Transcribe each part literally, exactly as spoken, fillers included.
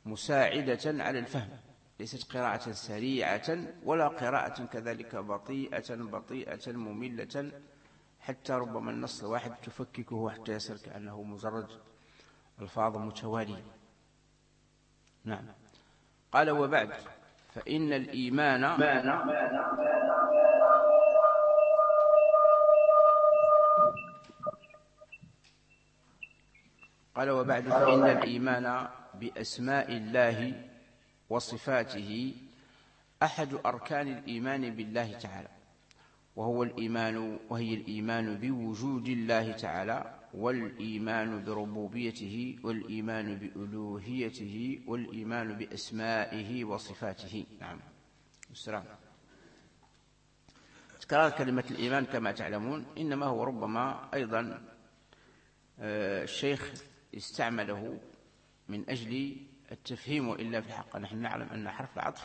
مساعدة على الفهم، ليست قراءة سريعة ولا قراءة كذلك بطيئة بطيئة مملة حتى ربما النص الواحد تفككه حتى يصير كأنه مجرد ألفاظ متوالية. نعم. قال وبعد فإن الإيمان قال وبعد فإن الإيمان بأسماء الله وصفاته أحد أركان الإيمان بالله تعالى، وهو الإيمان وهي الإيمان بوجود الله تعالى، والإيمان بربوبيته، والإيمان بألوهيته، والإيمان بأسمائه وصفاته. نعم. السلام. تكرار كلمة الإيمان كما تعلمون إنما هو ربما أيضا الشيخ استعمله من أجل التفهيم، وإلا في الحق نحن نعلم أن حرف العطف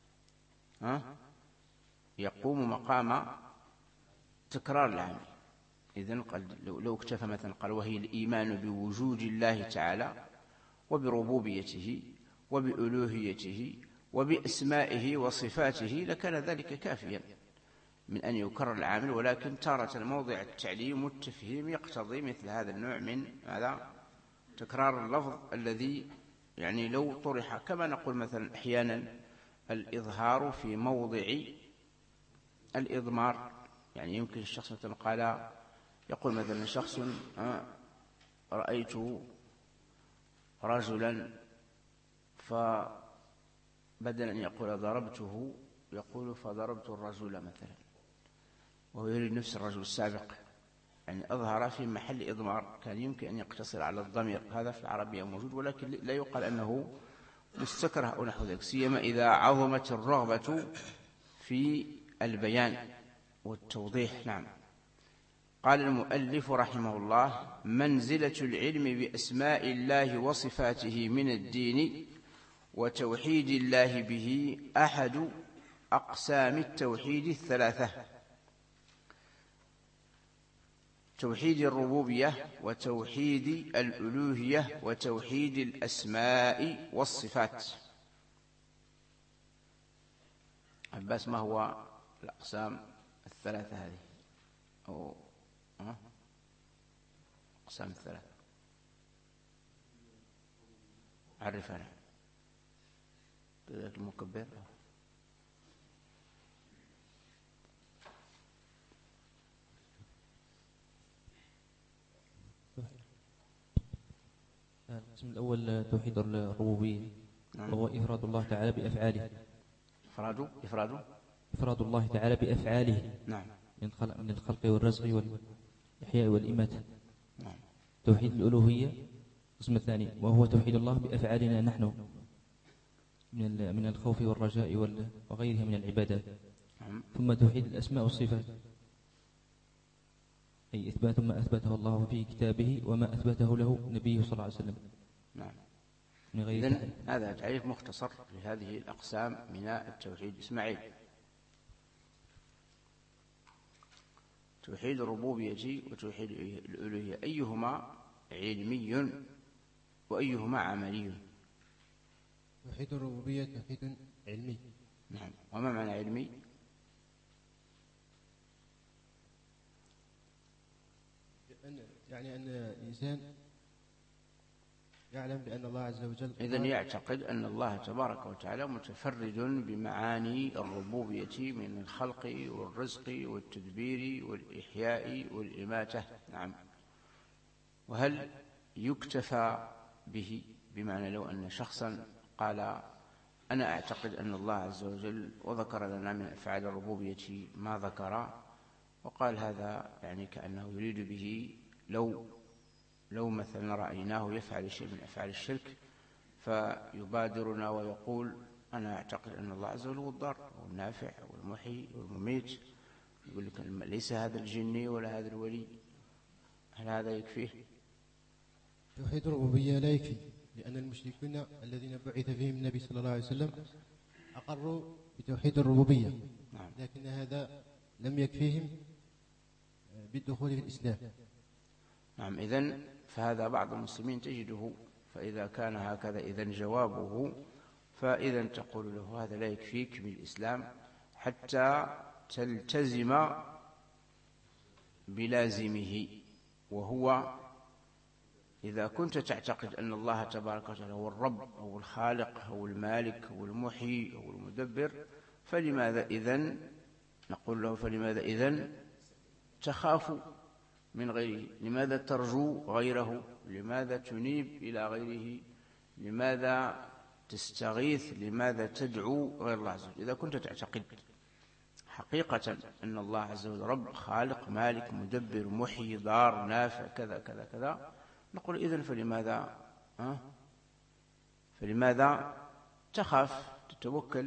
يقوم مقام تكرار العامل. إذن لو اكتفى مثلا قال وهي الإيمان بوجود الله تعالى وبربوبيته وبألوهيته وبأسمائه وصفاته لكان ذلك كافيا من أن يكرر العامل، ولكن تارة موضع التعليم والتفهيم يقتضي مثل هذا النوع من هذا تكرار اللفظ الذي يعني لو طرح، كما نقول مثلا أحيانا الإظهار في موضع الإضمار. يعني يمكن الشخص مثلا قال يقول مثلا شخص رأيت رجلا، فبدل أن يقول ضربته يقول فضربت الرجل مثلا، وهو يريد نفس الرجل السابق، يعني أظهر في محل إضمار. كان يمكن أن يقتصر على الضمير، هذا في العربية موجود، ولكن لا يقال أنه مستكره أو نحو ذلك، سيما إذا عظمت الرغبة في البيان والتوضيح. نعم. قال المؤلف رحمه الله منزلة العلم بأسماء الله وصفاته من الدين وتوحيد الله به أحد أقسام التوحيد الثلاثة: توحيد الربوبية، وتوحيد الألوهية، وتوحيد الأسماء والصفات. عباس، ما هو الأقسام الثلاثة هذه أو أه؟ أقسام الثلاثة عرفنا كذلك المكبر. القسم الأول توحيد الربوبية، وهو إفراد الله تعالى بأفعاله. إفراد إفراد إفراد الله تعالى بأفعاله. نعم. من الخلق والرزق والإحياء والإماتة. نعم. توحيد الألوهية القسم الثاني، وهو توحيد الله بأفعالنا نحن من من الخوف والرجاء وغيرها من العبادات. نعم. ثم توحيد الأسماء والصفات، أي إثبات ما أثبته الله في كتابه وما أثبته له نبيه صلى الله عليه وسلم. نعم. من غير إذن هذا تعريف مختصر لهذه الأقسام من التوحيد. إسماعيل. توحيد الربوبية وتوحيد الألوهية أيهما علمي وأيهما عملي؟ توحيد الربوبية توحيد علمي. نعم. وما معنى علمي؟ يعني أن الإنسان يعلم بأن الله عز وجل إذن يعتقد أن الله تبارك وتعالى متفرد بمعاني الربوبية من الخلق والرزق والتدبير والإحياء والإماتة. نعم. وهل يكتفى به؟ بمعنى لو أن شخصا قال أنا أعتقد أن الله عز وجل وذكر لنا من أفعال الربوبية ما ذكر، وقال هذا يعني كأنه يريد به لو لو مثلا رأيناه يفعل شيء من أفعال الشرك فيبادرنا ويقول أنا أعتقد أن الله عز وجل هو الضار والنافع والمحيي والمميت، يقول لك ليس هذا الجني ولا هذا الولي، هل هذا يكفيه؟ توحيد الربوبية لا يكفي، لأن المشركين الذين بعث فيهم النبي صلى الله عليه وسلم أقروا بتوحيد الربوبية. نعم. لكن هذا لم يكفيهم بالدخول في الإسلام. نعم. إذن فهذا بعض المسلمين تجده فإذا كان هكذا إذن جوابه، فإذا تقول له هذا لا يكفيك من الإسلام حتى تلتزم بلازمه، وهو إذا كنت تعتقد أن الله تبارك وتعالى هو الرب أو الخالق أو المالك أو المحيي أو المدبر، فلماذا إذن نقول له فلماذا إذن تخاف من غيره؟ لماذا ترجو غيره؟ لماذا تنيب إلى غيره؟ لماذا تستغيث؟ لماذا تدعو غير الله عز وجل؟ إذا كنت تعتقد حقيقة أن الله عز وجل رب خالق مالك مدبر محيي ضار نافع كذا كذا كذا، نقول إذن فلماذا أه؟ فلماذا تخاف تتوكل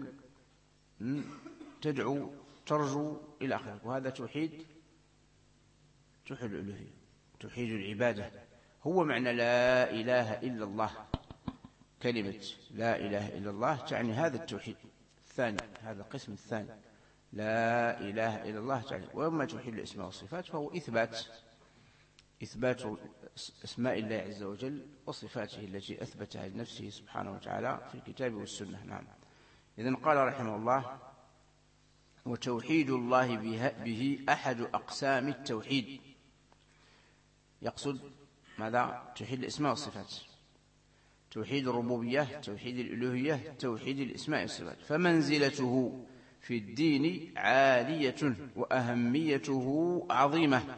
تدعو ترجو إلى آخره؟ وهذا توحيد توحيد الألوهية، توحيد العبادة، هو معنى لا إله إلا الله. كلمة لا إله إلا الله تعني هذا التوحيد الثاني، هذا القسم الثاني، لا إله إلا الله تعالى. وأما توحيد الأسماء والصفات فهو إثبات إثبات أسماء الله عز وجل وصفاته التي أثبتها لنفسه سبحانه وتعالى في الكتاب والسنة. نعم. إذن قال رحمه الله: وتوحيد الله به أحد أقسام التوحيد. يقصد ماذا؟ توحيد الأسماء والصفات، توحيد الربوبية، توحيد الألوهية، توحيد الأسماء والصفات. فمنزلته في الدين عالية وأهميته عظيمة،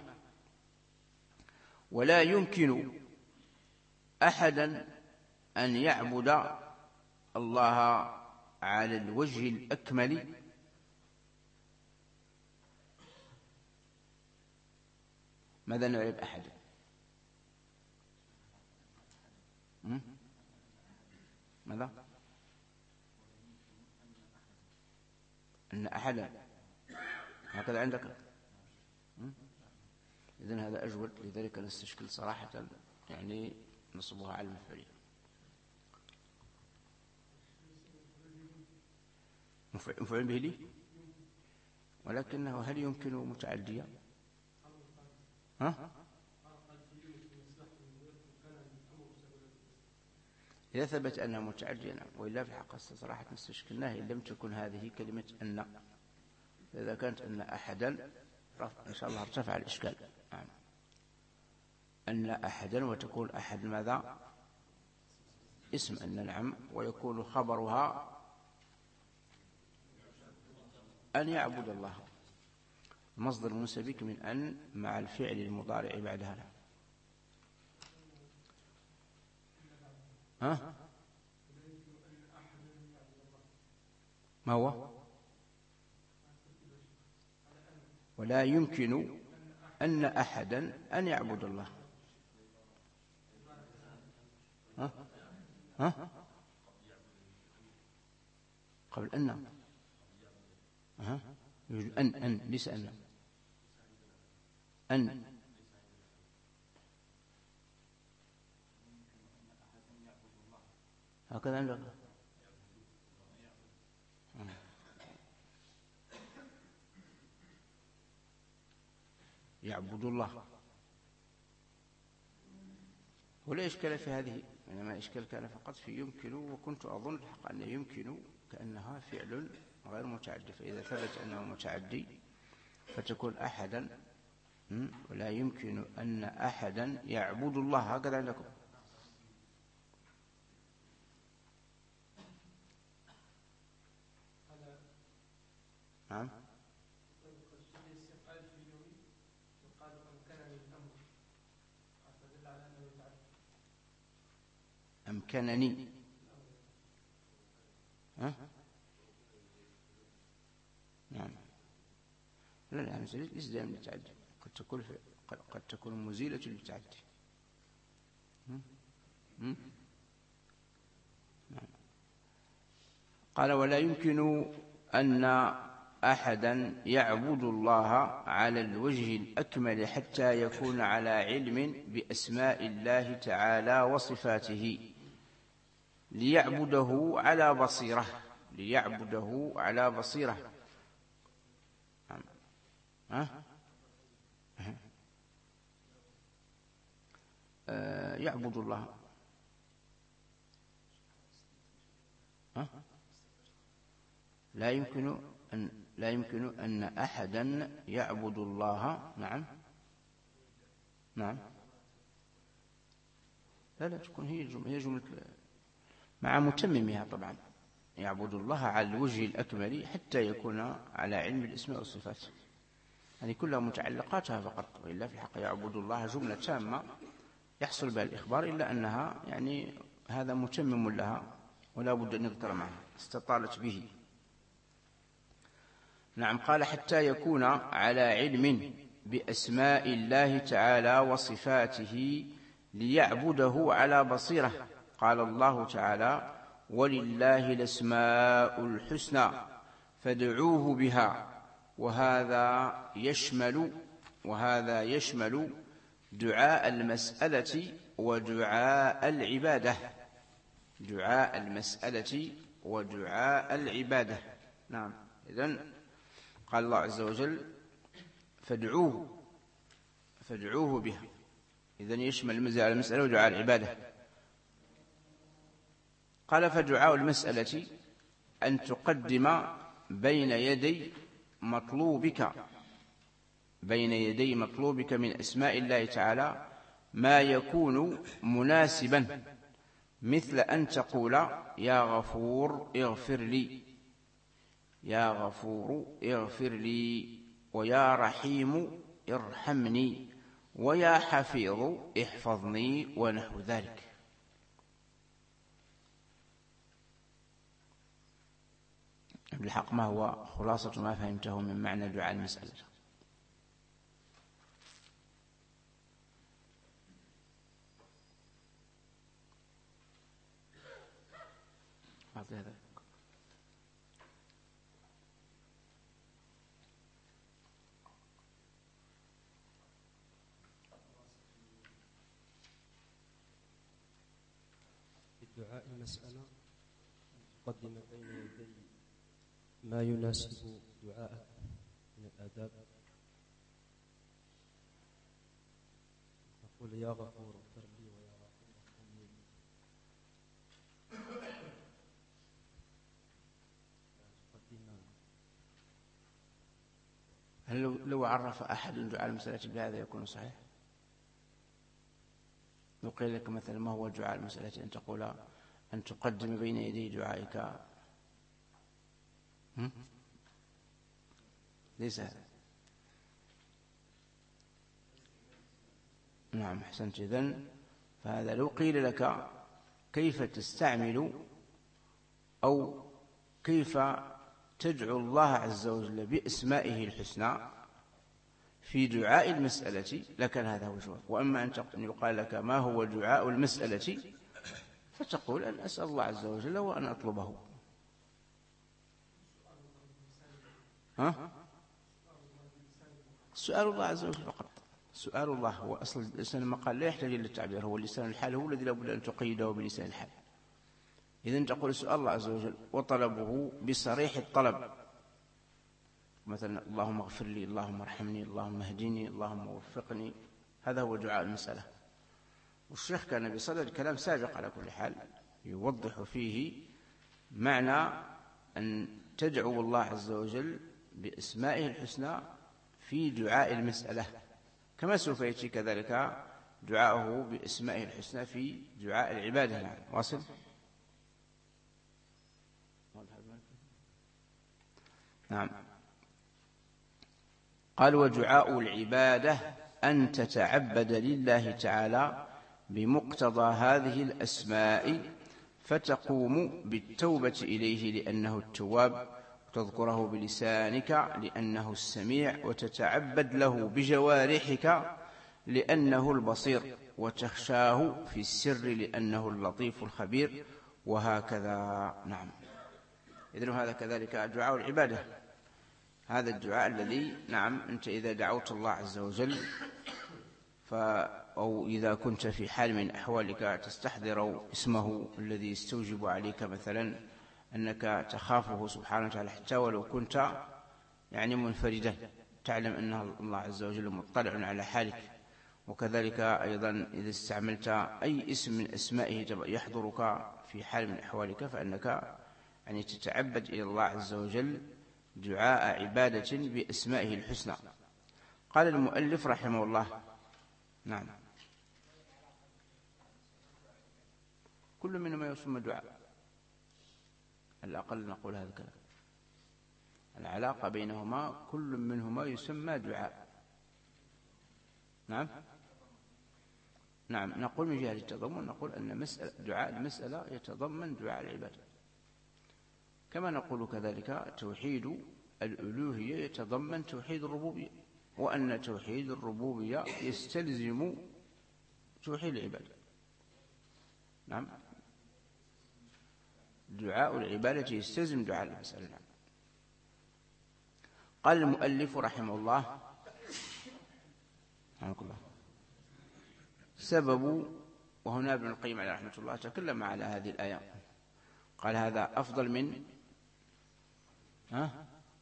ولا يمكن أحدا أن يعبد الله على الوجه الأكمل ماذا نعرف أحدا؟ ماذا؟ أن أحدا هكذا عندك؟ إذن هذا أجود، لذلك نستشكل صراحة يعني نصبها على المفعولية. مفعول به لي، ولكنه هل يمكن متعديا؟ ها؟ إذا ثبت أنها متعديا، وإلا في الحق صراحة نستشكلناه إن لم تكن هذه كلمة أن. إذا كانت أن أحدا إن شاء الله ارتفع الإشكال. نعم. أن أحدا، وتكون أحد ماذا؟ اسم أن، نعم، ويكون خبرها أن يعبد الله، مصدر منسبك من أن مع الفعل المضارع بعدها. ها؟ ما هو؟ ولا يمكن أن أحدا أن يعبد الله. ها؟ ها؟ قبل أن ها؟ أن أن ليس أن أن هكذا عندك. يعبد الله، ولا إشكال في هذه، إنما إشكال كان فقط في يمكن، وكنت أظن الحق أن يمكن كأنها فعل غير متعدي، فإذا ثبت أنه متعدي فتكون أحدا، ولا يمكن أن أحدا يعبد الله. هكذا عندكم. نعم. أمكنني. ها؟ نعم. لا لا، ليس دائما للتعدي، قد تكون قد تكون مزيلة للتعدي. نعم. قال: ولا يمكن أن أحدا يعبد الله على الوجه الأكمل حتى يكون على علم بأسماء الله تعالى وصفاته، ليعبده على بصيرة ليعبده على بصيرة ها؟ آه يعبد الله ها؟ لا يمكن أن لا يمكن أن أحدا يعبد الله. نعم نعم لا لا تكون هي جملة, هي جملة مع متممها طبعا. يعبد الله على الوجه الأكمل حتى يكون على علم الاسماء والصفات، يعني كلها متعلقاتها فقط، وإلا في الحق يعبد الله جملة تامة يحصل بها الإخبار، إلا أنها يعني هذا متمم لها ولا بد أن يذكر معها، استطالت به. نعم. قال حتى يكون على علم بأسماء الله تعالى وصفاته ليعبده على بصيرة. قال الله تعالى: ولله الأسماء الحسنى فادعوه بها. وهذا يشمل وهذا يشمل دعاء المسألة ودعاء العبادة. دعاء المسألة ودعاء العبادة. نعم. إذن قال الله عز وجل: فادعوه فادعوه بها. إذن يشمل المسألة ودعاء العبادة. قال: فدعاء المسألة أن تقدم بين يدي مطلوبك بين يدي مطلوبك من أسماء الله تعالى ما يكون مناسبا، مثل أن تقول: يا غفور اغفر لي، يا غفور اغفر لي، ويا رحيم ارحمني، ويا حفيظ احفظني، ونحو ذلك. بالحق ما هو خلاصة ما فهمته من معنى دعاء المسألة؟ هذا الدعاء المسألة تقدم بين يدي ما يناسب دعاء من الآداب. تقول: يا غفور اغفر لي، ويا رحيم ارحمني. هل لو عرف أحد دعاء المسألة بهذا يكون صحيح؟ لو قيل لك مثلا: ما هو دعاء المسألة؟ أن تقول أن تقدم بين يدي دعائك. هم؟ ليس هذا. نعم أحسنت. إذن فهذا لو قيل لك كيف تستعمل أو كيف تدعو الله عز وجل بأسمائه الحسنى في دعاء المسألة لكان هذا هو الجواب. وأما أن يقال لك ما هو دعاء المسألة فتقول: أن أسأل الله عز وجل وأن أطلبه. ها؟ سؤال الله عز وجل فقط. سؤال الله هو أصل اللسان المقال، لا يحتاج إلى التعبير. هو اللسان الحال هو الذي لا بد أن تقيده بلسان الحال. إذن تقول سؤال الله عز وجل وطلبه بصريح الطلب، مثلا: اللهم اغفر لي، اللهم ارحمني، اللهم اهدني، اللهم وفقني. هذا هو دعاء المسألة. والشيخ كان بصدد كلام سابق على كل حال يوضح فيه معنى أن تدعو الله عز وجل بأسمائه الحسنى في دعاء المسألة، كما سوف يأتي كذلك دعاءه بأسمائه الحسنى في دعاء العبادة. نعم. واصل. نعم. قال: ودعاء العبادة أن تتعبد لله تعالى بمقتضى هذه الأسماء، فتقوم بالتوبة إليه لأنه التواب، وتذكره بلسانك لأنه السميع، وتتعبد له بجوارحك لأنه البصير، وتخشاه في السر لأنه اللطيف الخبير، وهكذا. نعم. إذن هذا كذلك دعاء العبادة. هذا الدعاء الذي نعم أنت إذا دعوت الله عز وجل ف أو إذا كنت في حال من أحوالك تستحضر اسمه الذي يستوجب عليك مثلا أنك تخافه سبحانه وتعالى، حتى ولو كنت يعني منفردا تعلم أن الله عز وجل مطلع على حالك. وكذلك أيضا إذا استعملت أي اسم من أسمائه يحضرك في حال من أحوالك فإنك يعني تتعبد إلى الله عز وجل دعاء عبادة بأسمائه الحسنى. قال المؤلف رحمه الله: نعم، كل منهما يسمى دعاء، الأقل نقول هذا الكلام، العلاقة بينهما كل منهما يسمى دعاء. نعم نعم نقول من جهة التضمن، نقول أن مسألة دعاء المسألة يتضمن دعاء العبادة، كما نقول كذلك توحيد الألوهية يتضمن توحيد الربوبية، وأن توحيد الربوبية يستلزم توحيد العبادة. نعم، دعاء العبادة يستلزم دعاء المسألة. نعم. قال المؤلف رحمه الله: رحمه الله سبب، وهنا ابن القيم عليه رحمة الله تكلم على هذه الآية، قال هذا أفضل من ها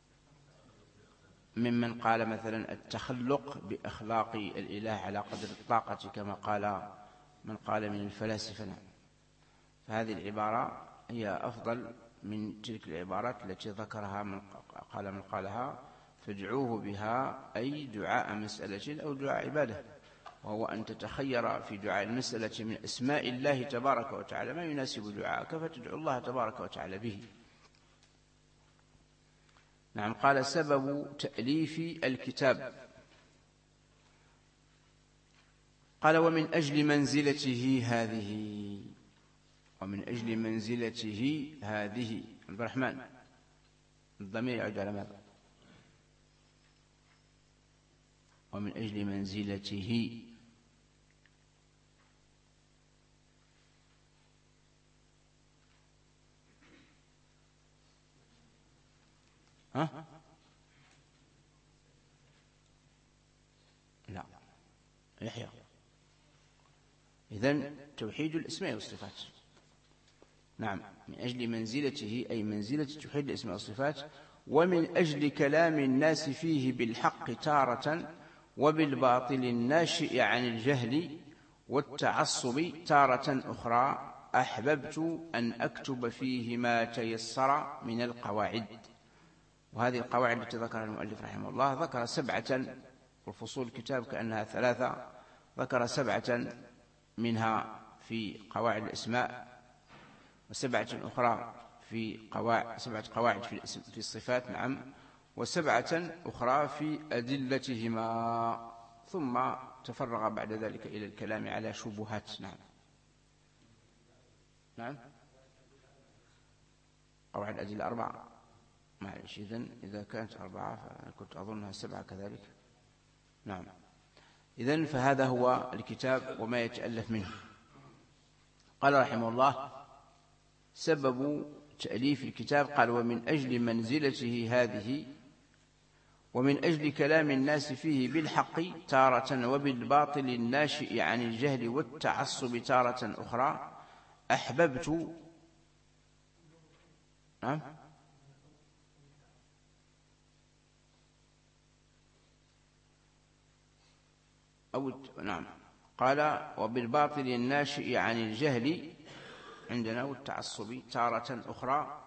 ممن قال مثلا التخلق بأخلاق الإله على قدر الطاقة، كما قال من قال من الفلاسفة. نعم، فهذه العبارة هي أفضل من تلك العبارات التي ذكرها من قال من قالها فادعوه بها، أي دعاء مسألة أو دعاء عبادة، وهو أن تتخير في دعاء المسألة من أسماء الله تبارك وتعالى ما يناسب دعاءك فتدعو الله تبارك وتعالى به. نعم. قال: سبب تأليف الكتاب. قال: ومن أجل منزلته هذه، ومن أجل منزلته هذه. عبد الرحمن، الضمير يعود على ماذا؟ ومن أجل منزلته. ها؟ لا، يحيى. إذن توحيد الأسماء والصفات. نعم، من أجل منزلته أي منزلة توحيد الأسماء والصفات، ومن أجل كلام الناس فيه بالحق تارة وبالباطل الناشئ عن الجهل والتعصب تارة أخرى، أحببت أن أكتب فيه ما تيسر من القواعد. وهذه القواعد التي ذكرها المؤلف رحمه الله ذكر سبعة، والفصول الكتاب كأنها ثلاثة، ذكر سبعة منها في قواعد الأسماء، وسبعة أخرى في قواعد سبعة قواعد في الاسم في الصفات. نعم، وسبعة أخرى في أدلتهما، ثم تفرغ بعد ذلك إلى الكلام على شبهات. نعم نعم قواعد الأدلة أربعة، معلش، إذن إذا كانت أربعة فكنت أظنها سبعة كذلك. نعم، إذن فهذا هو الكتاب وما يتألف منه. قال رحمه الله: سبب تأليف الكتاب. قال: ومن أجل منزلته هذه، ومن أجل كلام الناس فيه بالحق تارة وبالباطل الناشئ عن الجهل والتعصب تارة أخرى، أحببت. نعم أو نعم قال: وبالباطل الناشئ عن الجهل عندنا والتعصب تارة أخرى،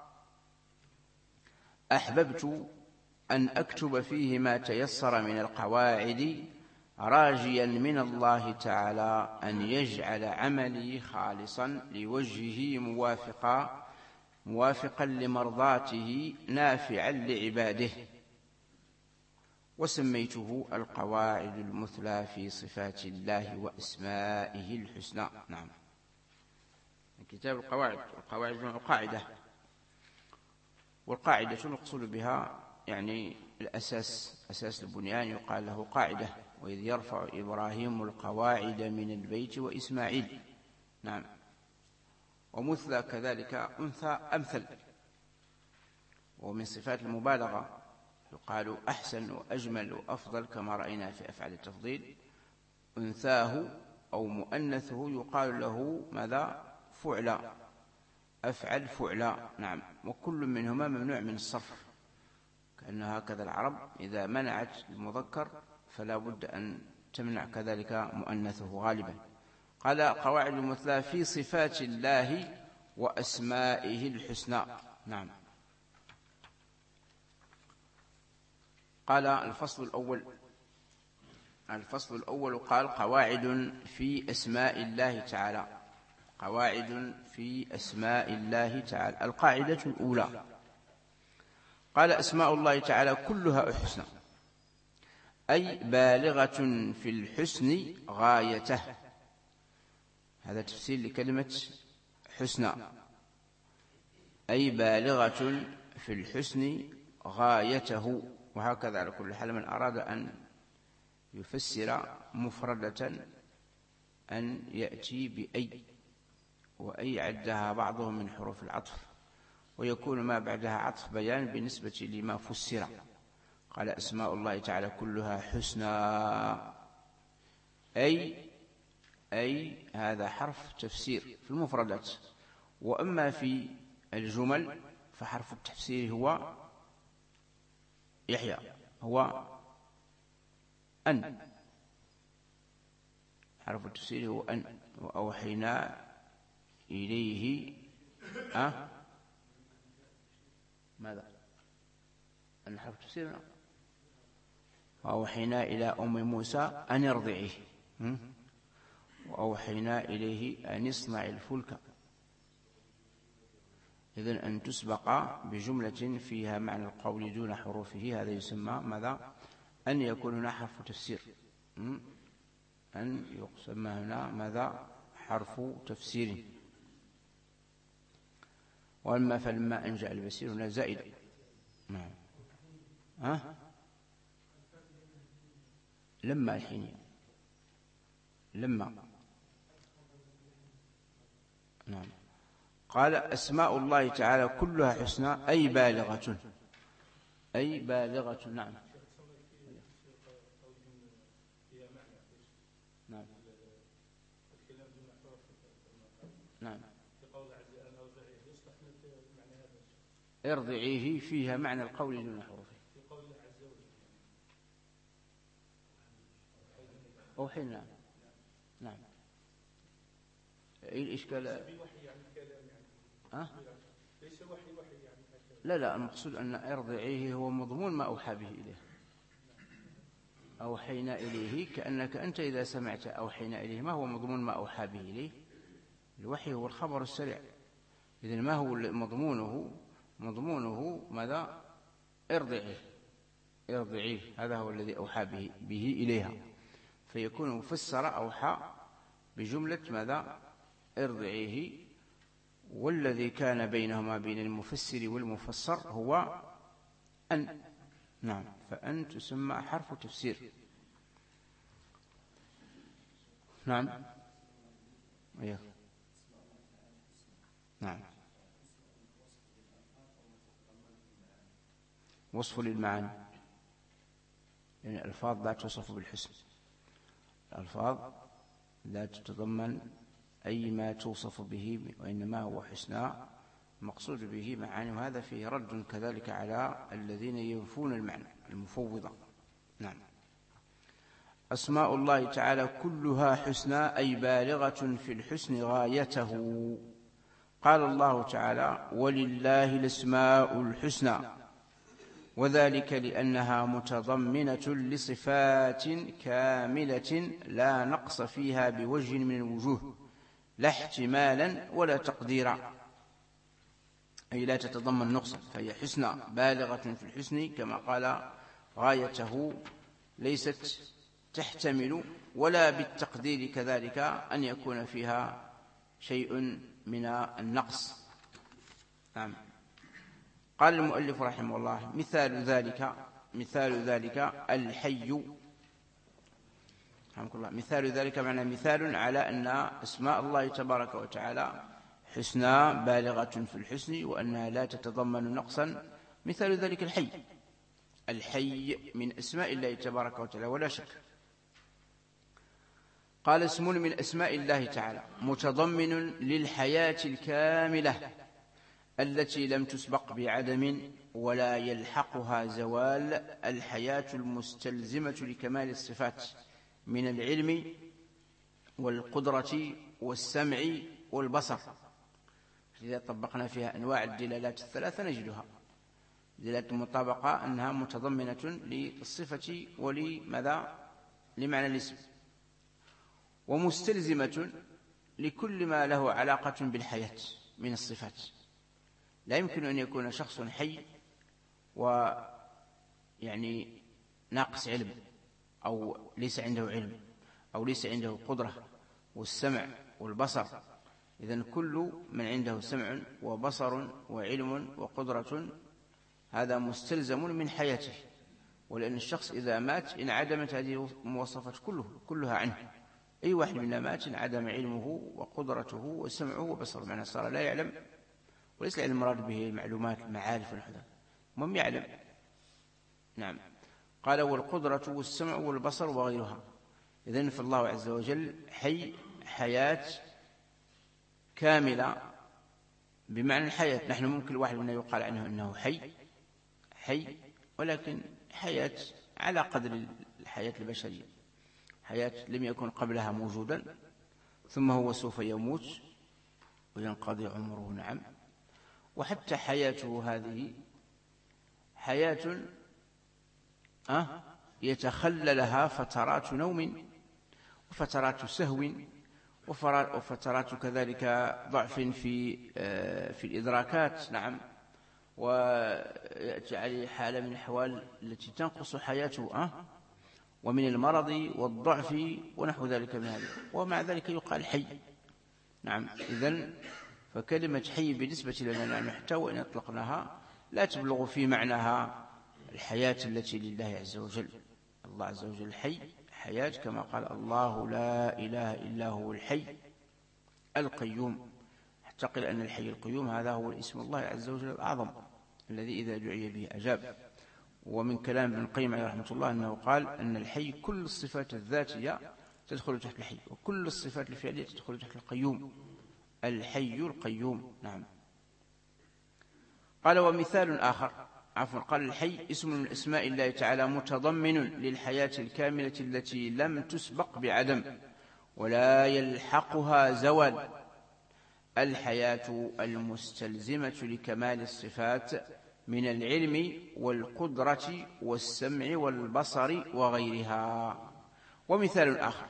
أحببت أن أكتب فيه ما تيسر من القواعد، راجيا من الله تعالى أن يجعل عملي خالصا لوجهه موافقا موافقا لمرضاته نافعا لعباده. وسميته القواعد المثلى في صفات الله وأسمائه الحسنى. نعم، كتاب القواعد. القواعد جمع قاعدة، والقاعدة المقصود بها يعني الأساس، أساس البنيان يقال له قاعدة. وإذ يرفع إبراهيم القواعد من البيت وإسماعيل. نعم، ومثلى كذلك أنثى أمثل، ومن صفات المبالغة يقال أحسن وأجمل وأفضل، كما رأينا في أفعال التفضيل. أنثاه أو مؤنثه يقال له ماذا؟ فعلا، أفعل فعلا. نعم، وكل منهما ممنوع من الصرف، كأن هكذا العرب إذا منعت المذكر فلا بد أن تمنع كذلك مؤنثه غالبا. قال: قواعد المثلى في صفات الله وأسمائه الحسنى. نعم. قال الفصل الأول الفصل الأول قال قواعد في أسماء الله تعالى. قواعد في أسماء الله تعالى. القاعدة الأولى قال أسماء الله تعالى كلها حسنى، أي بالغة في الحسن غايته. هذا تفسير لكلمة حسنى، أي بالغة في الحسن غايته. وهكذا على كل حال من أراد أن يفسر مفردة أن يأتي بأي، وأي عدها بعضهم من حروف العطف، ويكون ما بعدها عطف بيان بالنسبة لما فسر. قال أسماء الله تعالى كلها حسنى، أي أي هذا حرف تفسير في المفردات. وأما في الجمل فحرف التفسير هو يحيى، هو أن. حرف التفسير هو أن. وأوحينا إليه أه؟ ماذا؟ أن حرف التفسير. وأوحينا إلى أم موسى أن ارضعيه، وأوحينا إليه أن يصنع الفلك. إذن أن تسبق بجملة فيها معنى القول دون حروفه، هذا يسمى ماذا؟ أن يكون هنا حرف تفسير، أن يسمى هنا ماذا؟ حرف تفسير. وأما فلما أن جاء البصير هنا زائدة. نعم. ها؟ لما الحين لما. نعم. قال أسماء الله تعالى كلها حسنى، أي بالغة، أي بالغة. نعم. نعم. نعم. ارضعيه فيها معنى القول دون حروفه. أوحينا. نعم. ايه الإشكال؟ أه؟ ليس وحي وحي يعني. لا لا، المقصود أن ارضعيه هو مضمون ما أوحى به إليه. أوحينا إليه كأنك أنت إذا سمعت أوحينا إليه، ما هو مضمون ما أوحى به إليه؟ الوحي هو الخبر السريع. إذن ما هو مضمونه؟ مضمونه ماذا؟ ارضعيه، ارضعيه، هذا هو الذي أوحى به, به إليها. فيكون مفسر أوحى بجملة ماذا؟ ارضعيه. والذي كان بينهما بين المفسر والمفسر هو أن. نعم. فأن تسمى حرف تفسير. نعم. أيه. نعم. وصف للمعاني، يعني الألفاظ لا توصف بالحسن. الألفاظ لا تتضمن أي ما توصف به، وإنما هو حسنى مقصود به معاني. وهذا فيه رد كذلك على الذين ينفون المعنى، المفوضة. نعم. أسماء الله تعالى كلها حسنى، أي بالغة في الحسن غايته. قال الله تعالى ولله الأسماء الحسنى، وذلك لأنها متضمنة لصفات كاملة لا نقص فيها بوجه من الوجوه، لا احتمالا ولا تقديرا، أي لا تتضمن نقصا، فهي حسنى بالغة في الحسن كما قال غايته، ليست تحتمل ولا بالتقدير كذلك أن يكون فيها شيء من النقص. نعم. قال المؤلف رحمه الله مثال ذلك مثال ذلك الحي. مثال ذلك معنى مثال على أن أسماء الله تبارك وتعالى حسنى بالغة في الحسن، وأنها لا تتضمن نقصا. مثال ذلك الحي. الحي من أسماء الله تبارك وتعالى ولا شك. قال اسم من أسماء الله تعالى متضمن للحياة الكاملة التي لم تسبق بعدم ولا يلحقها زوال، الحياة المستلزمة لكمال الصفات من العلم والقدرة والسمع والبصر. إذا طبقنا فيها أنواع الدلالات الثلاثة نجدها. دلالة المطابقة أنها متضمنة للصفة ولماذا؟ لمعنى الاسم، ومستلزمة لكل ما له علاقة بالحياة من الصفات. لا يمكن أن يكون شخص حي ويعني ناقص علم، أو ليس عنده علم، أو ليس عنده قدرة والسمع والبصر. إذن كل من عنده سمع وبصر وعلم وقدرة هذا مستلزم من حياته، ولأن الشخص إذا مات انعدمت هذه المواصفات كله كلها عنه. أي واحد منا مات انعدم علمه وقدرته وسمعه وبصره، معناه صار لا يعلم، وليس العلم المراد به المعلومات المعارف والحدث، المهم يعلم. نعم. قال والقدرة والسمع والبصر وغيرها. إذن فالله عز وجل حي حياة كاملة بمعنى الحياة. نحن ممكن الواحد منا يقال عنه أنه حي حي ولكن حياة على قدر الحياة البشرية، حياة لم يكن قبلها موجودا، ثم هو سوف يموت وينقضي عمره. نعم. وحتى حياته هذه حياة أه يتخللها فترات نوم وفترات سهو وفترات كذلك ضعف في في الإدراكات. نعم. ويأتي عليه حالة من الأحوال التي تنقص حياته أه ومن المرض والضعف ونحو ذلك من هذا، ومع ذلك يقال حي. نعم. إذن فكلمة حي بالنسبة لنا نحن حتى وإن أطلقناها لا تبلغ في معناها الحياة التي لله عز وجل. الله عز وجل حي حياة كما قال الله لا إله إلا هو الحي القيوم. حتى قيل أن الحي القيوم هذا هو اسم الله عز وجل الأعظم الذي إذا دعي به أجاب. ومن كلام ابن القيم عليه رحمة الله أنه قال أن الحي كل الصفات الذاتية تدخل تحت الحي، وكل الصفات الفعلية تدخل تحت القيوم. الحي القيوم. نعم. قال ومثال آخر عفوا قال الحي اسم من اسماء الله تعالى متضمن للحياة الكاملة التي لم تسبق بعدم ولا يلحقها زوال، الحياة المستلزمة لكمال الصفات من العلم والقدرة والسمع والبصر وغيرها. ومثال آخر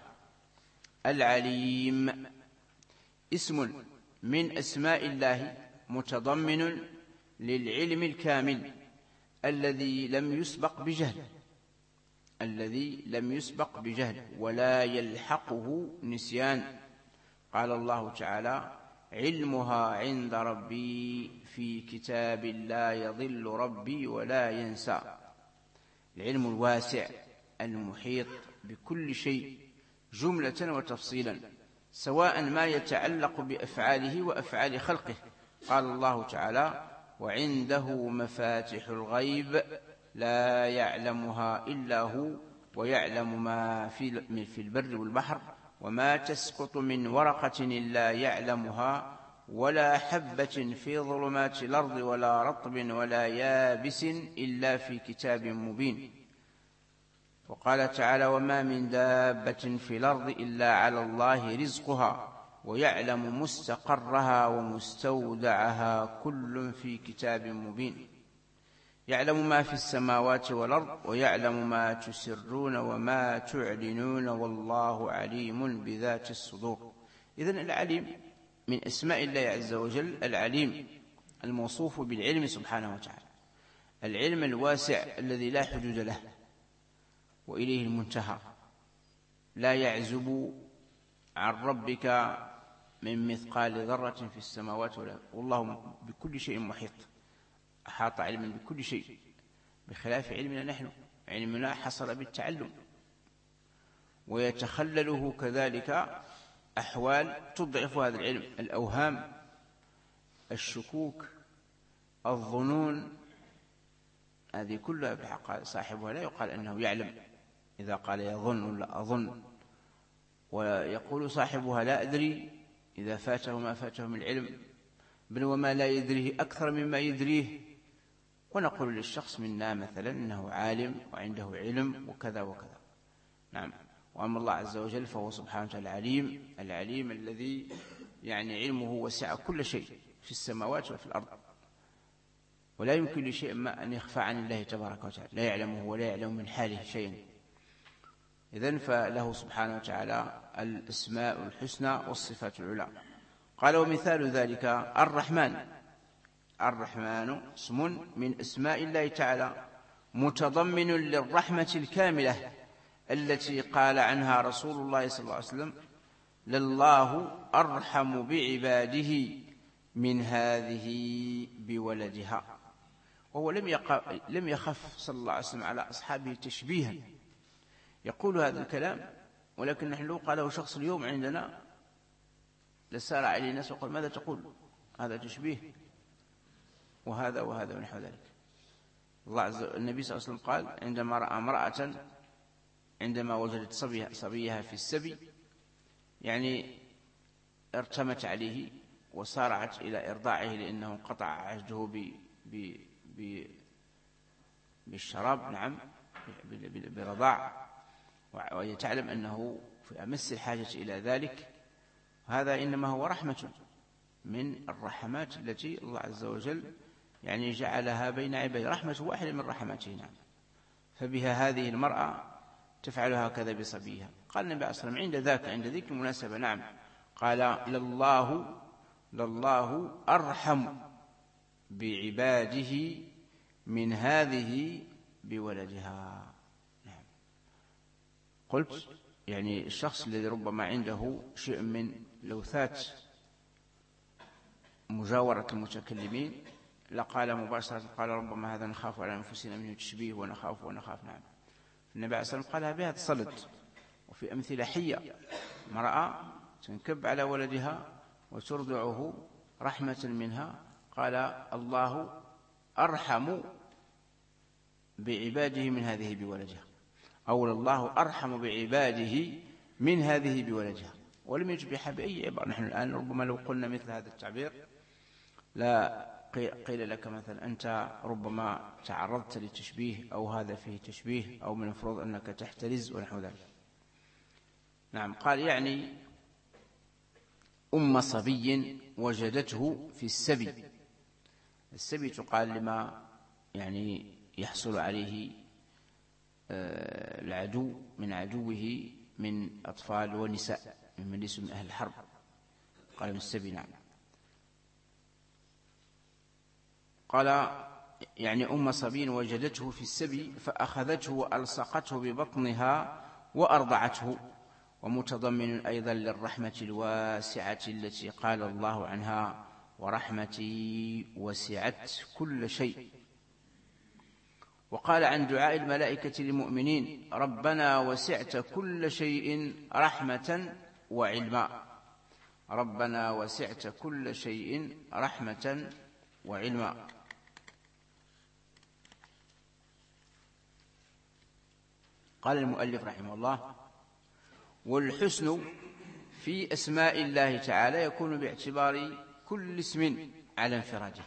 العليم اسم من أسماء الله متضمن للعلم الكامل الذي لم يسبق بجهل الذي لم يسبق بجهل ولا يلحقه نسيان. قال الله تعالى علمها عند ربي في كتاب لا يضل ربي ولا ينسى. العلم الواسع المحيط بكل شيء جملة وتفصيلا، سواء ما يتعلق بأفعاله وأفعال خلقه. قال الله تعالى وعنده مفاتح الغيب لا يعلمها إلا هو ويعلم ما في البر والبحر وما تسقط من ورقة إلا يعلمها ولا حبة في ظلمات الأرض ولا رطب ولا يابس إلا في كتاب مبين. وقال تعالى وما من دابة في الأرض إلا على الله رزقها ويعلم مستقرها ومستودعها كل في كتاب مبين. يعلم ما في السماوات والأرض ويعلم ما تسرون وما تعلنون والله عليم بذات الصدور. إذن العليم من أسماء الله عز وجل، العليم الموصوف بالعلم سبحانه وتعالى، العلم الواسع الذي لا حدود له وإليه المنتهى، لا يعزب عن ربك من مثقال ذرة في السماوات ولا، والله بكل شيء محيط، أحاط علما بكل شيء، بخلاف علمنا نحن، علمنا حصل بالتعلم، ويتخلله كذلك أحوال تضعف هذا العلم، الأوهام، الشكوك، الظنون، هذه كلها بحق صاحبها لا يقال أنه يعلم إذا قال يظن لا أظن، ويقول صاحبها لا أدري إذا فاته ما فاته من العلم، بل وما لا يدريه أكثر مما يدريه. ونقول للشخص منا مثلا أنه عالم وعنده علم وكذا وكذا. نعم. وأما الله عز وجل فهو سبحانه وتعالى العليم، العليم الذي يعني علمه وسع كل شيء، في السماوات وفي الأرض، ولا يمكن لشيء ما أن يخفى عن الله تبارك وتعالى، لا يعلمه ولا يعلم من حاله شيئا. إذن فله سبحانه وتعالى الأسماء الحسنى والصفات العلى. قال ومثال ذلك الرحمن. الرحمن اسم من أسماء الله تعالى متضمن للرحمة الكاملة التي قال عنها رسول الله صلى الله عليه وسلم: لله أرحم بعباده من هذه بولدها. وهو لم يخف صلى الله عليه وسلم على أصحابه تشبيها، يقول هذا الكلام، ولكن نحن لو قاله شخص اليوم عندنا لسارع إلى الناس وقال: ماذا تقول؟ هذا تشبيه، وهذا وهذا ونحو ذلك. الله عز وجل النبي صلى الله عليه وسلم قال عندما رأى امرأة عندما وجدت صبيها, صبيها في السبي، يعني ارتمت عليه وسارعت إلى إرضاعه لأنه انقطع عهده ب ب ب بالشراب، نعم، برضاع، وهي تعلم أنه في أمس الحاجة إلى ذلك. هذا إنما هو رحمة من الرحمات التي الله عز وجل يعني جعلها بين عباده، رحمة واحدة من رحماته، نعم. فبها هذه المرأة تفعل هكذا بصبيها. قال النبي عليه الصلاة والسلام عند ذاك عند ذيك المناسبة، نعم، قال: لله لله أرحم بعباده من هذه بولدها. نعم. قلت يعني الشخص الذي ربما عنده شيء من لوثات مجاورة المتكلمين لقال مباشرة، قال: ربما هذا نخاف على أنفسنا منه تشبيه ونخاف ونخاف. نعم. النبي عليه الصلاة والسلام قالها بها تصلت. وفي أمثلة حية، امرأة تنكب على ولدها وترضعه رحمة منها، قال: الله أرحم بعباده من هذه بولدها، أو الله أرحم بعباده من هذه بولدها. ولم يشبه بأي عبارة. نحن الآن ربما لو قلنا مثل هذا التعبير لا قيل لك مثلا أنت ربما تعرضت للتشبيه، أو هذا فيه تشبيه، أو من المفروض أنك تحترز ونحو ذلك. نعم. قال يعني أم صبي وجدته في السبي. السبي تقال لما يعني يحصل عليه العدو من عدوه من أطفال ونساء ممن ليسوا من أهل الحرب، قال من السبي. نعم. قال يعني أم صبي وجدته في السبي فأخذته وألصقته ببطنها وأرضعته. ومتضمن أيضا للرحمة الواسعة التي قال الله عنها: ورحمتي وسعت كل شيء. وقال عن دعاء الملائكة للمؤمنين: ربنا وسعت كل شيء رحمة وعلما. ربنا وسعت كل شيء رحمة وعلما. قال المؤلف رحمه الله: والحسن في أسماء الله تعالى يكون باعتبار كل اسم على انفراده.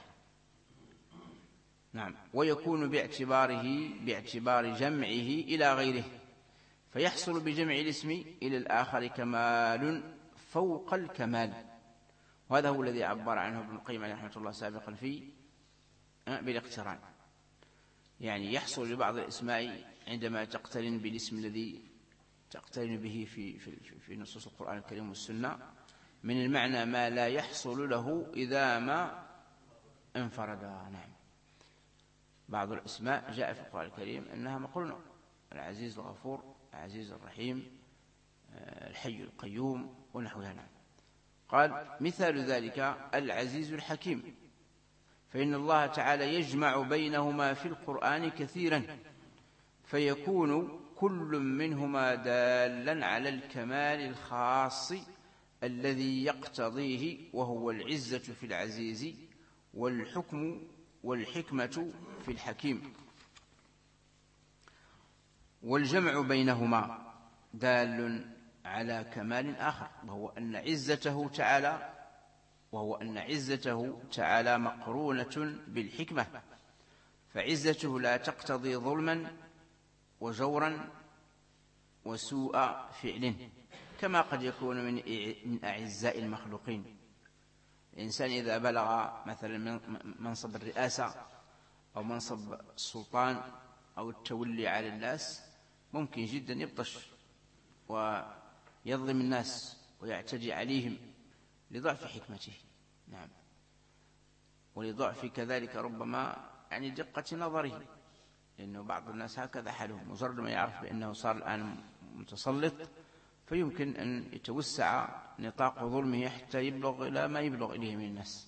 نعم. ويكون باعتباره باعتبار جمعه إلى غيره، فيحصل بجمع الاسم إلى الآخر كمال فوق الكمال. وهذا هو الذي عبر عنه ابن القيم رحمه الله سابقا في بالاقتران. يعني يحصل لبعض الاسماء عندما تقترن بالاسم الذي تقترن به في في في نصوص القرآن الكريم والسنة من المعنى ما لا يحصل له إذا ما انفرد. نعم. بعض الاسماء جاء في القرآن الكريم أنها مقرونة: العزيز الغفور، العزيز الرحيم، الحي القيوم ونحوها. نعم. قال مثال ذلك العزيز الحكيم، فإن الله تعالى يجمع بينهما في القرآن كثيرا، فيكون كل منهما دالا على الكمال الخاص الذي يقتضيه، وهو العزة في العزيز والحكم والحكمة في الحكيم. والجمع بينهما دال على كمال آخر، وهو أن عزته تعالى وهو أن عزته تعالى مقرونة بالحكمة، فعزته لا تقتضي ظلما وجورا وسوء فعل كما قد يكون من أعزاء المخلوقين. الإنسان إذا بلغ مثلا منصب الرئاسة أو منصب السلطان أو التولي على الناس ممكن جدا يبطش ويظلم الناس ويعتدي عليهم لضعف حكمته. نعم. ولضعف كذلك ربما يعني دقة نظره، لأنه بعض الناس هكذا حالهم، مجرد ما يعرف بأنه صار الآن متسلط فيمكن أن يتوسع نطاق ظلمه حتى يبلغ إلى ما يبلغ إليه من الناس.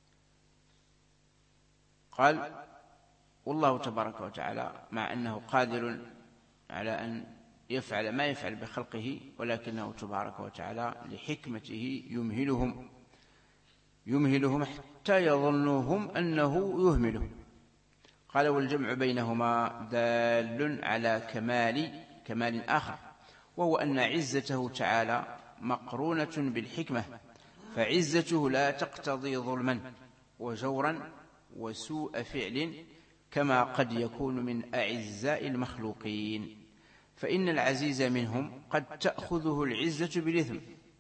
قال: والله تبارك وتعالى مع أنه قادر على أن يفعل ما يفعل بخلقه، ولكنه تبارك وتعالى لحكمته يمهلهم يمهلهم حتى يظنوهم أنه يهملهم. قال: والجمع بينهما دال على كمال كمال آخر، وهو أن عزته تعالى مقرونة بالحكمة، فعزته لا تقتضي ظلما وجورا وسوء فعل كما قد يكون من أعزاء المخلوقين، فإن العزيز منهم قد تأخذه العزة بالإثم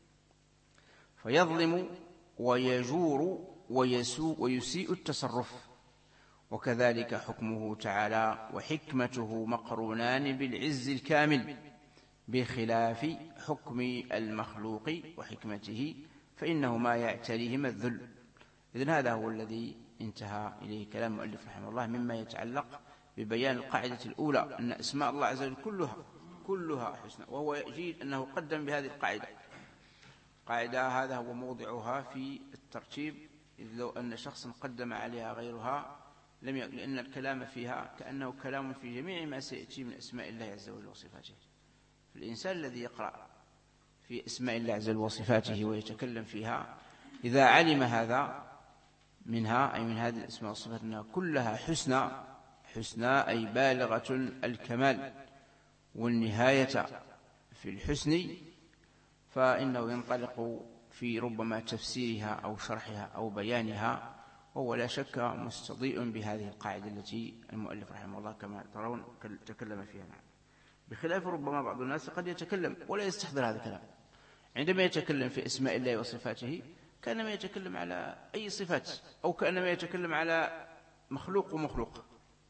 فيظلم ويجور ويسوء ويسيء التصرف، وكذلك حكمه تعالى وحكمته مقرونان بالعز الكامل بخلاف حكم المخلوق وحكمته، فإنه ما يعتريهما الذل. إذن هذا هو الذي انتهى إليه كلام المؤلف رحمه الله مما يتعلق ببيان القاعدة الأولى، أن أسماء الله عز وجل كلها كلها حسنى. وهو يجيد أنه قدم بهذه القاعدة قاعدة هذا هو موضعها في الترتيب، إذ لو أن شخصا قدم عليها غيرها لم يكن، لأن الكلام فيها كأنه كلام في جميع ما سيأتي من أسماء الله عز وجل وصفاته. الإنسان الذي يقرأ في أسماء الله عز وجل وصفاته ويتكلم فيها إذا علم هذا منها، أي من هذه الأسماء والصفات، أنها كلها حسنى حسنى أي بالغة الكمال والنهاية في الحسن، فإنه ينطلق في ربما تفسيرها أو شرحها أو بيانها، وهو لا شك مستضيء بهذه القاعدة التي المؤلف رحمه الله كما ترون تكلم فيها. نعم. بخلاف ربما بعض الناس قد يتكلم ولا يستحضر هذا الكلام، عندما يتكلم في اسماء الله وصفاته كأنما يتكلم على أي صفات، أو كأنما يتكلم على مخلوق ومخلوق،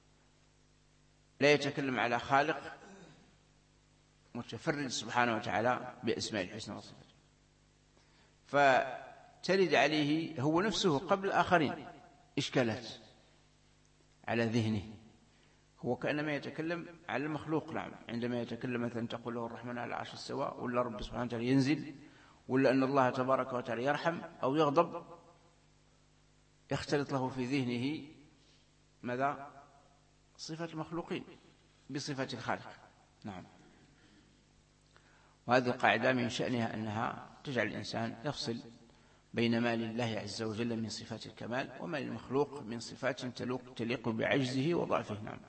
لا يتكلم على خالق متفرد سبحانه وتعالى بأسماء الحسنى وصفاته، فترد عليه هو نفسه قبل الآخرين إشكالات على ذهنه، هو كأنما يتكلم على المخلوق. نعم. عندما يتكلم مثلا تقول له الرحمن على العرش استوى، ولا رب سبحانه وتعالى ينزل، ولا أن الله تبارك وتعالى يرحم أو يغضب، يختلط له في ذهنه ماذا؟ صفة المخلوقين بصفة الخالق. نعم. وهذه القاعدة من شأنها أنها تجعل الإنسان يفصل بين ما لله عز وجل من صفات الكمال وما للمخلوق من صفات تليق بعجزه وضعفه. نعم.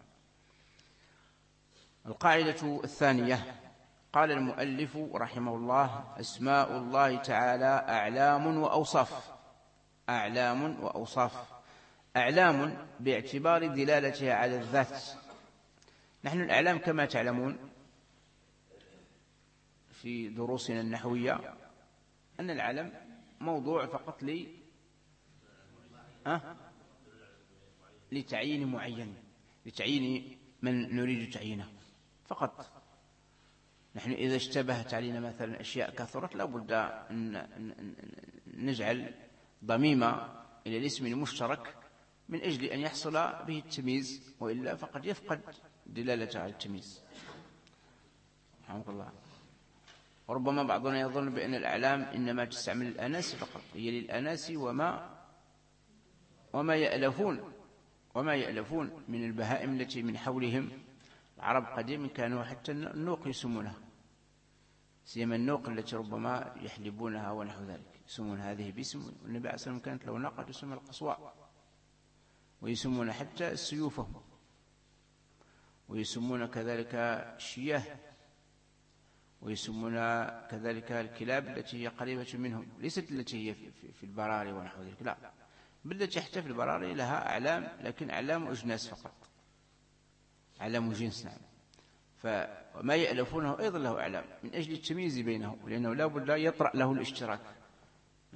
القاعدة الثانية، قال المؤلف رحمه الله: أسماء الله تعالى أعلام وأوصاف. أعلام وأوصاف. أعلام باعتبار دلالتها على الذات. نحن الأعلام كما تعلمون في دروسنا النحوية أن العلم موضوع فقط لي أه؟ لتعيين معين، لتعيين من نريد تعيينه فقط. نحن إذا اشتبهت علينا مثلا أشياء كثرت لابد أن نجعل ضميمة إلى الاسم المشترك من أجل أن يحصل به التمييز، وإلا فقد يفقد دلالة على التمييز. رحمك الله. وربما بعضنا يظن بأن الأعلام إنما تستعمل الأناس فقط، هي للأناس وما وما يألفون وما يألفون من البهائم التي من حولهم. العرب قديم كانوا حتى النوق يسمونها، سيما النوق التي ربما يحلبونها ونحو ذلك، يسمون هذه باسم. والنبي عليه الصلاة والسلام كانت له ناقة تسمى القصواء، ويسمون حتى سيوفهم، ويسمون كذلك الشياه، ويسمون كذلك الكلاب التي هي قريبة منهم، ليست التي هي في البراري ونحو ذلك، لا، بل التي حتى في البراري لها أعلام، لكن أعلام أجناس فقط، أعلام جنس. نعم. فما يألفونه أيضا له أعلام من أجل التمييز بينه، لأنه لا بد يطرأ له الاشتراك. نعم.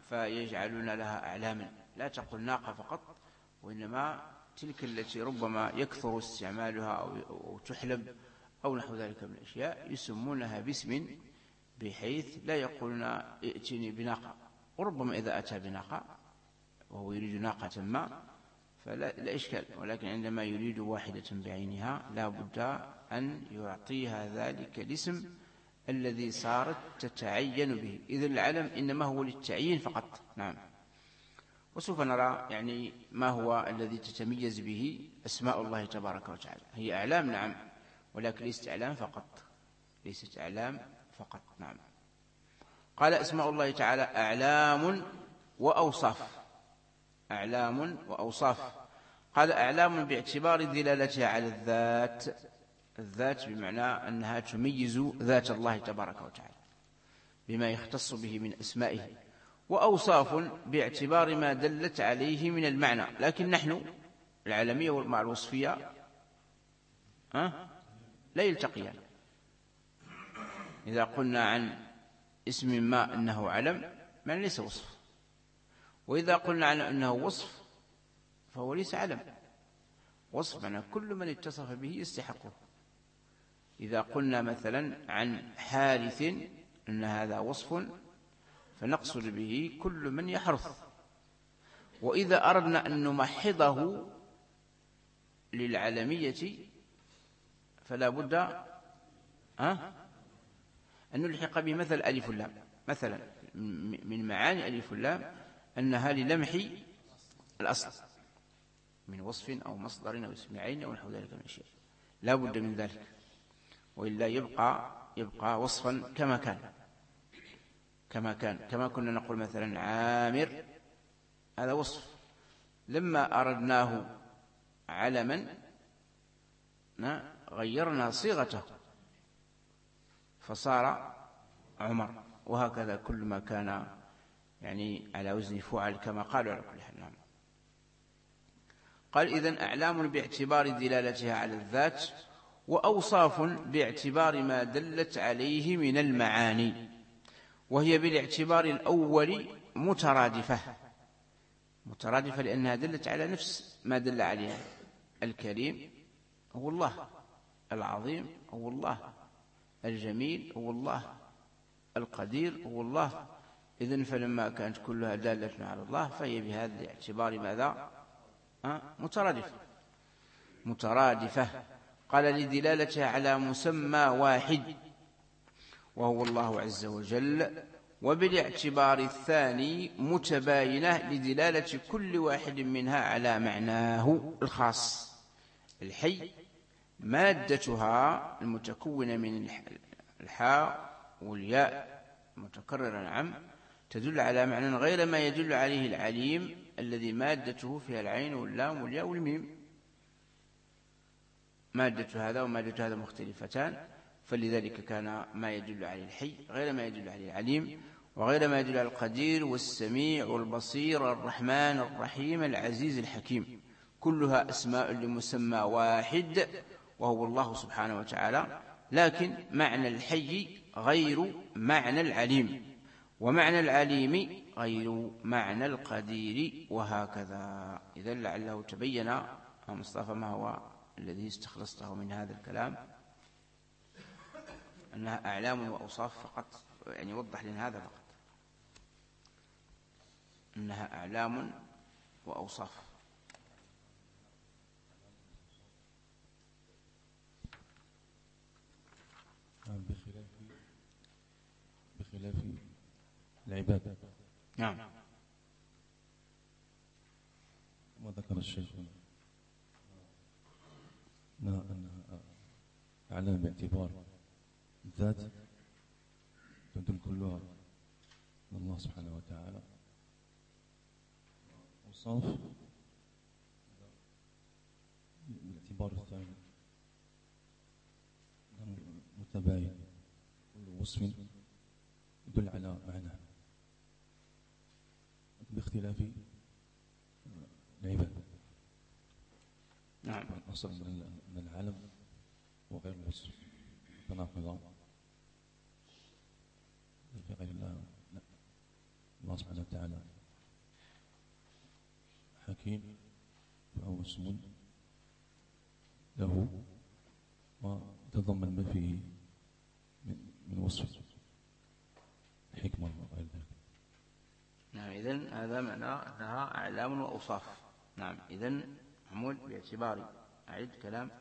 فيجعلون لها أعلاما. لا تقل ناقة فقط، وإنما تلك التي ربما يكثر استعمالها أو تحلب أو نحو ذلك من الأشياء يسمونها باسم، بحيث لا يقولون ائتني بناقة. وربما إذا أتى بناقة وهو يريد ناقة ما فلا لا إشكال، ولكن عندما يريد واحدة بعينها لا بد أن يعطيها ذلك الاسم الذي صارت تتعين به. إذن العلم إنما هو للتعيين فقط. نعم. وسوف نرى يعني ما هو الذي تتميز به أسماء الله تبارك وتعالى. هي أعلام نعم، ولكن ليست أعلام فقط، ليست أعلام فقط. نعم. قال أسماء الله تعالى أعلام وأوصاف. أعلام وأوصاف. قال أعلام باعتبار دلالتها على الذات، الذات بمعنى أنها تميز ذات الله تبارك وتعالى بما يختص به من أسمائه، وأوصاف باعتبار ما دلت عليه من المعنى. لكن نحن العالمية مع الوصفية أه؟ لا يلتقيان. إذا قلنا عن اسم ما أنه علم معنى ليس وصف، وإذا قلنا عنه أنه وصف فهو ليس علم. وصف معنى كل من اتصف به يستحقه. إذا قلنا مثلا عن حارث أن هذا وصف فنقصد به كل من يحرث. وإذا أردنا أن نمحضه للعلمية فلا بد أه؟ أن نلحق به مثل ألف اللام. مثلا من معاني ألف اللام أنها للمح الأصل من وصف أو مصدر أو اسم عين أو نحو ذلك من الشيء، لا بد من ذلك، وإلا يبقى يبقى وصفا كما كان كما كان كما كنا نقول مثلا عامر هذا وصف، لما أردناه علما غيرنا صيغته فصار عمر، وهكذا كل ما كان يعني على وزن فعل كما قالوا على كل حال. نعم. قال إذن أعلام باعتبار دلالتها على الذات، وأوصاف باعتبار ما دلت عليه من المعاني، وهي بالاعتبار الأول مترادفة. مترادفة لأنها دلت على نفس ما دل عليها. الكريم هو الله، العظيم هو الله، الجميل هو الله، القدير هو الله. إذن فلما كانت كلها دالة على الله فهي بهذا الاعتبار ماذا؟ أه؟ مترادفة مترادفة. قال لدلالتها على مسمى واحد وهو الله عز وجل، وبالاعتبار الثاني متباينة لدلالة كل واحد منها على معناه الخاص. الحي مادتها المتكونة من الحاء والياء متكررة نعم تدل على معنى غير ما يدل عليه العليم الذي مادته فيها العين واللام والياء والميم. مادة هذا ومادة هذا مختلفتان، فلذلك كان ما يدل عليه الحي غير ما يدل عليه العليم، وغير ما يدل على القدير والسميع والبصير الرحمن الرحيم العزيز الحكيم. كلها أسماء لمسمى واحد وهو الله سبحانه وتعالى، لكن معنى الحي غير معنى العليم، ومعنى العليم غير معنى القدير، وهكذا. إذن لعله تبين مصطفى ما هو الذي استخلصته من هذا الكلام، أنها أعلام وأوصاف فقط، يعني وضح لنا هذا فقط، أنها أعلام وأوصاف. بخلاف بخلاف العبادة. نعم. وذكر الشيخ أنها أعلام باعتبار الذات تدل كلها على الله سبحانه وتعالى. وصاف باعتبار الثاني متباين، كل وصف يدل على معنى باختلاف العبادة. نعم. الأصل من العالم وغير الوصف تناقض في غير الله. لا. الله سبحانه وتعالى حكيم فهو اسم له وتضمن ما فيه من, من وصف الحكمة وغير ذلك. نعم، إذن هذا معنى أنها أعلام وأوصاف. نعم، إذن محمود باعتبار أعد كلام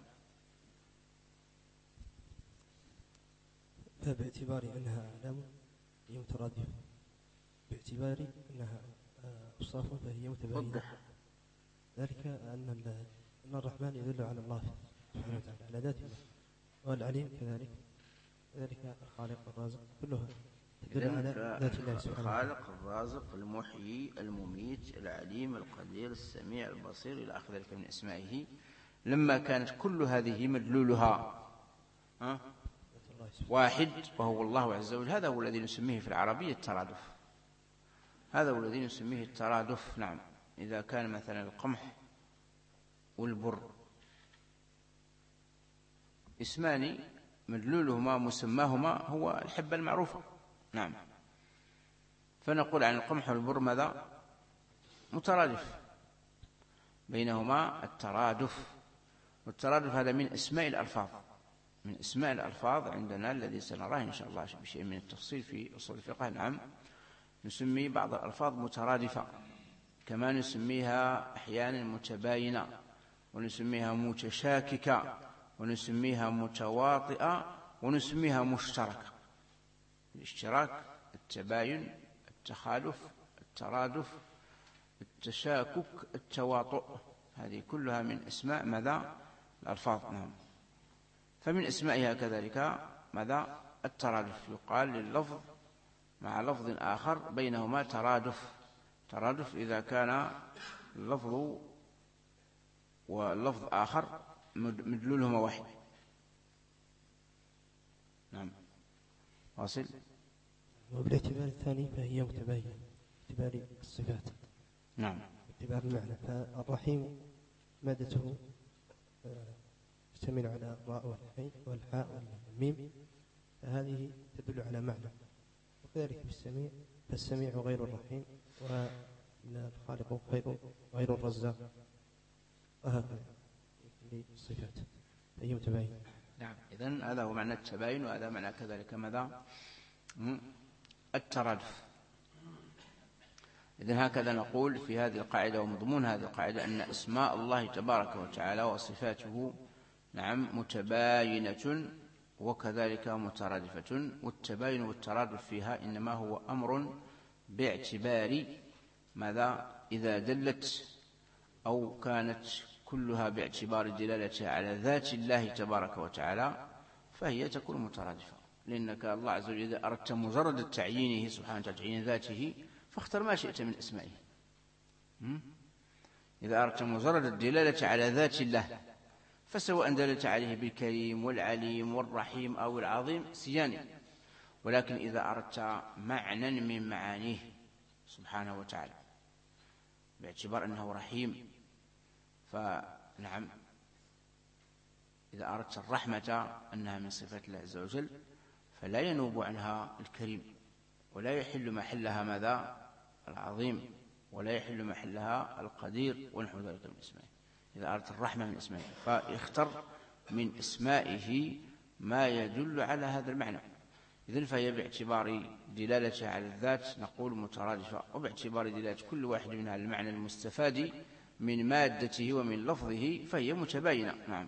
فباعتبار أنها أعلام هي مترادفة، باعتبار أنها أوصاف فهي متباينة. ذلك أن أن الرحمن يدل على الله سبحانه وتعالى على ذات الله، والعليم كذلك، كذلك الخالق الرازق كلها تدل على ذات الله سبحانه وتعالى. الخالق الرازق المحيي المميت العليم القدير السميع البصير إلى آخر ذلك من أسمائه. لما كانت كل هذه مدلولها ها واحد وهو الله عز وجل، هذا هو الذي نسميه في العربية الترادف. هذا هو الذي نسميه الترادف. نعم، إذا كان مثلا القمح والبر اسمان مدلولهما مسماهما هو الحبة المعروفة. نعم، فنقول عن القمح والبر ماذا؟ مترادف، بينهما الترادف. والترادف هذا من أسماء الألفاظ، من أسماء الألفاظ عندنا الذي سنراه إن شاء الله بشيء من التفصيل في أصول الفقه. نعم، نسمي بعض الألفاظ مترادفة، كما نسميها أحيانا متباينة، ونسميها متشاككة، ونسميها متواطئة، ونسميها مشتركة. الاشتراك، التباين، التخالف، الترادف، التشاكك، التواطؤ، هذه كلها من أسماء ماذا؟ الألفاظ. نعم، فمن أسمائها كذلك ماذا؟ الترادف، يقال لللفظ مع لفظ آخر بينهما ترادف. ترادف إذا كان اللفظ واللفظ آخر مدلولهما واحد. نعم، واصل. وبالاعتبار الثاني فهي متباينة باعتبار الصفات. نعم، باعتبار المعنى. فالرحيم مادته تشتمل على الراء والعين والحاء والميم، فهذه تدل على معنى. وكذلك بالسميع، فالسميع غير الرحيم، والخالق غير غير الرزاق، وهكذا الصفات فهي متباينة. نعم، إذن هذا هو معنى التباين، وهذا معنى كذلك ماذا؟ الترادف. إذن هكذا نقول في هذه القاعدة ومضمون هذه القاعدة أن أسماء الله تبارك وتعالى وصفاته نعم متباينة وكذلك مترادفة. والتباين والترادف فيها إنما هو أمر باعتبار ماذا؟ إذا دلت أو كانت كلها باعتبار دلالتها على ذات الله تبارك وتعالى فهي تكون مترادفة، لأنك الله عز وجل إذا أردت مجرد تعيينه سبحانه وتعالى تعيين ذاته فاختر ما شئت من اسمائه. إذا أردت مجرد الدلالة على ذات الله فسواء دلت عليه بالكريم والعليم والرحيم أو العظيم سياني، ولكن إذا أردت معنى من معانيه سبحانه وتعالى باعتبار أنه رحيم، فنعم إذا أردت الرحمة أنها من صفات الله عز وجل فلا ينوب عنها الكريم، ولا يحل محلها ماذا؟ العظيم، ولا يحل محلها القدير ونحو ذلك من اسمائه. إذا أردت الرحمة من اسمائه فاختر من اسمائه ما يدل على هذا المعنى. إذن فهي باعتبار دلالتها على الذات نقول مترادفة، وباعتبار دلالة كل واحد منها على المعنى المستفاد من مادته ومن لفظه فهي متباينة. نعم.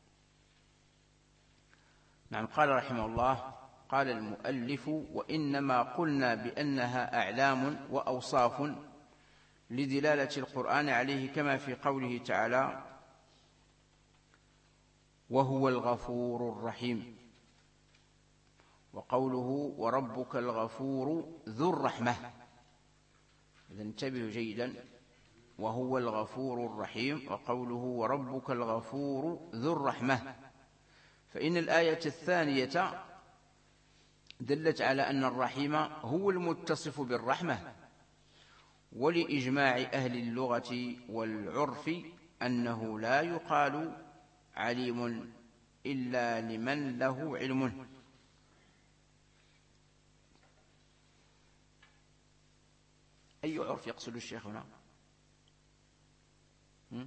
نعم، قال رحمه الله، قال المؤلف: وإنما قلنا بأنها أعلام وأوصاف لدلالة القرآن عليه، كما في قوله تعالى: وهو الغفور الرحيم، وقوله: وربك الغفور ذو الرحمة. إذن انتبهوا جيدا، وهو الغفور الرحيم، وقوله: وربك الغفور ذو الرحمة. فإن الآية الثانية دلت على أن الرحيم هو المتصف بالرحمة، ولإجماع أهل اللغة والعرف أنه لا يقال عليم إلا لمن له علم. أي عرف يقصد الشيخ هنا؟ م?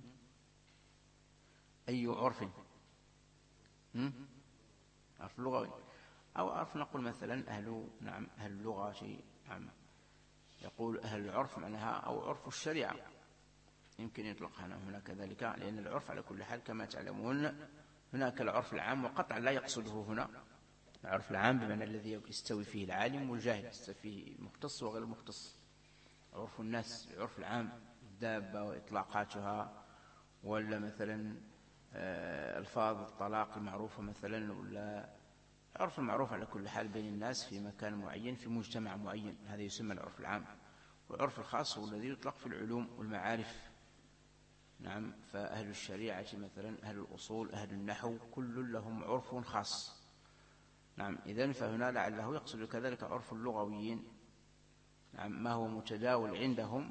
أي عرف؟ م? عرف لغوي أو عرف نقول مثلا أهل نعم أهل اللغة نعم يقول أهل العرف معناها أو عرف الشريعة يمكن يطلقها هنا كذلك، لأن العرف على كل حال كما تعلمون هناك العرف العام وقطعا لا يقصده هنا العرف العام بمعنى الذي يستوي فيه العالم والجاهل، يستوي فيه المختص وغير المختص. عرف الناس العرف العام الدابة وإطلاقاتها، ولا مثلا ألفاظ الطلاق المعروفة مثلا، ولا عرف المعروف على كل حال بين الناس في مكان معين في مجتمع معين، هذا يسمى العرف العام. والعرف الخاص هو الذي يطلق في العلوم والمعارف. نعم، فأهل الشريعة مثلا أهل الأصول أهل النحو كل لهم عرف خاص. نعم، إذن فهنا لعله يقصد كذلك عرف اللغويين. نعم، ما هو متداول عندهم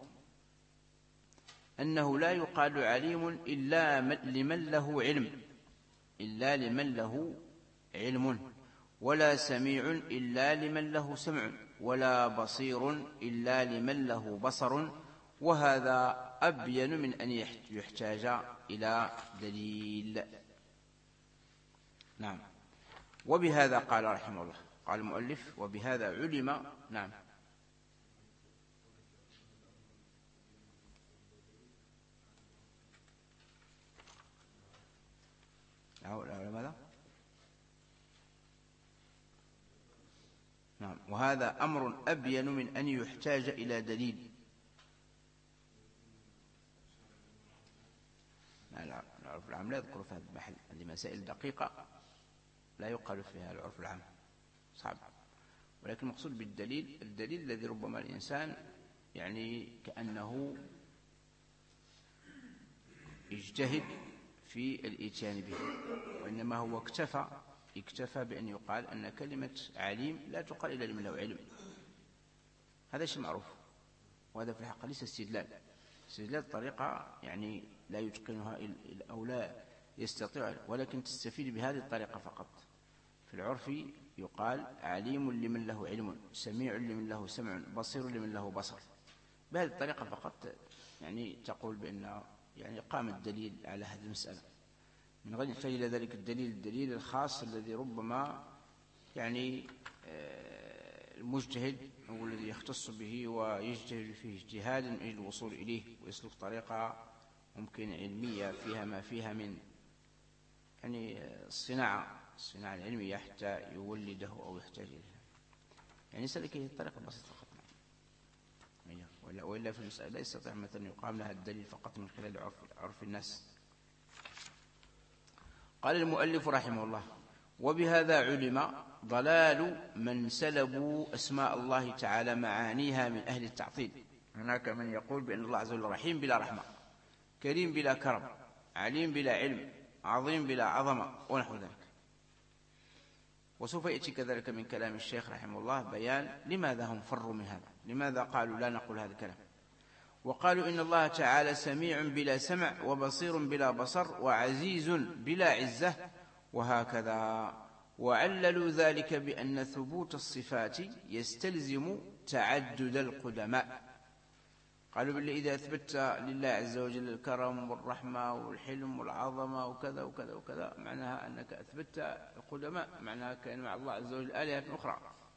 أنه لا يقال عليم إلا لمن له علم إلا لمن له علم، ولا سميع إلا لمن له سمع، ولا بصير إلا لمن له بصر، وهذا أبين من أن يحتاج إلى دليل. نعم، وبهذا قال رحمه الله، قال المؤلف وبهذا علم. نعم، ماذا؟ نعم، وهذا أمر أبين من أن يحتاج إلى دليل. العرف العام لا يذكر في هذا المحل، هذه مسائل دقيقة لا يقال فيها العرف العام، صعب. ولكن المقصود بالدليل الدليل الذي ربما الإنسان يعني كأنه يجتهد في الإتيان به، وإنما هو اكتفى اكتفى بأن يقال أن كلمة عليم لا تقال إلا لمن له علم. هذا شيء معروف، وهذا في الحقيقة ليس استدلال. استدلال طريقة يعني لا يتقنها أو لا يستطيع، ولكن تستفيد بهذه الطريقة فقط. في العرف يقال عليم لمن له علم، سميع لمن له سمع، بصير لمن له بصر. بهذه الطريقة فقط يعني تقول بأن يعني قام الدليل على هذه المسألة، من غير يحتاج إلى ذلك الدليل الدليل الخاص الذي ربما يعني المجتهد هو الذي يختص به ويجتهد فيه اجتهادا من أجل الوصول إليه، ويسلك طريقة ممكن علمية فيها ما فيها من يعني الصناعة الصناعة العلمية حتى يولده أو يحتاج إليها، يعني سلك هذه الطريقة بسيطة فقط. وإلا في المسألة لا يستطيع مثلا يقام لها الدليل فقط من خلال عرف, عرف الناس. قال المؤلف رحمه الله وبهذا علم ضلال من سلبوا أسماء الله تعالى معانيها من أهل التعطيل. هناك من يقول بأن الله عز وجل رحيم بلا رحمة، كريم بلا كرم، عليم بلا علم، عظيم بلا عظمة، ونحو ذلك. وسوف يأتي كذلك من كلام الشيخ رحمه الله بيان لماذا هم فروا من هذا، لماذا قالوا لا نقول هذا الكلام. وقالوا إن الله تعالى سميع بلا سمع، وبصير بلا بصر، وعزيز بلا عزة، وهكذا. وعللوا ذلك بأن ثبوت الصفات يستلزم تعدد القدماء. قالوا بالله إذا أثبت لله عز وجل الكرم والرحمة والحلم والعظمة وكذا وكذا وكذا، معناها أنك أثبت القدماء، معناها كأن مع الله عز وجل آلهة أخرى.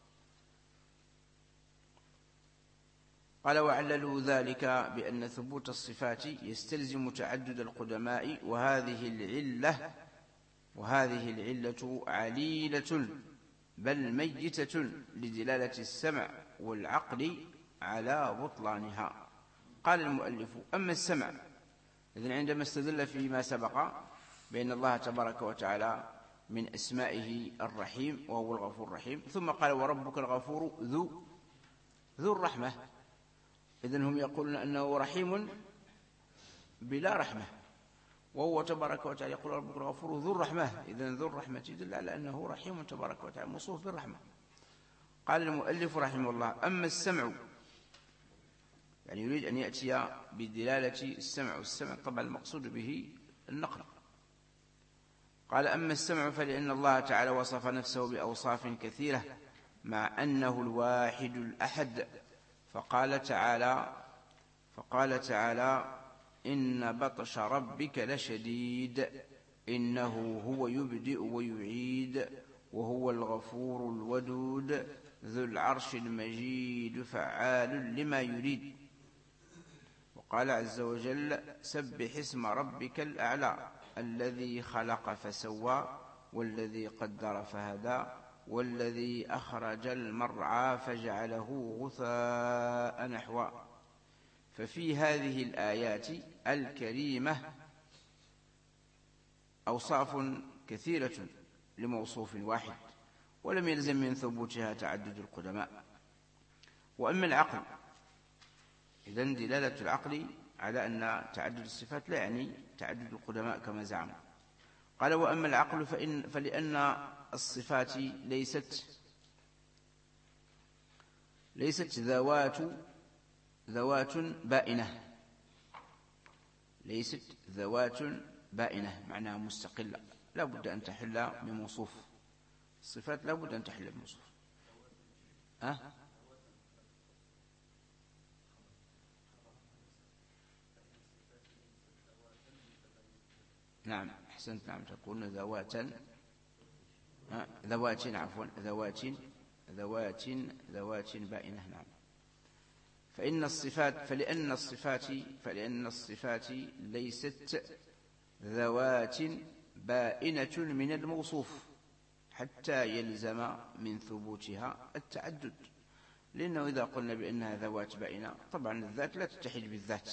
قال وعللوا ذلك بأن ثبوت الصفات يستلزم تعدد القدماء، وهذه العلة وهذه العلة عليلة بل ميتة لدلالة السمع والعقل على بطلانها. قال المؤلف أما السمع، إذن عندما استدل فيما سبق بأن الله تبارك وتعالى من أسمائه الرحيم وهو الغفور الرحيم، ثم قال وربك الغفور ذو ذو الرحمة، إذن هم يقولون أنه رحيم بلا رحمة، وهو تبارك وتعالى يقول ربك الغفور ذو الرحمة، إذن ذو الرحمة يدل على أنه رحيم تبارك وتعالى موصوف بالرحمة. قال المؤلف رحمه الله أما السمع، يعني يريد أن يأتي بدلالة السمع، والسمع طبعا المقصود به النقل. قال أما السمع فلأن الله تعالى وصف نفسه بأوصاف كثيرة مع أنه الواحد الأحد، فقال تعالى فقال تعالى إن بطش ربك لشديد إنه هو يبدئ ويعيد وهو الغفور الودود ذو العرش المجيد فعال لما يريد. وقال عز وجل سبح اسم ربك الأعلى الذي خلق فسوى والذي قدر فهدى والذي أخرج المرعى فجعله غثاء نحوا. ففي هذه الآيات الكريمة أوصاف كثيرة لموصوف واحد، ولم يلزم من ثبوتها تعدد القدماء. وأما العقل، إذن دلالة العقل على أن تعدد الصفات لا يعني تعدد القدماء كما زعم. قال وأما العقل فإن فلأن الصفات ليست ليست ذوات ذوات بائنة ليست ذوات بائنة معناها مستقلة، لا بد أن تحل بموصوف. الصفات لا بد أن تحل بموصوف. أه؟ نعم أحسنت. نعم تقول ذواتا أه؟ ذوات عفوا ذوات ذوات ذوات بائنة. نعم. فإن الصفات فلأن الصفات فلأن الصفات ليست ذوات بائنة من الموصوف حتى يلزم من ثبوتها التعدد. لأنه إذا قلنا بأنها ذوات بائنة طبعا الذات لا تتحد بالذات،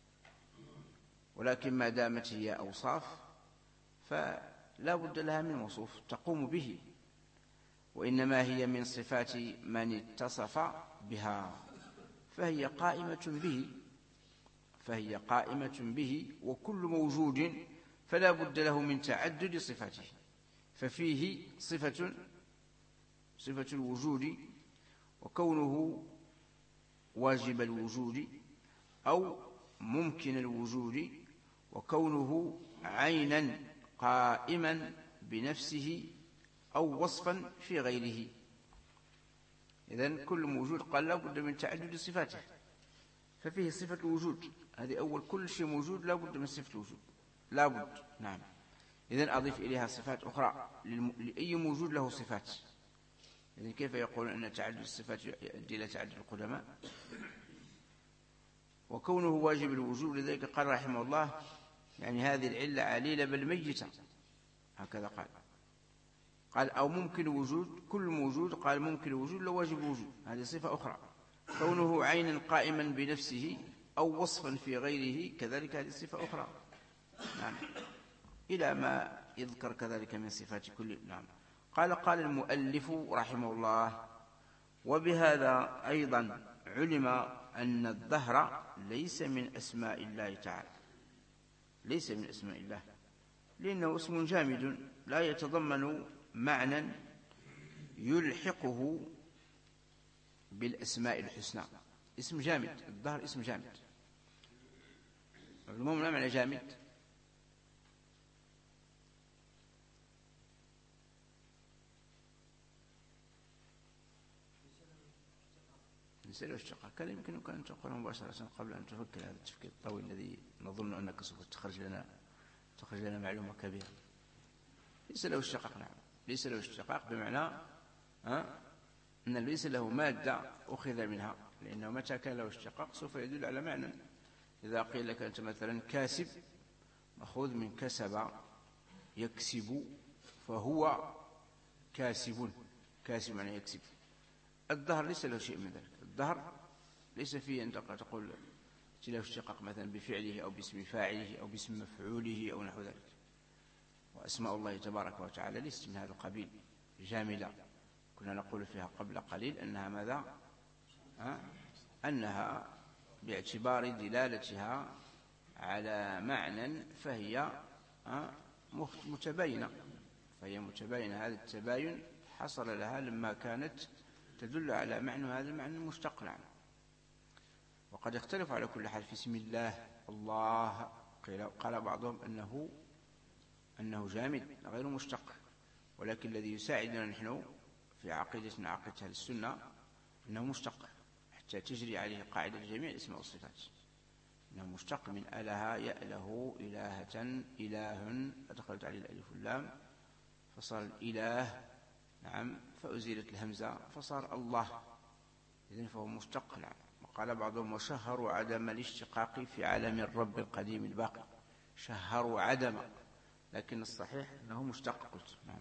ولكن ما دامت هي أوصاف فلا بد لها من موصوف تقوم به، وإنما هي من صفات من اتصف بها فهي قائمة به فهي قائمة به وكل موجود فلا بد له من تعدد صفاته. ففيه صفة صفة الوجود وكونه واجب الوجود أو ممكن الوجود وكونه عينا قائما بنفسه أو وصفا في غيره. إذن كل موجود قال لا بد من تعدد صفاته، ففيه صفة الوجود، هذه أول كل شيء موجود لا بد من صفة الوجود لا بد. نعم. إذن أضيف إليها صفات أخرى لأي موجود له صفات. إذن كيف يقول أن تعدد الصفات يؤدي إلى تعدد القدماء؟ وكونه واجب الوجود، لذلك قال رحمه الله يعني هذه العلة عليلة بل ميتة، هكذا قال. قال أو ممكن وجود، كل موجود قال ممكن وجود لو واجب وجود، هذه صفة أخرى. كونه عينا قائما بنفسه أو وصفا في غيره كذلك هذه صفة أخرى. نعم. إلى ما يذكر كذلك من صفات كل. نعم. قال قال المؤلف رحمه الله وبهذا أيضا علم أن الدهر ليس من أسماء الله تعالى، ليس من أسماء الله، لأنه اسم جامد لا يتضمن معنى يلحقه بالأسماء الحسنى. اسم جامد، الدهر اسم جامد. المهم ما معنى جامد؟ ليس له اشتقاق. كان يمكنك أن تقوله مباشرة قبل أن تفكر هذا التفكير الطويل الذي نظن أنك سوف تخرج لنا تخرج لنا معلومة كبيرة. ليس له اشتقاق. نعم ليس له اشتقاق بمعنى ها أن ليس له مادة أخذ منها، لأنه متى كان له اشتقاق سوف يدل على معنى. إذا قيل لك أنت مثلا كاسب مأخوذ من كسب يكسب فهو كاسب، كاسب معنى يكسب. الدهر ليس له شيء من ذلك. الدهر ليس فيه أن تقول له اشتقاق مثلا بفعله أو باسم فاعله أو باسم مفعوله أو نحو ذلك. وأسماء الله تبارك وتعالى ليست من هذا القبيل جاملة. كنا نقول فيها قبل قليل أنها ماذا؟ أه؟ أنها باعتبار دلالتها على معنى فهي أه؟ متباينة فهي متباينة. هذا التباين حصل لها لما كانت تدل على معنى هذا المعنى المشتق عنه. وقد يختلف على كل حال في اسم الله. الله قال بعضهم أنه أنه جامد غير مشتق، ولكن الذي يساعدنا نحن في عقيدتنا عقيدة السنة أنه مشتق حتى تجري عليه قاعدة جميع الأسماء والصفات، إنه مشتق من أله يأله إلهة إله أدخلت عليه الألف واللام فصار الإله، نعم، فأزيلت الهمزة فصار الله، إذن فهو مشتق. نعم. وقال بعضهم وشهروا عدم الاشتقاق في عالم الرب القديم الباقي، شهروا عدم، لكن الصحيح أنه مشتق قلت. نعم.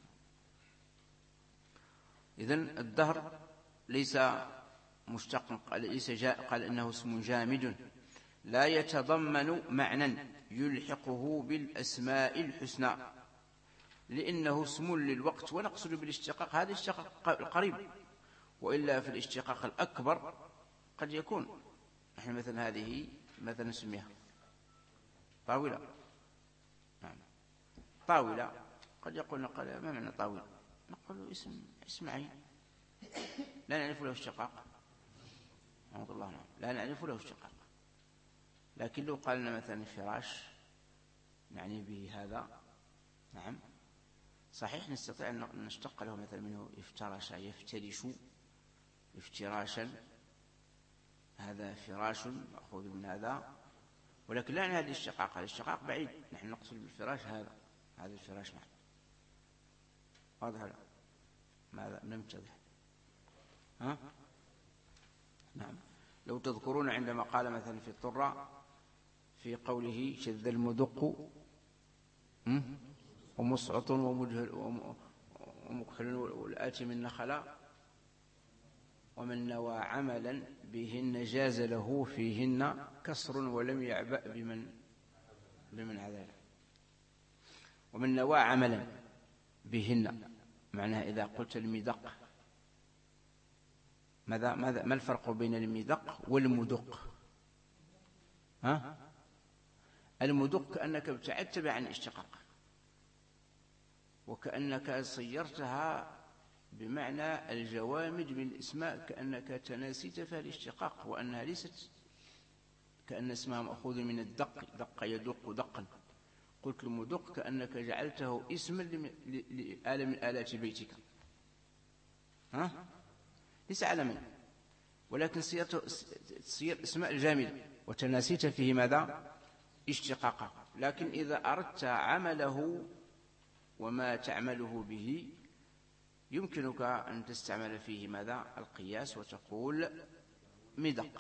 إذن الدهر ليس مشتق، قال ليس جاء، قال إنه اسم جامد لا يتضمن معنى يلحقه بالأسماء الحسنى، لأنه اسم للوقت، ونقصد بالاشتقاق هذا الاشتقاق القريب، وإلا في الاشتقاق الأكبر قد يكون، نحن مثلا هذه مثلا نسميها طاولة، نعم، طاولة، قد يقول قال ما معنى طاولة؟ نقول اسم اسم عين لا نعرف له اشتقاق، رحمه الله، نعم، لا نعرف له اشتقاق. لكن لو قال لنا مثلا فراش نعني به هذا، نعم، صحيح نستطيع أن نشتق له مثلا منه افترش يفترش افتراشا، هذا فراش مأخوذ من هذا، ولكن لا يعني هذا الاشتقاق، هذا الاشتقاق بعيد، نحن نقصد بالفراش هذا هذا الفراش. نعم، واضح لا؟ ماذا لم تضح؟ ها؟ نعم. لو تذكرون عندما قال مثلا في الطرة في قوله شذ المدق ومسعط ومكحل والآتي من نخلا ومن نوى عملا بهن جاز له فيهن كسر ولم يعبأ بمن بمن عذاب. ومن نوى عملا بهن معناها إذا قلت المدق، ماذا ماذا ما الفرق بين المدق والمدق؟ ها؟ المدق كأنك ابتعدت عن الاشتقاق، وكأنك صيرتها بمعنى الجوامد من الاسماء، كأنك تناسيت فيها الاشتقاق، وأنها ليست، كأن اسمها مأخوذ من الدق، دق يدق دقا. قلت المدق كأنك جعلته اسما لآلة من آلات بيتك، ها؟ ليس علما، ولكن تصير اسماء الجامدة وتناسيت فيه ماذا؟ اشتقاقا. لكن إذا أردت عمله وما تعمله به يمكنك أن تستعمل فيه ماذا؟ القياس، وتقول مدق،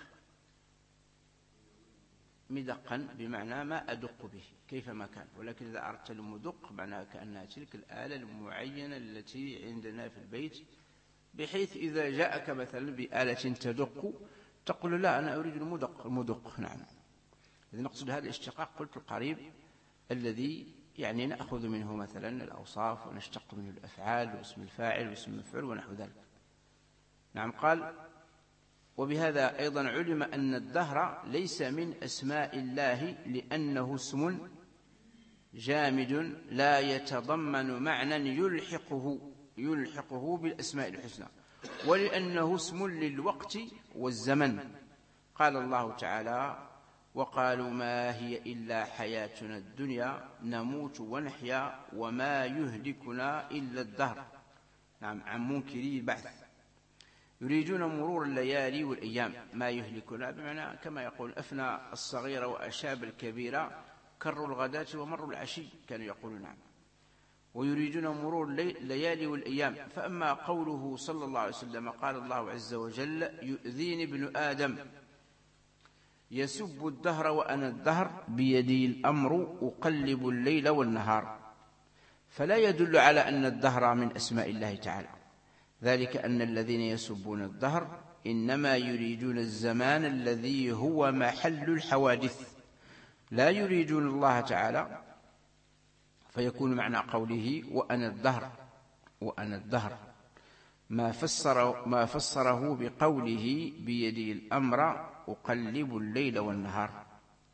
مدقا بمعنى ما أدق به كيفما كان. ولكن إذا أردت المدق معناها كأنها تلك الآلة المعينة التي عندنا في البيت، بحيث إذا جاءك مثلا بآلة تدق تقول لا أنا أريد المدق المدق. نعم. إذا نقصد هذا الاشتقاق قلت القريب الذي يعني نأخذ منه مثلا الأوصاف ونشتق منه الأفعال واسم الفاعل واسم المفعول ونحو ذلك. نعم. قال وبهذا أيضا علم أن الدهر ليس من أسماء الله لأنه اسم جامد لا يتضمن معنى يلحقه يلحقه بالأسماء الحسنى، ولأنه اسم للوقت والزمن. قال الله تعالى وقالوا ما هي إلا حياتنا الدنيا نموت ونحيا وما يهلكنا إلا الدهر. نعم، عن منكري البعث. يريدون مرور الليالي والأيام، ما يهلكنا بمعنى كما يقول أفنى الصغير وأشاب الكبيرة كروا الغداة ومروا العشي، كانوا يقولون. نعم. ويريدون مرور الليالي والأيام. فأما قوله صلى الله عليه وسلم قال الله عز وجل يؤذيني ابن آدم يسب الدهر وأنا الدهر بيدي الأمر أقلب الليل والنهار، فلا يدل على أن الدهر من أسماء الله تعالى، ذلك أن الذين يسبون الدهر إنما يريدون الزمان الذي هو محل الحوادث، لا يريدون الله تعالى، فيكون معنى قوله وأنا الدهر وأنا الدهر ما فسر ما فسره بقوله بيدي الأمر أقلب الليل والنهار.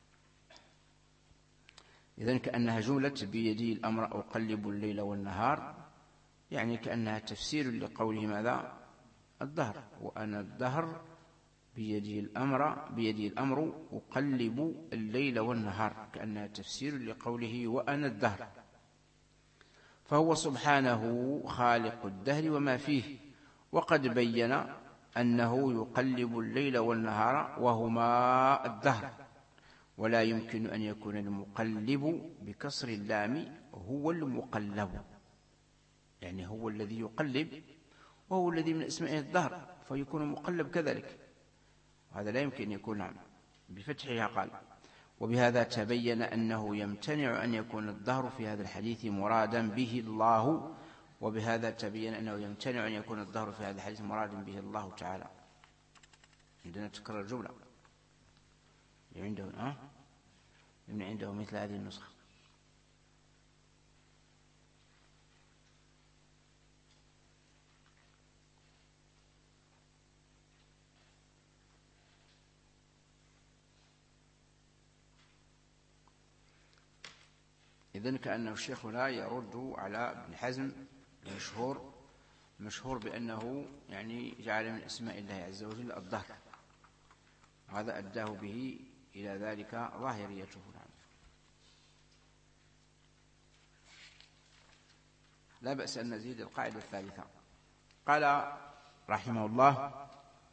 إذن كأنها جملة بيدي الأمر أقلب الليل والنهار، يعني كأنها تفسير لقوله ماذا؟ الدهر، وأنا الدهر بيدي الأمر بيدي الأمر أقلب الليل والنهار، كأنها تفسير لقوله وأنا الدهر. فهو سبحانه خالق الدهر وما فيه، وقد بين أنه يقلب الليل والنهار وهما الدهر، ولا يمكن أن يكون المقلب بكسر اللام هو المقلب، يعني هو الذي يقلب وهو الذي من اسمه الدهر، فيكون مقلب كذلك، هذا لا يمكن أن يكون نعم بفتحها. قال: وبهذا تبين أنه يمتنع أن يكون الدهر في هذا الحديث مرادا به الله، وبهذا تبين أنه يمتنع أن يكون الدهر في هذا الحديث مرادا به الله تعالى. عندنا تكرر الجملة عنده أه؟ من عنده مثل هذه النسخة. إذن كأنه الشيخ لا يرد على ابن حزم المشهور مشهور بأنه يعني جعل من اسماء الله عز وجل الدهر، هذا أداه به إلى ذلك ظاهريته. لا بأس أن نزيد القاعدة الثالثة. قال رحمه الله: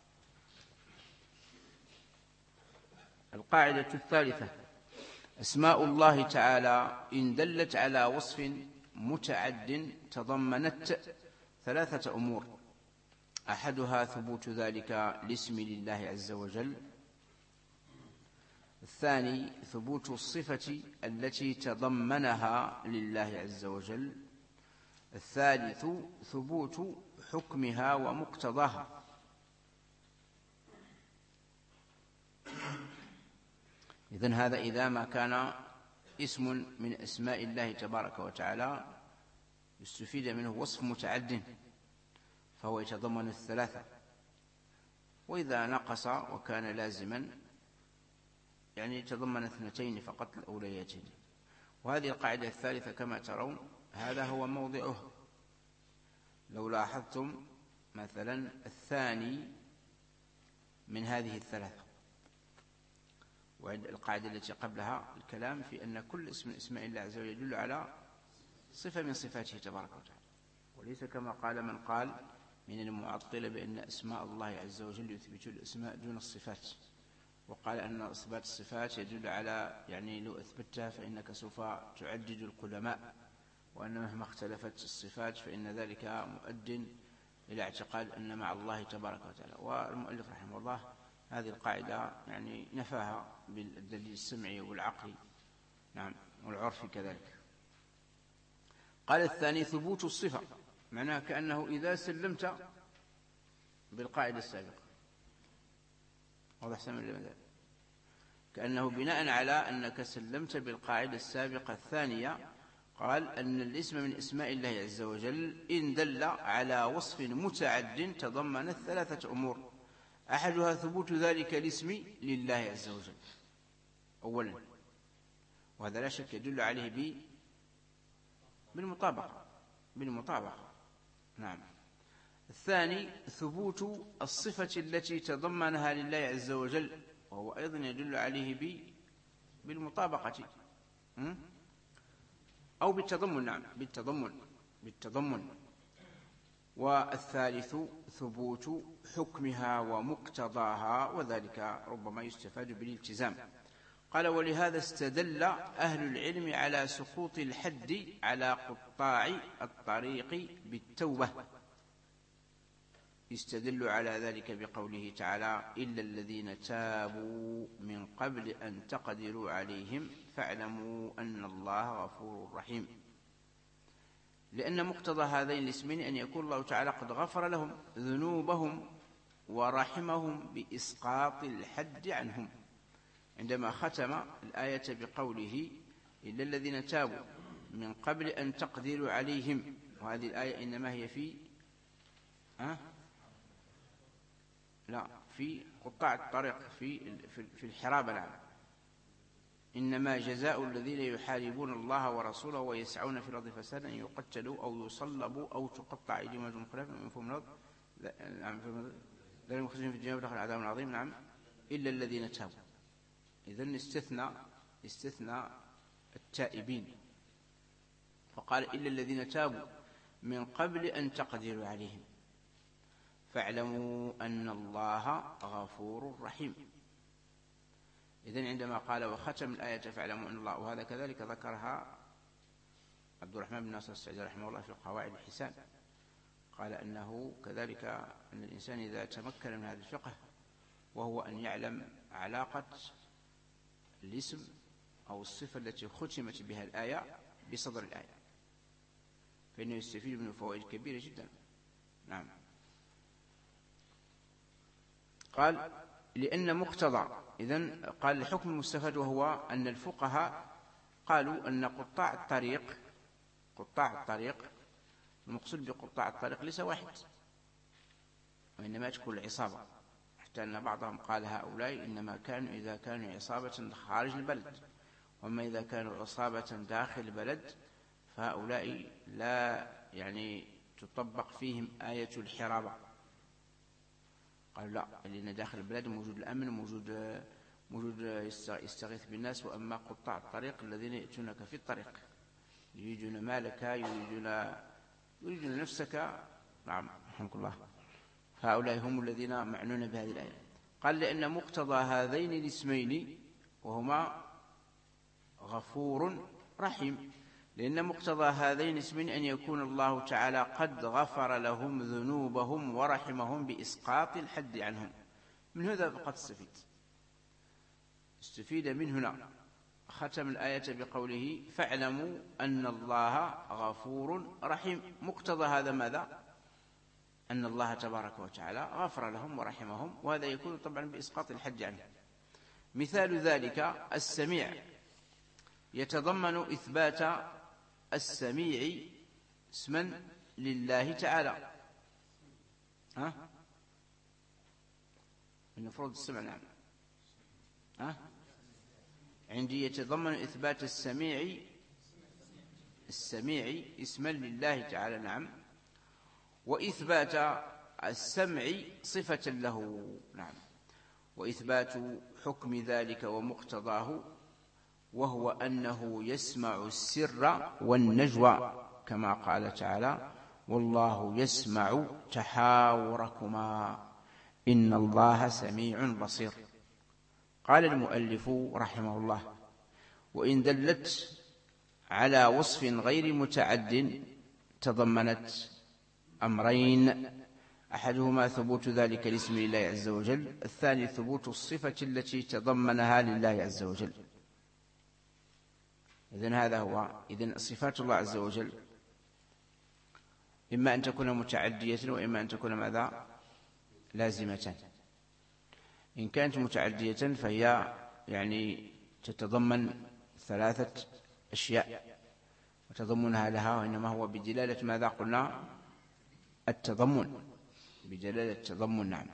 القاعدة الثالثة: أسماء الله تعالى إن دلت على وصف متعد تضمنت ثلاثة أمور: أحدها ثبوت ذلك الاسم لله عز وجل، الثاني ثبوت الصفة التي تضمنها لله عز وجل، الثالث ثبوت حكمها ومقتضاها. إذن هذا إذا ما كان اسم من أسماء الله تبارك وتعالى يستفيد منه وصف متعد فهو يتضمن الثلاثة، وإذا نقص وكان لازما يعني يتضمن اثنتين فقط الأوليتين. وهذه القاعدة الثالثة كما ترون هذا هو موضعه. لو لاحظتم مثلا الثاني من هذه الثلاثة، وعند القاعدة التي قبلها الكلام في أن كل اسم من اسماء الله عز وجل يدل على صفة من صفاته تبارك وتعالى، وليس كما قال من قال من المعطلة بأن أسماء الله عز وجل يثبت الأسماء دون الصفات، وقال أن إثبات الصفات يدل على يعني لو أثبتها فإنك سوف تعدد القلماء، وأن مهما اختلفت الصفات فإن ذلك مؤد إلى اعتقاد أن مع الله تبارك وتعالى. والمؤلف رحمه الله هذه القاعدة يعني نفاها بالدليل السمعي والعقلي نعم والعرفي كذلك. قال: الثاني ثبوت الصفة، معناه كأنه إذا سلمت بالقاعدة السابقة، واضح سمع لماذا؟ كأنه بناء على أنك سلمت بالقاعدة السابقة الثانية، قال أن الاسم من اسماء الله عز وجل إن دل على وصف متعد تضمن ثلاثة أمور: أحدها ثبوت ذلك الاسم لله عز وجل أولا، وهذا لا شك يدل عليه ب بالمطابقة بالمطابقة نعم. الثاني ثبوت الصفة التي تضمنها لله عز وجل، وهو أيضا يدل عليه ب بالمطابقة أو بالتضمن نعم بالتضمن بالتضمن. والثالث ثبوت حكمها ومقتضاها، وذلك ربما يستفاد بالالتزام. قال: ولهذا استدل أهل العلم على سقوط الحد على قطاع الطريق بالتوبة، يستدل على ذلك بقوله تعالى: إلا الذين تابوا من قبل أن تقدروا عليهم فاعلموا أن الله غفور رحيم، لأن مقتضى هذين الاسمين أن يكون الله تعالى قد غفر لهم ذنوبهم ورحمهم بإسقاط الحد عنهم، عندما ختم الآية بقوله: إلا الذين تابوا من قبل أن تقدروا عليهم. وهذه الآية إنما هي في أه؟ لا في قطاع الطريق في في الحرابة العام. إنما جزاء الذين يحاربون الله ورسوله ويسعون في الأرض فسادا أن يقتلوا أو يصلبوا أو تقطع أيديهم وأرجلهم من خلاف من فم الأرض لا يخرجون في الدنيا ودخل عذاب عظيم. نعم إلا الذين تابوا. إذن استثنى استثنى التائبين فقال: إلا الذين تابوا من قبل أن تقدروا عليهم. فاعلموا أن الله غفور رحيم. إذن عندما قال وختم الآية فاعلموا أن الله، وهذا كذلك ذكرها عبد الرحمن بن ناصر السعدي رحمه الله في قواعد الحسان، قال أنه كذلك أن الإنسان إذا تمكن من هذا الفقه وهو أن يعلم علاقة الاسم أو الصفة التي ختمت بها الآية بصدر الآية، فإنه يستفيد من فوائد كبيرة جدا. نعم. قال لأن مقتضى، إذن قال الحكم المستفاد وهو أن الفقهاء قالوا أن قطاع الطريق قطاع الطريق المقصود بقطاع الطريق ليس واحد، وإنما تكون العصابة، حتى أن بعضهم قال هؤلاء إنما كانوا إذا كانوا عصابة خارج البلد، وأما إذا كانوا عصابة داخل البلد فهؤلاء لا يعني تطبق فيهم آية الحرابة. قالوا لا، لأن داخل البلد موجود الأمن، موجود موجود يستغيث بالناس، وأما قطاع الطريق الذين يأتونك في الطريق يريدون مالك، يريدون يريدون نفسك. نعم رحمك الله، هؤلاء هم الذين معنون بهذه الآية. قال لأن مقتضى هذين الاسمين وهما غفور رحيم، لأن مقتضى هذين الاسمين أن يكون الله تعالى قد غفر لهم ذنوبهم ورحمهم بإسقاط الحد عنهم. من هذا فقط استفيد استفيد من هنا ختم الآية بقوله فاعلموا أن الله غفور رحيم. مقتضى هذا ماذا؟ أن الله تبارك وتعالى غفر لهم ورحمهم، وهذا يكون طبعا بإسقاط الحد عنهم. مثال ذلك السميع، يتضمن إثبات السميع اسما لله تعالى. ها؟ المفروض السمع. نعم. ها؟ عندي يتضمن إثبات السميع السميع اسما لله تعالى. نعم. وإثبات السمع صفة له. نعم. وإثبات حكم ذلك ومقتضاه، وهو أنه يسمع السر والنجوى، كما قال تعالى والله يسمع تحاوركما إن الله سميع بصير. قال المؤلف رحمه الله وإن دلت على وصف غير متعد تضمنت أمرين، أحدهما ثبوت ذلك الاسم لله عز وجل، الثاني ثبوت الصفة التي تضمنها لله عز وجل. إذن هذا هو إذن صفات الله عز وجل إما أن تكون متعدية وإما أن تكون ماذا؟ لازمة. إن كانت متعدية فهي يعني تتضمن ثلاثة أشياء، وتضمنها لها وإنما هو بدلالة ماذا قلنا؟ التضمن، بدلالة التضمن. نعم.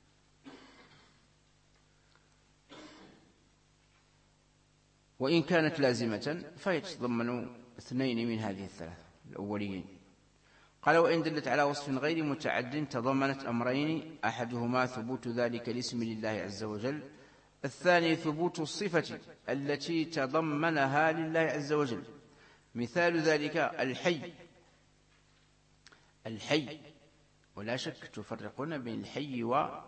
وإن كانت لازمة فيتضمن اثنين من هذه الثلاثة الأولين. قال وإن دلت على وصف غير متعد تضمنت أمرين، أحدهما ثبوت ذلك الاسم لله عز وجل، الثاني ثبوت الصفة التي تضمنها لله عز وجل. مثال ذلك الحي. الحي ولا شك تفرقون بين الحي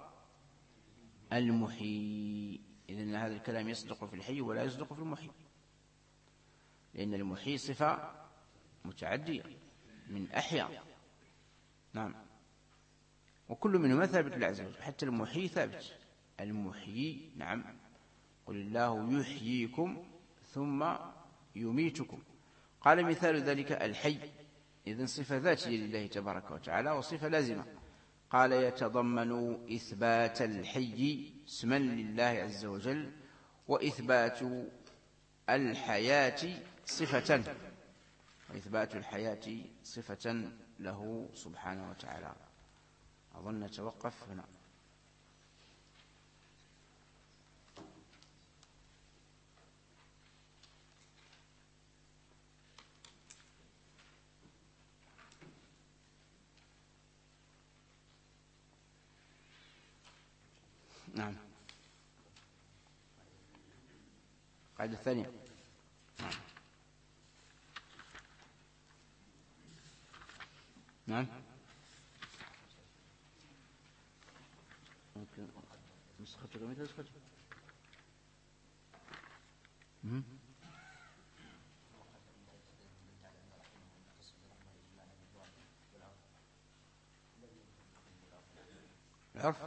والمحيي، إذن هذا الكلام يصدق في الحي ولا يصدق في المحيي، لأن المحيي صفة متعدية من أحياء. نعم. وكل منهما ثابت لله عز وجل، حتى المحيي ثابت. المحيي نعم، قل الله يحييكم ثم يميتكم. قال مثال ذلك الحي، إذن صفة ذاتية لله تبارك وتعالى وصفة لازمة. قال يتضمن إثبات الحي اسما لله عز وجل، وإثبات الحياة صفة وإثبات الحياة صفة له سبحانه وتعالى. أظن نتوقف هنا. نعم. القاعدة الثانية. نعم. ممكن نسختك مثل نسختك. العرف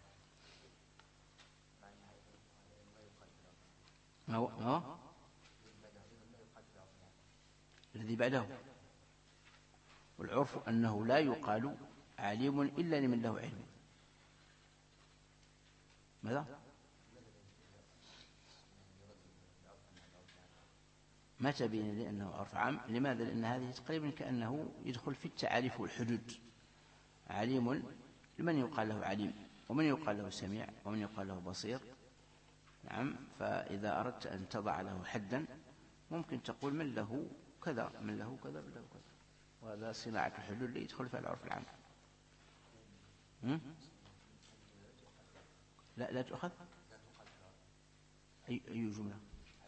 ما هو ما هو الذي بعده. والعرف أنه لا يقال عليم إلا لمن له علم. ماذا؟ ما تبين لي أنه عرف عام. لماذا؟ لأن هذه تقريبا كأنه يدخل في التعاريف والحدود. عليم لمن يقال له عليم، ومن يقال له سميع، ومن يقال له بصير. نعم. فإذا أردت أن تضع له حدا ممكن تقول من له كذا، من له كذا، من له كذا. وهذا صناعة الحدود اللي يدخل في العرف العام. هم؟ لا لا تؤخذ. أي أي جملة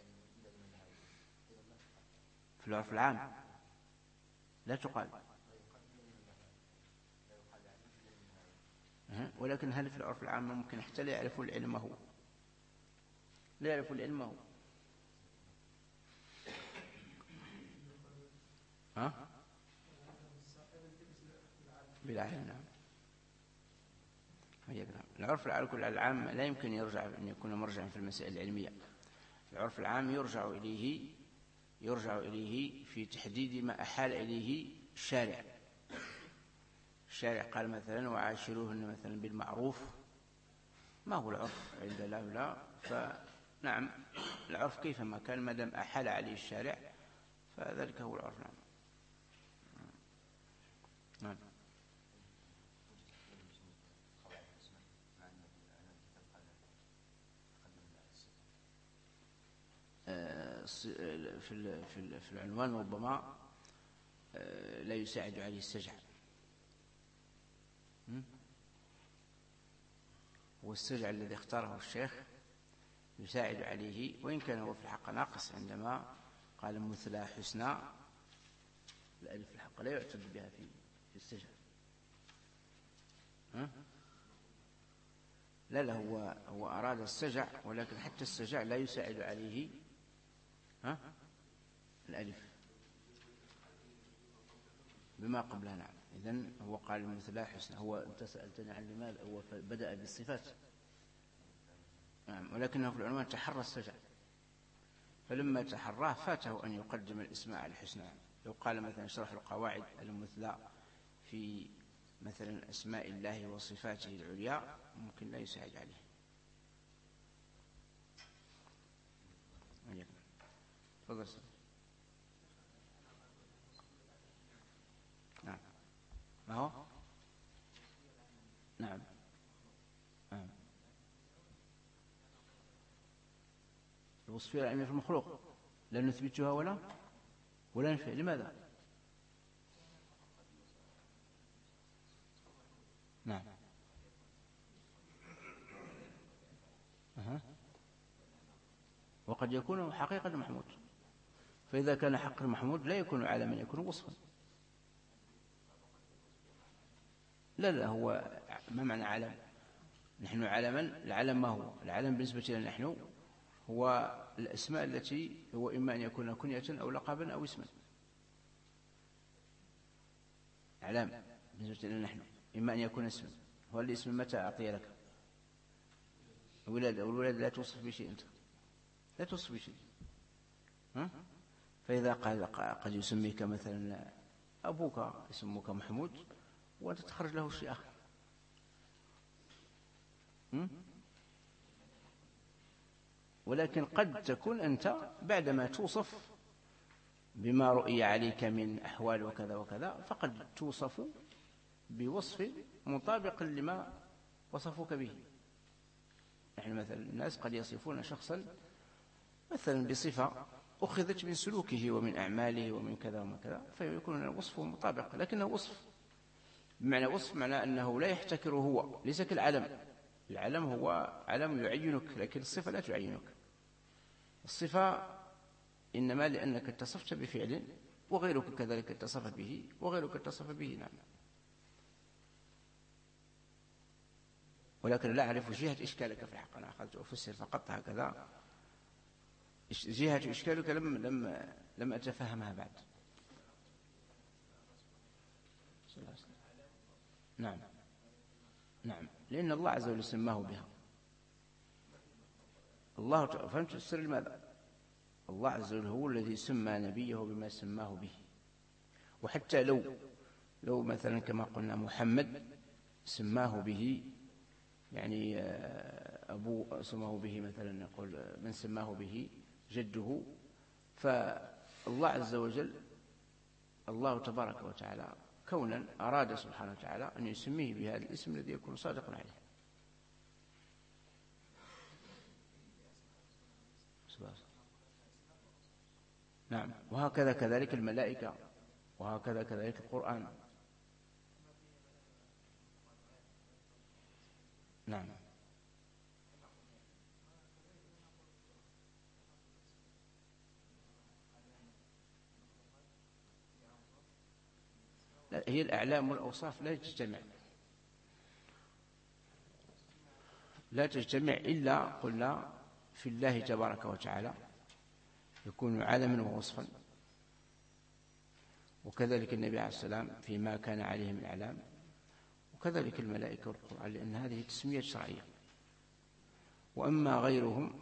في العرف العام لا تقال. ولكن هل في العرف العام ممكن حتى لا يعرف العلم هو لا يعرف العلم هو ها بالعلم. نعم. العرف العام لا يمكن يرجع أن يكون مرجعا في المسائل العلمية. العرف العام يرجع إليه يرجع إليه في تحديد ما أحال إليه الشارع. الشارع قال مثلا وعاشروهن مثلا بالمعروف. ما هو العرف عند لا فنعم العرف كيفما كان ما دام أحال عليه الشارع فذلك هو العرف. نعم. نعم. في في العنوان ربما لا يساعد عليه السجع. والسجع الذي اختاره الشيخ يساعد عليه، وإن كان هو في الحق ناقص عندما قال مثل حسنى. الألف في الحق لا يعتد بها في في السجع. لا لا هو هو أراد السجع، ولكن حتى السجع لا يساعد عليه ها الألف بما قبلها. نعم. إذن هو قال مثل حسنى. هو أنت سألتني عن لماذا هو بدأ بالصفات. نعم. ولكنه في العنوان تحرى السجع، فلما تحراه فاته أن يقدم الاسماء على الحسنى. لو قال مثلا شرح القواعد المثلى في مثلا أسماء الله وصفاته العليا ممكن لا يساعد عليه. تفضل. نعم. ما هو نعم. نعم. الوصفية العلمية في المخلوق لا نثبتها ولا ولا نفعل. لماذا؟ نعم. أه. وقد يكون حقيقة محمود، فإذا كان حق محمود لا يكون عالما، يكون وصفا. لا لا هو ما معنى عالم؟ نحن عالما، العالم ما هو؟ العالم بالنسبة لنا نحن هو الأسماء التي هو إما أن يكون كنية أو لقبا أو اسما. علام بالنسبة لنا نحن إما أن يكون اسما. هو الاسم متى أعطي لك؟ الولادة، والولادة لا توصف بشيء، أنت لا توصف بشيء. ها؟ فإذا قال قد يسميك مثلا أبوك اسمك محمود وأنت تخرج له شيء آخر. ولكن قد تكون أنت بعدما توصف بما رؤي عليك من أحوال وكذا وكذا فقد توصف بوصف مطابق لما وصفوك به. نحن مثلا الناس قد يصفون شخصا مثلا بصفة أخذت من سلوكه ومن أعماله ومن كذا ومن كذا فيكون وصفه مطابق، لكنه وصف بمعنى وصف معنى أنه لا يحتكره هو، ليس كالعلم. العلم هو علم يعينك، لكن الصفة لا تعينك. الصفة إنما لأنك اتصفت بفعل وغيرك كذلك اتصف به وغيرك اتصف به. نعم. ولكن لا أعرف جهة إشكالك في الحق. أنا أخذت أفسر فقط هكذا، جهة إشكالك لم لم لم أتفهمها بعد. نعم نعم، لأن الله عز وجل سماه بها. الله فهمت السر لماذا؟ الله عز وجل هو الذي سمى نبيه بما سماه به. وحتى لو لو مثلا كما قلنا محمد سماه به، يعني أبو سماه به مثلا، نقول من سماه به جده، فالله عز وجل الله تبارك وتعالى كونا أراد سبحانه وتعالى أن يسميه بهذا الاسم الذي يكون صادقا عليه. نعم، وهكذا كذلك الملائكة، وهكذا كذلك القرآن. نعم لا، هي الأعلام والأوصاف لا تجتمع لا تجتمع إلا قلنا في الله تبارك وتعالى يكون علما ووصفا، وكذلك النبي عليه السلام فيما كان عليه من الأعلام، وكذلك الملائكة والقرآن، لأن هذه تسمية شرعية. وأما غيرهم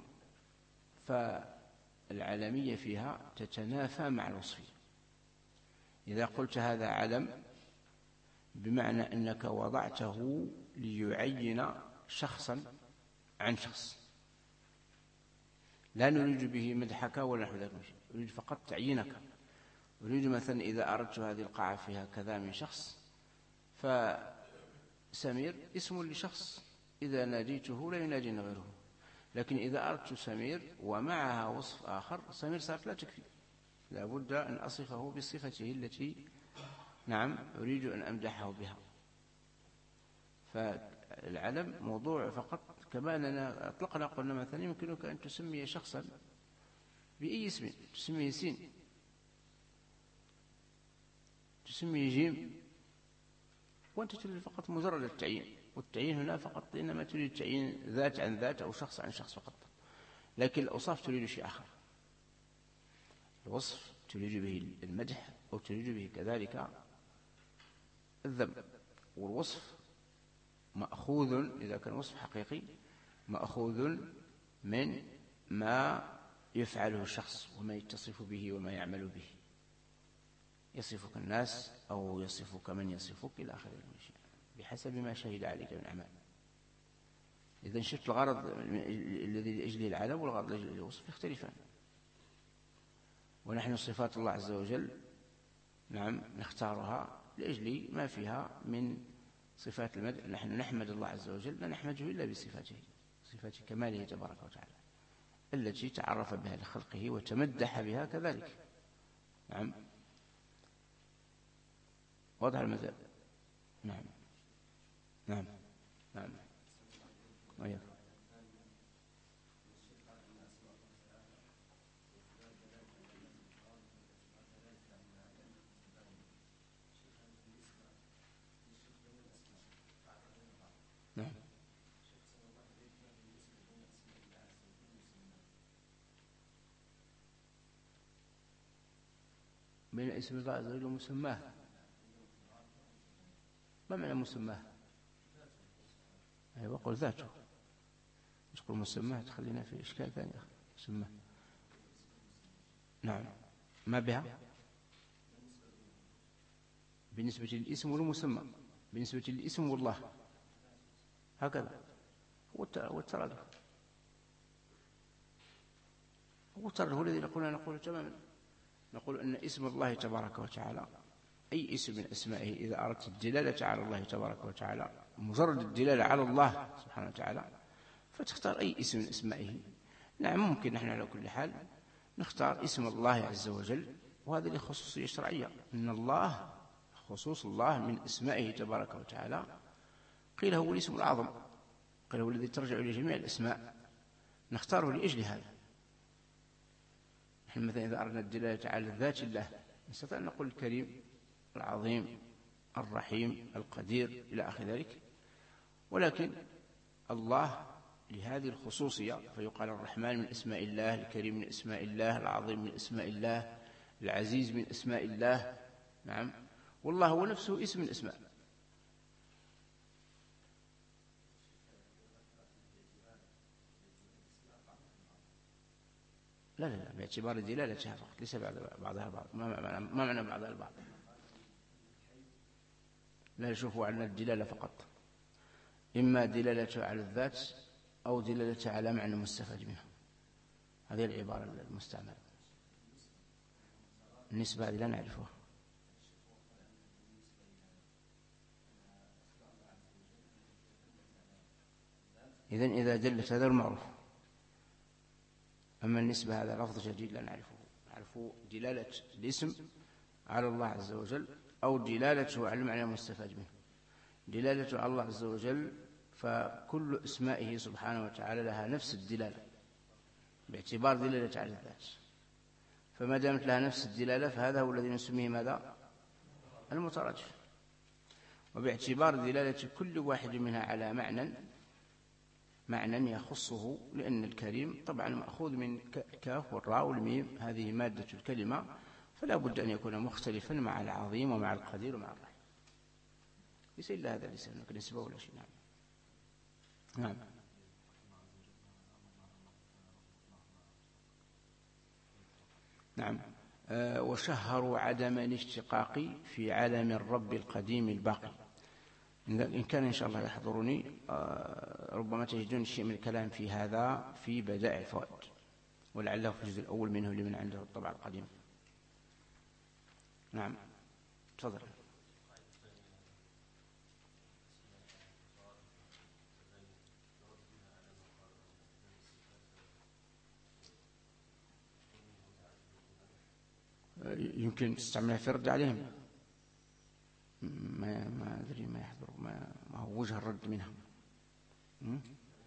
فالعلمية فيها تتنافى مع الوصفية. إذا قلت هذا علم بمعنى أنك وضعته ليعين شخصا عن شخص، لا نريد به مدحك ولا نحو ذلك، نريد فقط تعيينك. نريد مثلا إذا أردت هذه القاعة فيها كذا من شخص، فسمير اسم لشخص إذا ناديته لا يناديني غيره. لكن إذا أردت سمير ومعها وصف آخر، سمير صارت لا تكفي، لا بد أن أصفه بصفته التي نعم أريد أن أمدحه بها. فالعلم موضوع فقط، كما أننا أطلقنا قلنا مثلا يمكنك أن تسمي شخصا بأي اسم، تسميه سين، تسميه جيم، وأنت تريد فقط مجرد التعيين. والتعيين هنا فقط إنما تريد تعيين ذات عن ذات أو شخص عن شخص فقط. لكن الأوصاف تريد شيء آخر. الوصف تريد به المدح أو تريد به كذلك الذم. والوصف مأخوذ إذا كان وصف حقيقي مأخوذ من ما يفعله الشخص وما يتصف به وما يعمل به. يصفك الناس أو يصفك من يصفك إلى آخر الشيء بحسب ما شهد عليك من أعمال. إذا شفت الغرض الذي لأجله العلم والغرض لأجله الوصف يختلفان. ونحن صفات الله عز وجل نعم نختارها لأجل ما فيها من صفات المدح. نحن نحمد الله عز وجل، لا نحمده إلا بصفاته، صفات كماله تبارك وتعالى التي تعرف بها لخلقه وتمدح بها كذلك. نعم واضح المثال. نعم نعم نعم وياك. نعم بين اسم الله عز وجل ومسماه. ما معنى مسماه؟ أيوة قل ذاته، مش قل مسماه تخلينا في إشكال ثاني. مسماه نعم، ما بها بالنسبة للاسم والمسمى، بالنسبة للاسم والله هكذا هو الترادف. هو الترادف هو الذي نقول نقول تماما. نقول أن اسم الله تبارك وتعالى أي اسم من أسمائه إذا أردت الدلالة على الله تبارك وتعالى، مجرد الدلالة على الله سبحانه وتعالى، فتختار أي اسم من أسمائه. نعم ممكن نحن على كل حال نختار اسم الله عز وجل، وهذا لخصوصية شرعية، أن الله خصوص الله من أسمائه تبارك وتعالى. قيل هو الاسم الأعظم، قيل هو الذي ترجع إلى جميع الأسماء، نختاره لأجل هذا. نحن مثلا إذا أردنا الدلالة على ذات الله نستطيع أن نقول الكريم، العظيم، الرحيم، القدير إلى آخر ذلك. ولكن الله لهذه الخصوصية، فيقال الرحمن من اسماء الله، الكريم من اسماء الله، العظيم من اسماء الله، العزيز من اسماء الله. نعم. والله هو نفسه اسم من اسماء. لا لا لا باعتبار دلالتها فقط، ليس بعضها البعض. ما معنى بعضها البعض؟ لا يشوفوا عن الدلالة فقط، إما دلالته على الذات أو دلالته على معنى مستفاد منه. هذه العبارة المستعملة. النسبة هذه لا نعرفها. إذن إذا دلت هذا المعروف. أما النسبة هذا لفظ جديد لا نعرفه. نعرف دلالة الاسم على الله عز وجل أو دلالته على المعنى المستفاد منه. دلالته على الله عز وجل فكل اسمائه سبحانه وتعالى لها نفس الدلالة باعتبار دلالة على الذات، فما دامت لها نفس الدلالة فهذا هو الذي نسميه ماذا؟ المترادف. وباعتبار دلالة كل واحد منها على معنى معنى يخصه، لأن الكريم طبعا مأخوذ من الكاف والراء والميم، هذه مادة الكلمة، فلا بد أن يكون مختلفا مع العظيم ومع القدير ومع الرحيم. ليس إلا هذا، ليس هناك نسبة ولا شيء. نعم. نعم. نعم. آه وشهروا عدم الاشتقاق في عالم الرب القديم الباقي. إن كان إن شاء الله يحضرني آه ربما تجدون شيء من الكلام في هذا في بدائع الفوائد، ولعله في الجزء الأول منه لمن عنده الطبع القديم. نعم تفضل. يمكن تستعملها في الرد عليهم، ما ما أدري ما يحضر ما, ما هو وجه الرد منها. م?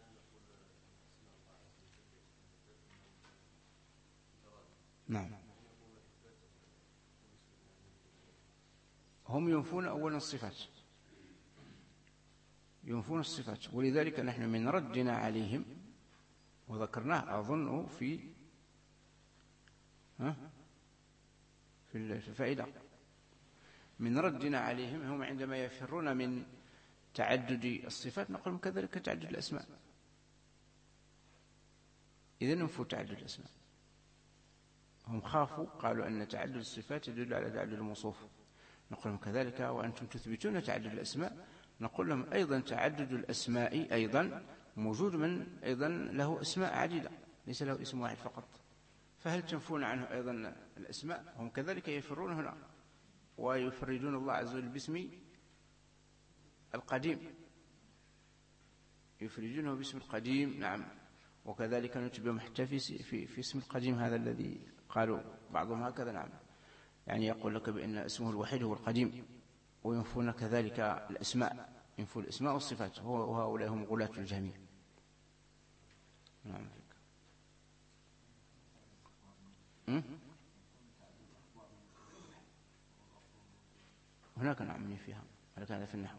نعم. هم ينفون أولا الصفات، ينفون الصفات، ولذلك نحن من ردنا عليهم وذكرناه أظن في ها في الفائدة، من ردنا عليهم هم عندما يفرون من تعدد الصفات نقول كذلك تعدد الأسماء. إذا ننفوا تعدد الأسماء. هم خافوا قالوا أن تعدد الصفات يدل على تعدد الموصوف، نقول لهم كذلك وأنتم تثبتون تعدد الأسماء، نقول لهم أيضا تعدد الأسماء أيضا موجود من أيضا له أسماء عديدة، ليس له اسم واحد فقط، فهل تنفون عنه أيضا الأسماء؟ هم كذلك يفرون هنا ويفردون الله عز وجل باسم القديم، يفردونه باسم القديم. نعم. وكذلك نتبعهم حتى في, في, في اسم القديم هذا الذي قالوا بعضهم هكذا. نعم. يعني يقول لك بأن اسمه الوحيد هو القديم، وينفون كذلك الأسماء، ينفون الأسماء والصفات، وهؤلاء هم غلاة الجهمية. نعم. هناك نعم من فيها، ولكن هذا في النحو.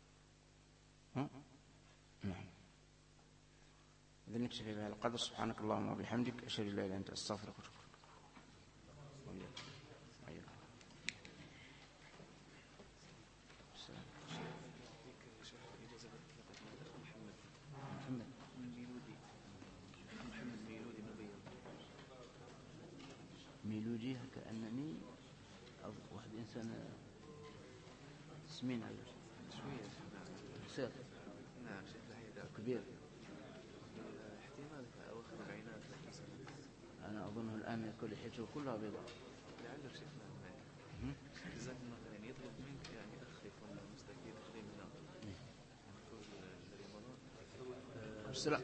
نعم. إذا نكتفي بهذا القدر. سبحانك اللهم وبحمدك، أشهد أن لا إله إلا أنت، أستغفرك وأتوب إليك. ميلودي كأنني واحد إنسان سمين على شوية سير. نعم شيخ لحية كبير. احتمال في أواخر العينات. أنا أظنه الآن يكون لحيته كلها بيضاء. لعله شيخنا جزاك الله خير. يعني يطلب منك يعني أخ يكون مستفيد قريب منا السلام.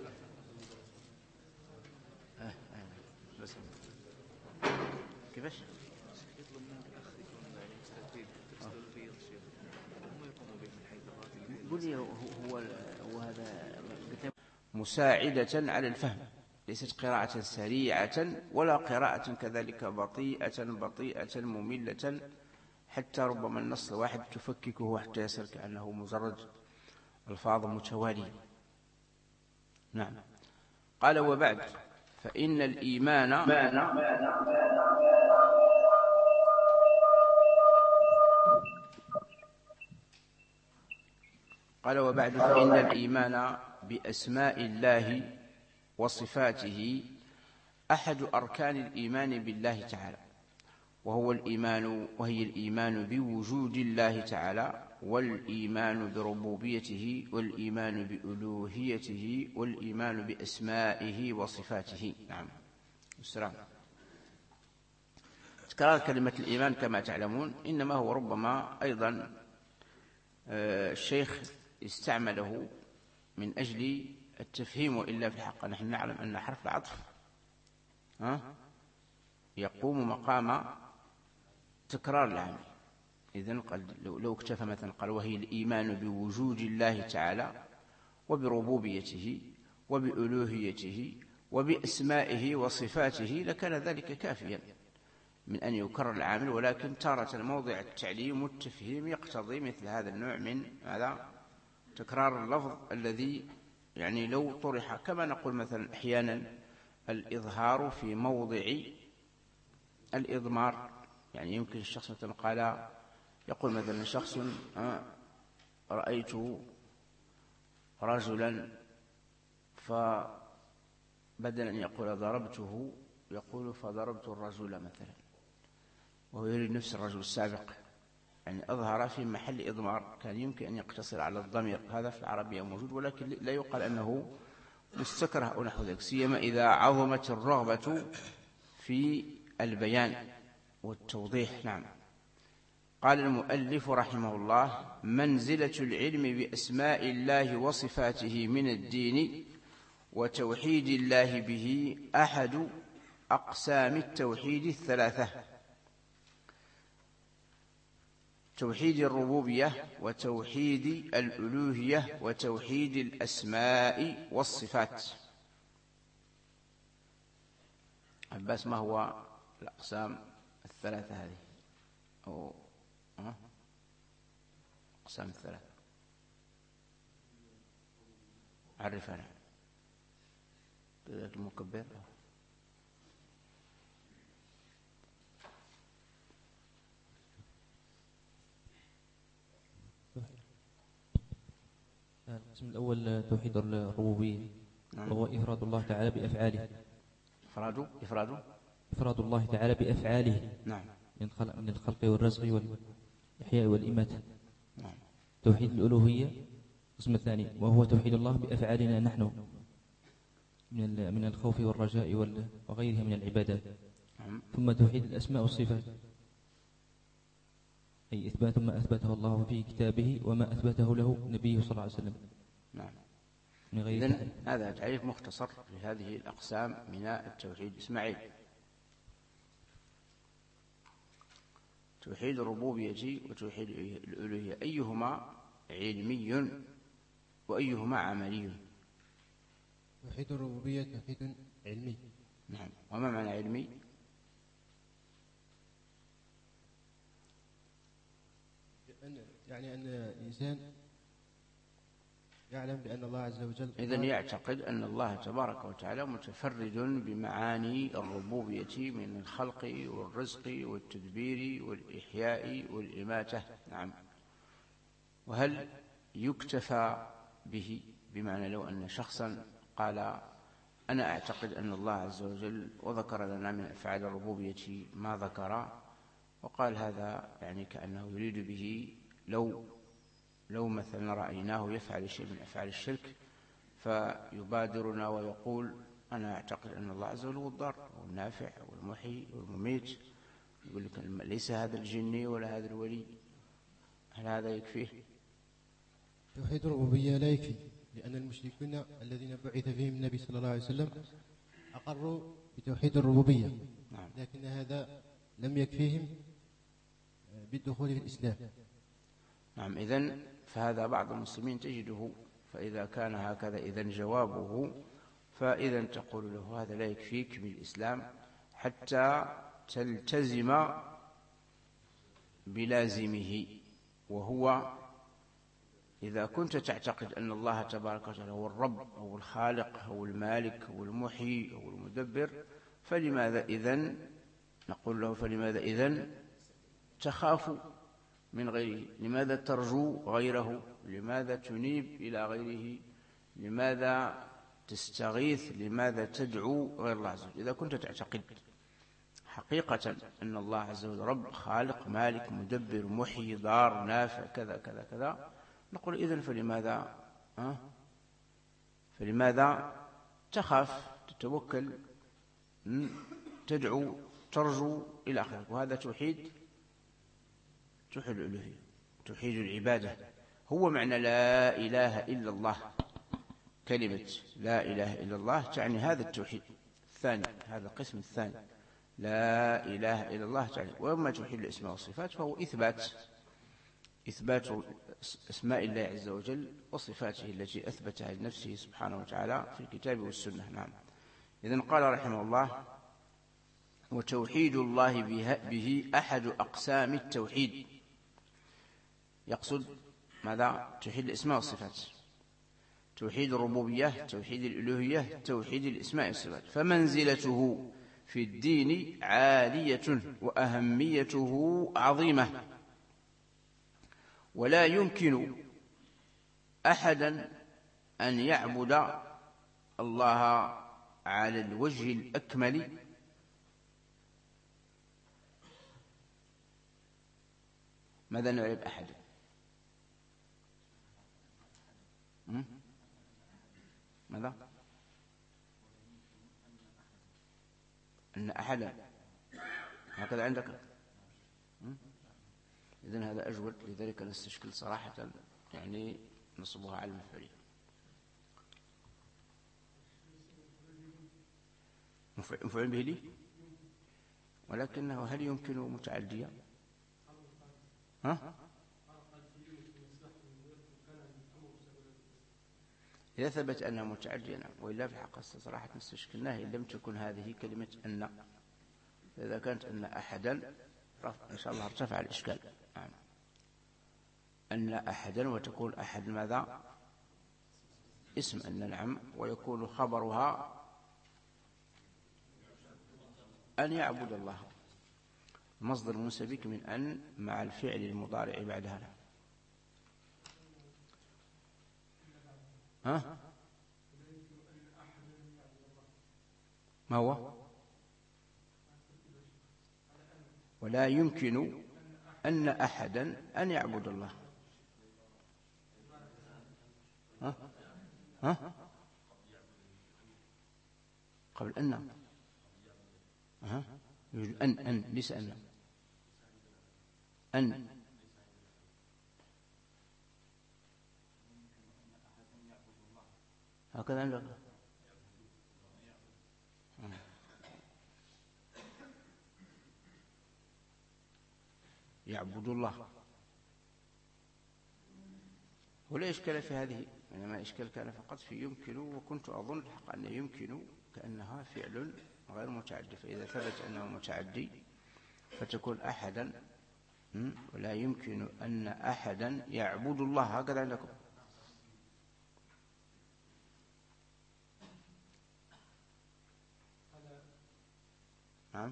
اه اه بس كيفاش يطلب منك أخ يكون يعني مستفيد ترسل البيض شيخ هم يقوموا به من حيث الراتب. قل لي هو هو هذا مساعدة على الفهم، ليست قراءة سريعة ولا قراءة كذلك بطيئة بطيئة مملة، حتى ربما النص الواحد تفككه حتى يصير كأنه مجرد ألفاظ متوالية. نعم. قال وبعد فإن الإيمان قال وبعد فإن الإيمان بأسماء الله وصفاته أحد أركان الإيمان بالله تعالى، وهو الإيمان وهي الإيمان بوجود الله تعالى، والإيمان بربوبيته، والإيمان بألوهيته، والإيمان بأسمائه وصفاته. نعم. السلام. تكرار كلمة الإيمان كما تعلمون إنما هو ربما أيضا الشيخ استعمله من أجل التفهيم، وإلا في الحق نحن نعلم أن حرف العطف يقوم مقام تكرار العامل. إذن لو اكتفى مثلا قال وهي الإيمان بوجود الله تعالى وبربوبيته وبألوهيته وبأسمائه وصفاته لكان ذلك كافيا من أن يكرر العامل، ولكن تارة موضع التعليم والتفهيم يقتضي مثل هذا النوع من هذا تكرار اللفظ الذي يعني لو طرح، كما نقول مثلا أحيانا الإظهار في موضع الإضمار. يعني يمكن الشخص مثلا قال يقول مثلا شخص رأيت رجلا، فبدل أن يقول ضربته يقول فضربت الرجل مثلا، وهو يريد نفس الرجل السابق، يعني أظهر في محل إضمار. كان يمكن أن يقتصر على الضمير، هذا في العربية موجود، ولكن لا يقال أنه مستكره أو نحو ذلك، سيما إذا عظمت الرغبة في البيان والتوضيح. نعم. قال المؤلف رحمه الله منزلة العلم بأسماء الله وصفاته من الدين وتوحيد الله به أحد أقسام التوحيد الثلاثة: توحيد الربوبية، وتوحيد الألوهية، وتوحيد الأسماء والصفات. عباس، ما هو الأقسام الثلاثة هذه أو أقسام الثلاثة؟ عرفنا ذلك المكبر. القسم الأول توحيد الربوبية، وهو إفراد الله تعالى بأفعاله. إفراد إفراد إفراد الله تعالى بأفعاله. نعم. من الخلق والرزق والإحياء والإماتة. نعم. توحيد الألوهية القسم الثاني، وهو توحيد الله بأفعالنا نحن من من الخوف والرجاء وغيرها من العبادات. نعم. ثم توحيد الأسماء والصفات، أي إثبات ما أثبته الله في كتابه وما أثبته له نبيه صلى الله عليه وسلم. نعم. من غير إذن هذا تعريف مختصر لهذه الأقسام من التوحيد. إسماعيل. توحيد الربوبية وتوحيد الألوهية أيهما علمي وأيهما عملي؟ توحيد الربوبية توحيد علمي. نعم. وما معنى علمي؟ يعني أن الإنسان يعلم بأن الله عز وجل إذن يعتقد أن الله تبارك وتعالى متفرد بمعاني الربوبية من الخلق والرزق والتدبير والإحياء والإماتة. نعم. وهل يكتفى به؟ بمعنى لو أن شخصا قال أنا أعتقد أن الله عز وجل وذكر لنا من أفعال الربوبية ما ذكر، وقال هذا يعني كأنه يريد به لو لو مثلا رأيناه يفعل شيء من أفعال الشرك فيبادرنا ويقول أنا أعتقد أن الله عز وجل هو الضار والنافع والمحيي والمميت، يقول لك ليس هذا الجني ولا هذا الولي. هل هذا يكفيه؟ توحيد الربوبية لا يكفي، لأن المشركين الذين بعث فيهم النبي صلى الله عليه وسلم أقروا بتوحيد الربوبية. نعم. لكن هذا لم يكفيهم بالدخول في الإسلام. نعم. إذن فهذا بعض المسلمين تجده، فإذا كان هكذا إذن جوابه، فإذا تقول له هذا لا يكفيك بالإسلام حتى تلتزم بلازمه، وهو إذا كنت تعتقد أن الله تبارك وتعالى هو الرب أو الخالق أو المالك أو المحيي أو المدبر، فلماذا إذن نقول له فلماذا إذن تخاف من غيره؟ لماذا ترجو غيره؟ لماذا تنيب إلى غيره؟ لماذا تستغيث؟ لماذا تدعو غير الله عز وجل؟ إذا كنت تعتقد حقيقة أن الله عز وجل رب خالق مالك مدبر محيي ضار نافع كذا كذا كذا، نقول إذن فلماذا أه؟ فلماذا تخاف تتوكل تدعو ترجو إلى آخره؟ وهذا توحيد توحيد الألوهية، توحيد العبادة، هو معنى لا إله إلا الله. كلمة لا إله إلا الله تعني هذا التوحيد الثاني، هذا القسم الثاني، لا إله إلا الله تعني. وأما توحيد الأسماء والصفات فهو إثبات إثبات أسماء الله عز وجل وصفاته التي أثبتها لنفسه سبحانه وتعالى في الكتاب والسنة. نعم. إذن قال رحمه الله: وتوحيد الله به أحد أقسام التوحيد. يقصد ماذا؟ توحيد الأسماء والصفات، توحيد الربوبية، توحيد الألوهية، توحيد الأسماء والصفات. فمنزلته في الدين عالية وأهميته عظيمة، ولا يمكن أحدا أن يعبد الله على الوجه الأكمل ماذا نعرف أحد؟ ماذا؟ أن أحدا هكذا عندك؟ إذن هذا أجود، لذلك نستشكل صراحة يعني نصبها على المفعولية. مفعول به لي، ولكنه هل يمكن متعديا؟ ها؟ إذا ثبت أنه متعديا، وإلا في الحق صراحة استشكلناه إن لم تكن هذه كلمة أن. إذا كانت أن أحدا إن شاء الله ارتفع الإشكال. نعم. أن أحدا، وتكون أحد ماذا؟ اسم أن، نعم، ويكون خبرها أن يعبد الله، مصدر منسبك من أن مع الفعل المضارع بعدها. ها؟ ما هو؟ ولا يمكن أن أحدا أن يعبد الله. ها؟ ها؟ قبل أن ها؟ أن أن ليس أن أن هكذا عندك. يعبد الله، ولا إشكال في هذه، إنما إشكال كان فقط في يمكن، وكنت أظن الحق أن يمكن كأنها فعل غير متعدي، فإذا ثبت أنه متعدي فتكون أحدا، ولا يمكن أن أحدا يعبد الله. هكذا عندكم. نعم.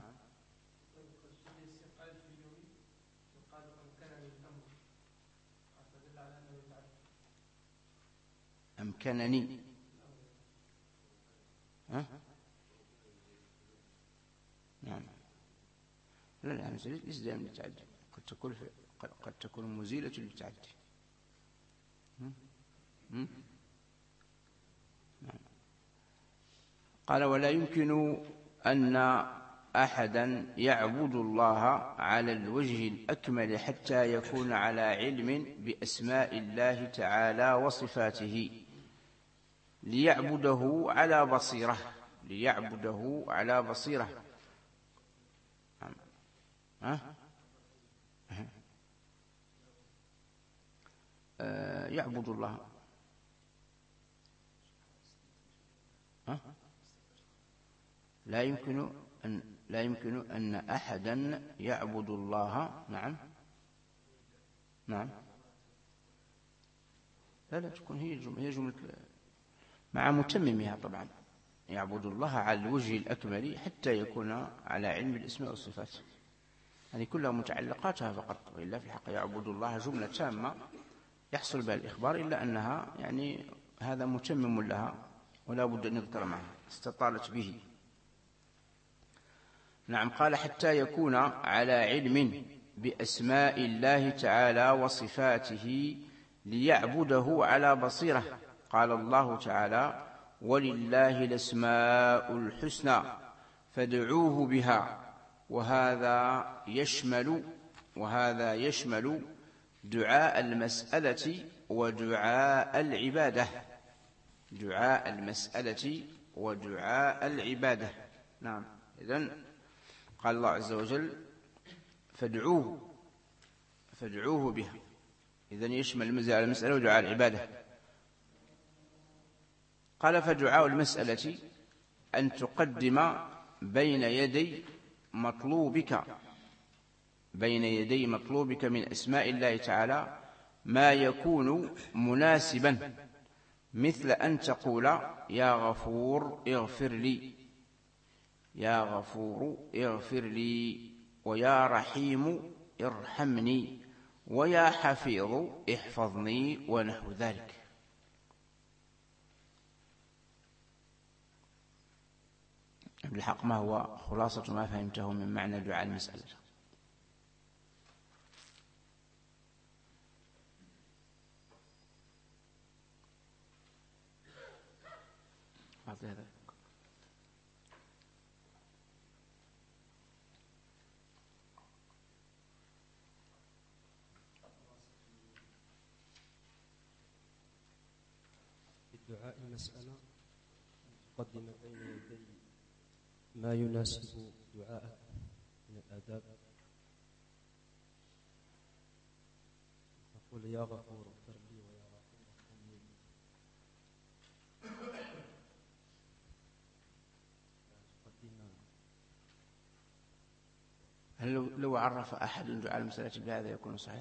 أمكنني. ها؟ نعم. لا لا همزة ليس دائما للتعدي، قد تكون قد تكون مزيلة للتعدي. نعم. قال: ولا يمكن أن أحدا يعبد الله على الوجه الأكمل حتى يكون على علم بأسماء الله تعالى وصفاته، ليعبده على بصيرة ليعبده على بصيرة ها؟ آه يعبد الله. ها؟ لا يمكن أن لا يمكن أن أحدا يعبد الله. نعم نعم لا لا تكون هي الجملة، هي جملة مع متممها طبعا، يعبد الله على الوجه الأكمل حتى يكون على علم الاسماء والصفات، يعني كلها متعلقاتها فقط، وإلا في الحق يعبد الله جملة تامة يحصل بها الإخبار، إلا أنها يعني هذا متمم لها ولا بد أن يذكر معها، استطالت به. نعم. قال حتى يكون على علم بأسماء الله تعالى وصفاته ليعبده على بصيرة. قال الله تعالى: ولله الأسماء الحسنى فادعوه بها. وهذا يشمل وهذا يشمل دعاء المسألة ودعاء العبادة. دعاء المسألة ودعاء العبادة. نعم. إذن قال الله عز وجل: فادعوه فادعوه بها، إذن يشمل المسألة ودعاء العبادة. قال: فدعاء المسألة أن تقدم بين يدي مطلوبك بين يدي مطلوبك من أسماء الله تعالى ما يكون مناسبا، مثل أن تقول: يا غفور اغفر لي، يا غفور اغفر لي، ويا رحيم ارحمني، ويا حفيظ احفظني، ونحو ذلك. بالحق ما هو خلاصة ما فهمته من معنى دعاء المسألة؟ هذا الدعاء المسألة تقدم بين يدي ما يناسب دعاء من الآداب، تقول: يا غفور اغفر لي، ويا رحيم ارحمني. هل لو, لو عرف أحد دعاء المسألة بهذا يكون صحيح؟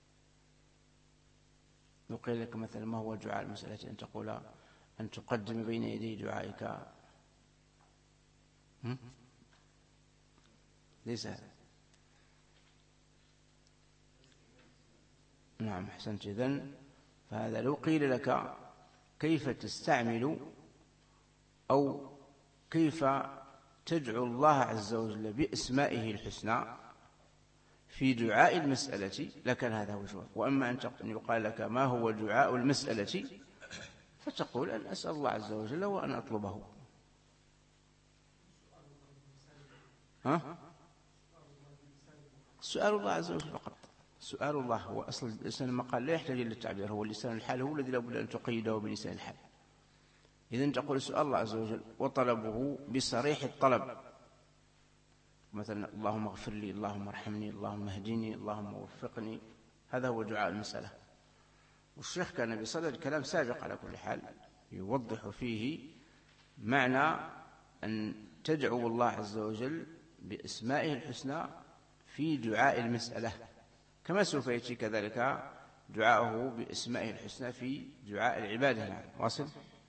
لو قيل لك مثلا: ما هو دعاء المسألة؟ أن تقول أن تقدم بين يدي دعائك، ليس هذا. نعم، أحسنت. إذن فهذا لو قيل لك كيف تستعمل أو كيف تدعو الله عز وجل بأسمائه الحسنى في دعاء المسألة لكان هذا هو الجواب. وأما أن يقال لك ما هو دعاء المسألة فتقول: أن أسأل الله عز وجل وأن أطلبه. ها؟ سؤال الله عز وجل فقط. سؤال الله هو أصل لسان المقال، لا يحتاج إلى التعبير، هو لسان الحال هو الذي لابد أن تقيده بلسان الحال. إذن تقول سؤال الله عز وجل وطلبه بصريح الطلب، مثلا: اللهم اغفر لي، اللهم ارحمني، اللهم اهدني، اللهم وفقني. هذا هو دعاء المسألة. والشيخ كان بصدد كلام سابق على كل حال يوضح فيه معنى أن تدعو الله عز وجل بأسمائه الحسنى في دعاء المسألة، كما سوف يأتي كذلك دعاءه بأسمائه الحسنى في دعاء العبادة. نعم. واصل.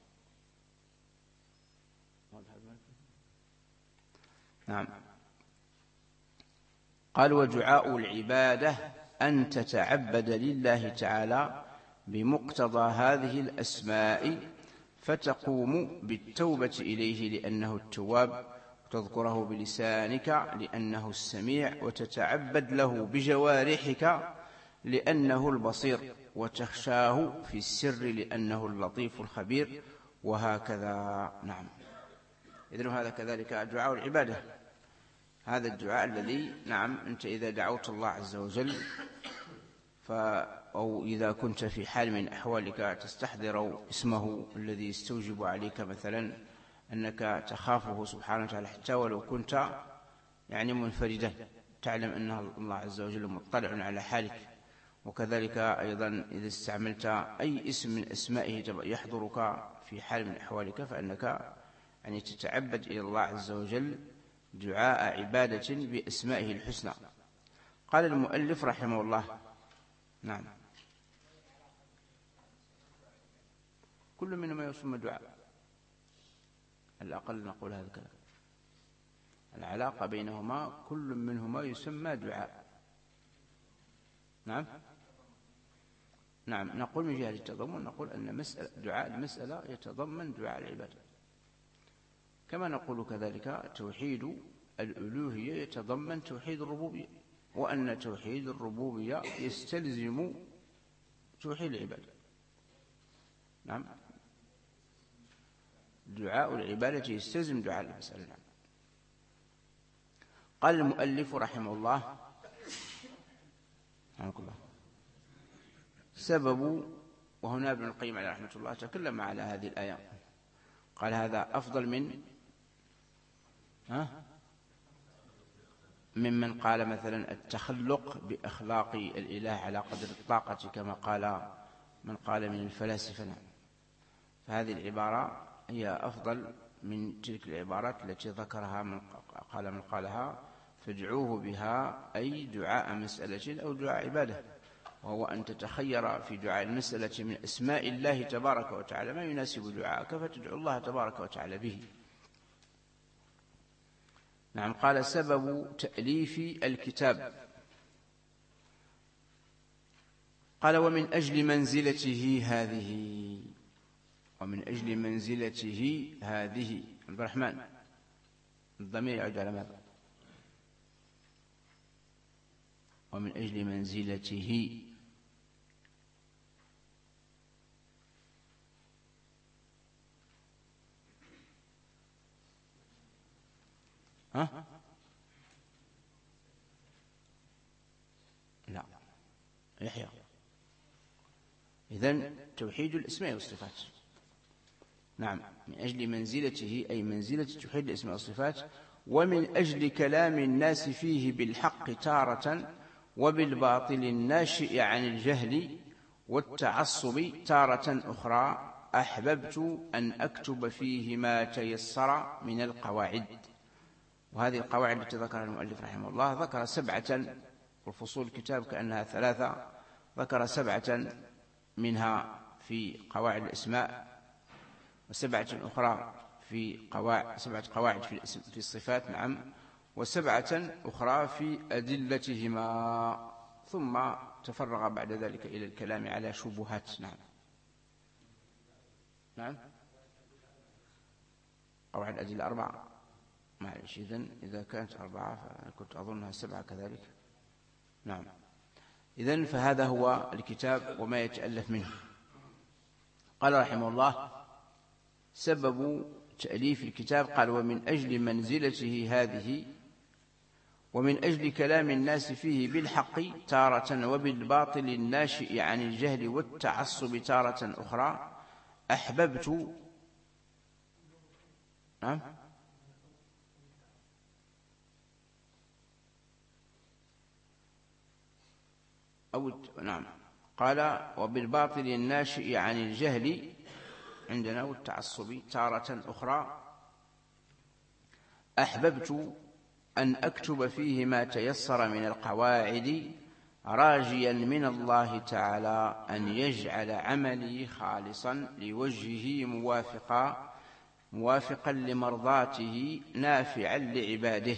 نعم. قال: ودعاء العبادة أن تتعبد لله تعالى بمقتضى هذه الأسماء، فتقوم بالتوبة إليه لأنه التواب، وتذكره بلسانك لأنه السميع، وتتعبد له بجوارحك لأنه البصير، وتخشاه في السر لأنه اللطيف الخبير، وهكذا. نعم. إذن هذا كذلك دعاء العبادة، هذا الدعاء الذي نعم أنت إذا دعوت الله عز وجل ف أو إذا كنت في حال من أحوالك تستحضر اسمه الذي يستوجب عليك مثلا أنك تخافه سبحانه وتعالى، حتى ولو كنت يعني منفردا تعلم أن الله عز وجل مطلع على حالك. وكذلك أيضا إذا استعملت أي اسم من أسمائه يحضرك في حال من أحوالك فإنك يعني تتعبد إلى الله عز وجل دعاء عبادة بأسمائه الحسنى. قال المؤلف رحمه الله: نعم. كل منهما يسمى دعاء، الأقل نقول هذا الكلام. العلاقة بينهما كل منهما يسمى دعاء. نعم نعم نقول من جهة التضمن، نقول أن مسألة دعاء المسألة يتضمن دعاء العبادة، كما نقول كذلك توحيد الألوهية يتضمن توحيد الربوبية، وأن توحيد الربوبية يستلزم توحيد العبادة. نعم دعاء العبادة يستلزم دعاء المسألة. نعم. قال المؤلف رحمه الله رحمه الله سبب، وهنا ابن القيم عليه رحمة الله تكلم على هذه الآية، قال هذا أفضل من ها ممن قال مثلا التخلق بأخلاق الإله على قدر الطاقة كما قال من قال من الفلاسفة. فهذه العبارة هي أفضل من تلك العبارات التي ذكرها من قال من قالها فادعوه بها، أي دعاء مسألة أو دعاء عبادة، وهو أن تتخير في دعاء المسألة من أسماء الله تبارك وتعالى ما يناسب دعاءك فتدعو الله تبارك وتعالى به. نعم. قال سبب تأليف الكتاب، قال ومن أجل منزلته هذه، ومن أجل منزلته هذه عبد الرحمن الضمير يعود على ماذا؟ ومن أجل منزلته ها؟ لا يحيى. إذن توحيد الأسماء والصفات. نعم من أجل منزلته أي منزلة توحيد الأسماء والصفات، ومن أجل كلام الناس فيه بالحق تارة وبالباطل الناشئ عن الجهل والتعصب تارة أخرى، أحببت أن أكتب فيه ما تيسر من القواعد. وهذه القواعد التي ذكرها المؤلف رحمه الله ذكر سبعة، والفصول الكتاب كأنها ثلاثة، ذكر سبعة منها في قواعد الأسماء، وسبعة أخرى في قواعد سبعة قواعد في في الصفات. نعم. وسبعة أخرى في أدلتهما، ثم تفرغ بعد ذلك إلى الكلام على شبهات. نعم نعم قواعد الأدلة أربعة، معلش إذن إذا كانت أربعة فكنت أظنها سبعة كذلك. نعم. إذن فهذا هو الكتاب وما يتألف منه. قال رحمه الله سبب تأليف الكتاب، قال ومن أجل منزلته هذه، ومن أجل كلام الناس فيه بالحق تارة وبالباطل الناشئ عن الجهل والتعصب تارة أخرى، أحببت. نعم أو نعم قال وبالباطل الناشئ عن الجهل عندنا والتعصب تارة أخرى، أحببت أن أكتب فيه ما تيسر من القواعد، راجيا من الله تعالى أن يجعل عملي خالصا لوجهه موافقا موافقا لمرضاته نافعا لعباده.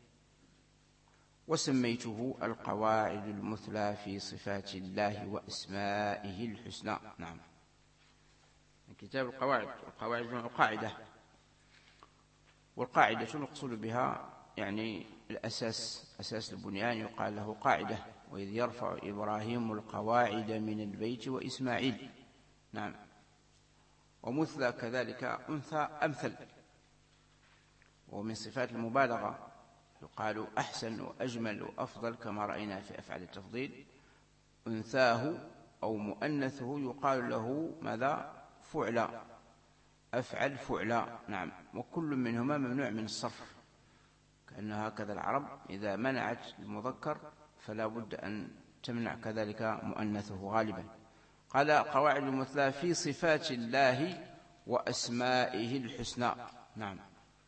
وسميته القواعد المثلى في صفات الله وأسمائه الحسنى. نعم. كتاب القواعد، القواعد جمع قاعدة، والقاعدة المقصود بها يعني الأساس، أساس البنيان يقال له قاعدة. وإذ يرفع إبراهيم القواعد من البيت وإسماعيل. نعم. ومثلى كذلك أنثى أمثل، ومن صفات المبالغة يقال أحسن وأجمل وأفضل كما رأينا في أفعال التفضيل. أنثاه أو مؤنثه يقال له ماذا؟ فعلا، أفعل فعلا. نعم. وكل منهما ممنوع من الصرف، كأن هكذا العرب إذا منعت المذكر فلا بد أن تمنع كذلك مؤنثه غالبا. قال قواعد المثلى في صفات الله وأسمائه الحسنى. نعم.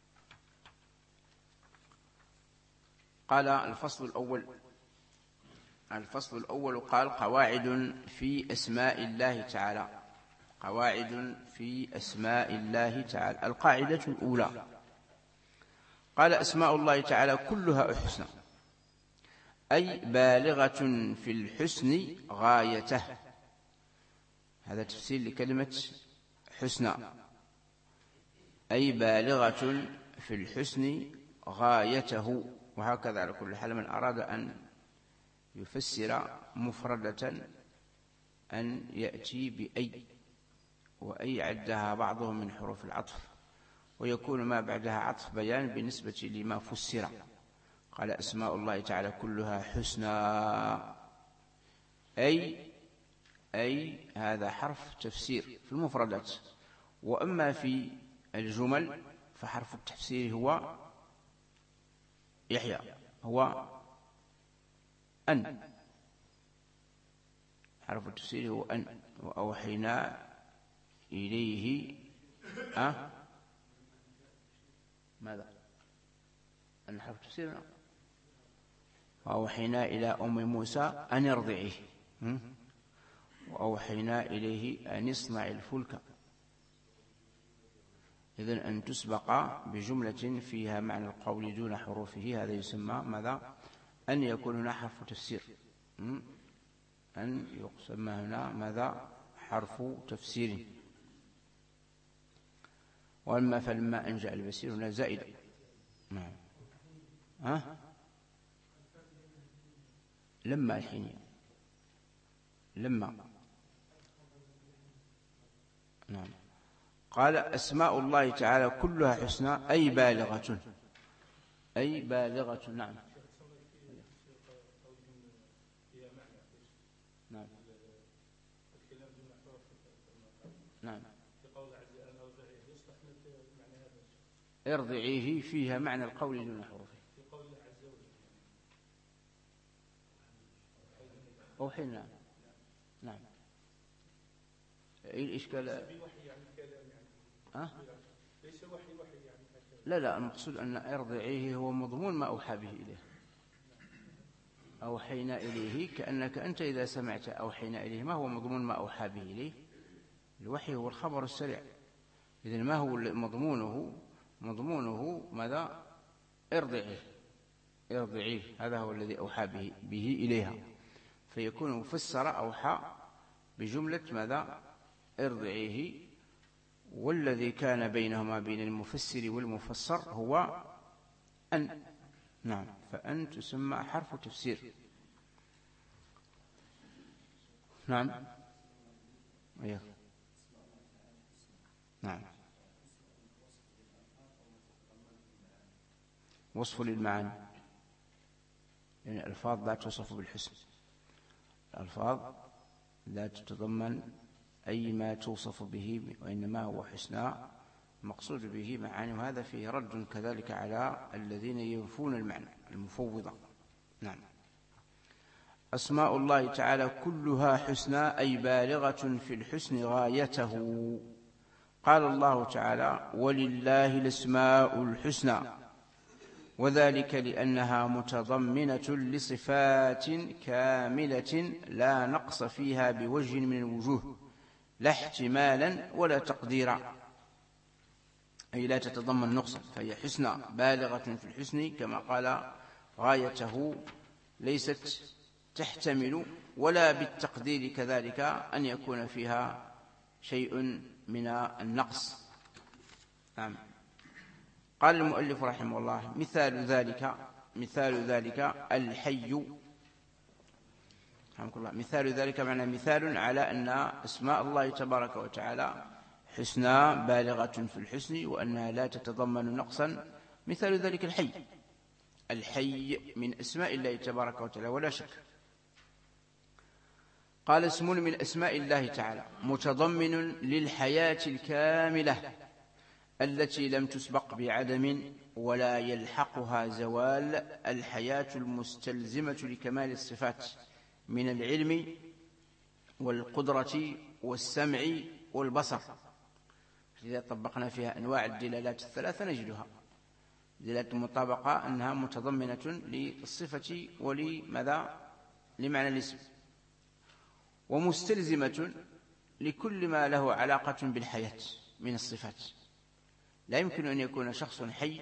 قال الفصل الأول الفصل الأول قال قواعد في أسماء الله تعالى. قواعد في أسماء الله تعالى. القاعدة الأولى قال أسماء الله تعالى كلها حسنى، أي بالغة في الحسن غايته. هذا تفسير لكلمة حسنى، أي بالغة في الحسن غايته. وهكذا على كل حال من أراد أن يفسر مفردة أن يأتي بأي، وأي عدها بعضهم من حروف العطف، ويكون ما بعدها عطف بيان بالنسبة لما فسر. قال أسماء الله تعالى كلها حسنى، أي أي هذا حرف تفسير في المفردات. وأما في الجمل فحرف التفسير هو يحيى، هو أن. حرف التفسير هو أن. وأوحينا إليه أه؟ ماذا؟ أن حرف التفسير. وأوحينا إلى أم موسى أن ارضعيه، وأوحينا إليه أن اصنع الفلك. إذن أن تسبق بجملة فيها معنى القول دون حروفه، هذا يسمى ماذا؟ أن يكون هنا حرف تفسير، أن يسمى هنا ماذا؟ حرف تفسير. وأما فلما أن جاء البصير هنا زائدة. نعم. ها؟ لما الحين لما. نعم. قال أسماء الله تعالى كلها حسنى، أي بالغة، أي بالغة. نعم. نعم. نعم. ارضعيه فيها معنى القول دون حروفه. أوحينا. نعم. إيه الإشكال؟ أه؟ ليس وحي وحي يعني. لا لا، المقصود أن ارضعيه هو مضمون ما أوحى به إليه. أوحينا إليه كأنك أنت إذا سمعت أوحينا إليه، ما هو مضمون ما أوحى به إليه؟ الوحي هو الخبر السريع. إذن ما هو مضمونه؟ مضمونه ماذا؟ ارضعيه، ارضعيه، هذا هو الذي أوحى به, به إليها. فيكون مفسر أوحى بجملة ماذا؟ ارضعيه. والذي كان بينهما بين المفسر والمفسر هو أن. نعم. فأن تسمى حرف تفسير. نعم. أيه. نعم. وصف للمعاني، يعني الألفاظ لا توصف بالحسن، الألفاظ لا تتضمن أي ما توصف به، وإنما هو حسنى مقصود به معاني. وهذا فيه رد كذلك على الذين ينفون المعنى، المفوضة. نعم. أسماء الله تعالى كلها حسنى، أي بالغة في الحسن غايته. قال الله تعالى ولله الأسماء الحسنى، وذلك لأنها متضمنة لصفات كاملة لا نقص فيها بوجه من الوجوه، لا احتمالا ولا تقديرا، أي لا تتضمن نقصا، فهي حسنى بالغة في الحسن كما قال غايته، ليست تحتمل ولا بالتقدير كذلك أن يكون فيها شيء من النقص. نعم. قال المؤلف رحمه الله مثال ذلك مثال ذلك الحي. مثال ذلك معنى مثال على أن أسماء الله تبارك وتعالى حسنى بالغة في الحسن، وأنها لا تتضمن نقصا. مثال ذلك الحي. الحي من أسماء الله تبارك وتعالى ولا شك. قال اسم من أسماء الله تعالى متضمن للحياة الكاملة التي لم تسبق بعدم ولا يلحقها زوال، الحياة المستلزمة لكمال الصفات من العلم والقدرة والسمع والبصر. إذا طبقنا فيها أنواع الدلالات الثلاثة نجدها دلالة المطابقة أنها متضمنة للصفة ولماذا؟ لمعنى الاسم. ومستلزمة لكل ما له علاقة بالحياة من الصفات. لا يمكن أن يكون شخص حي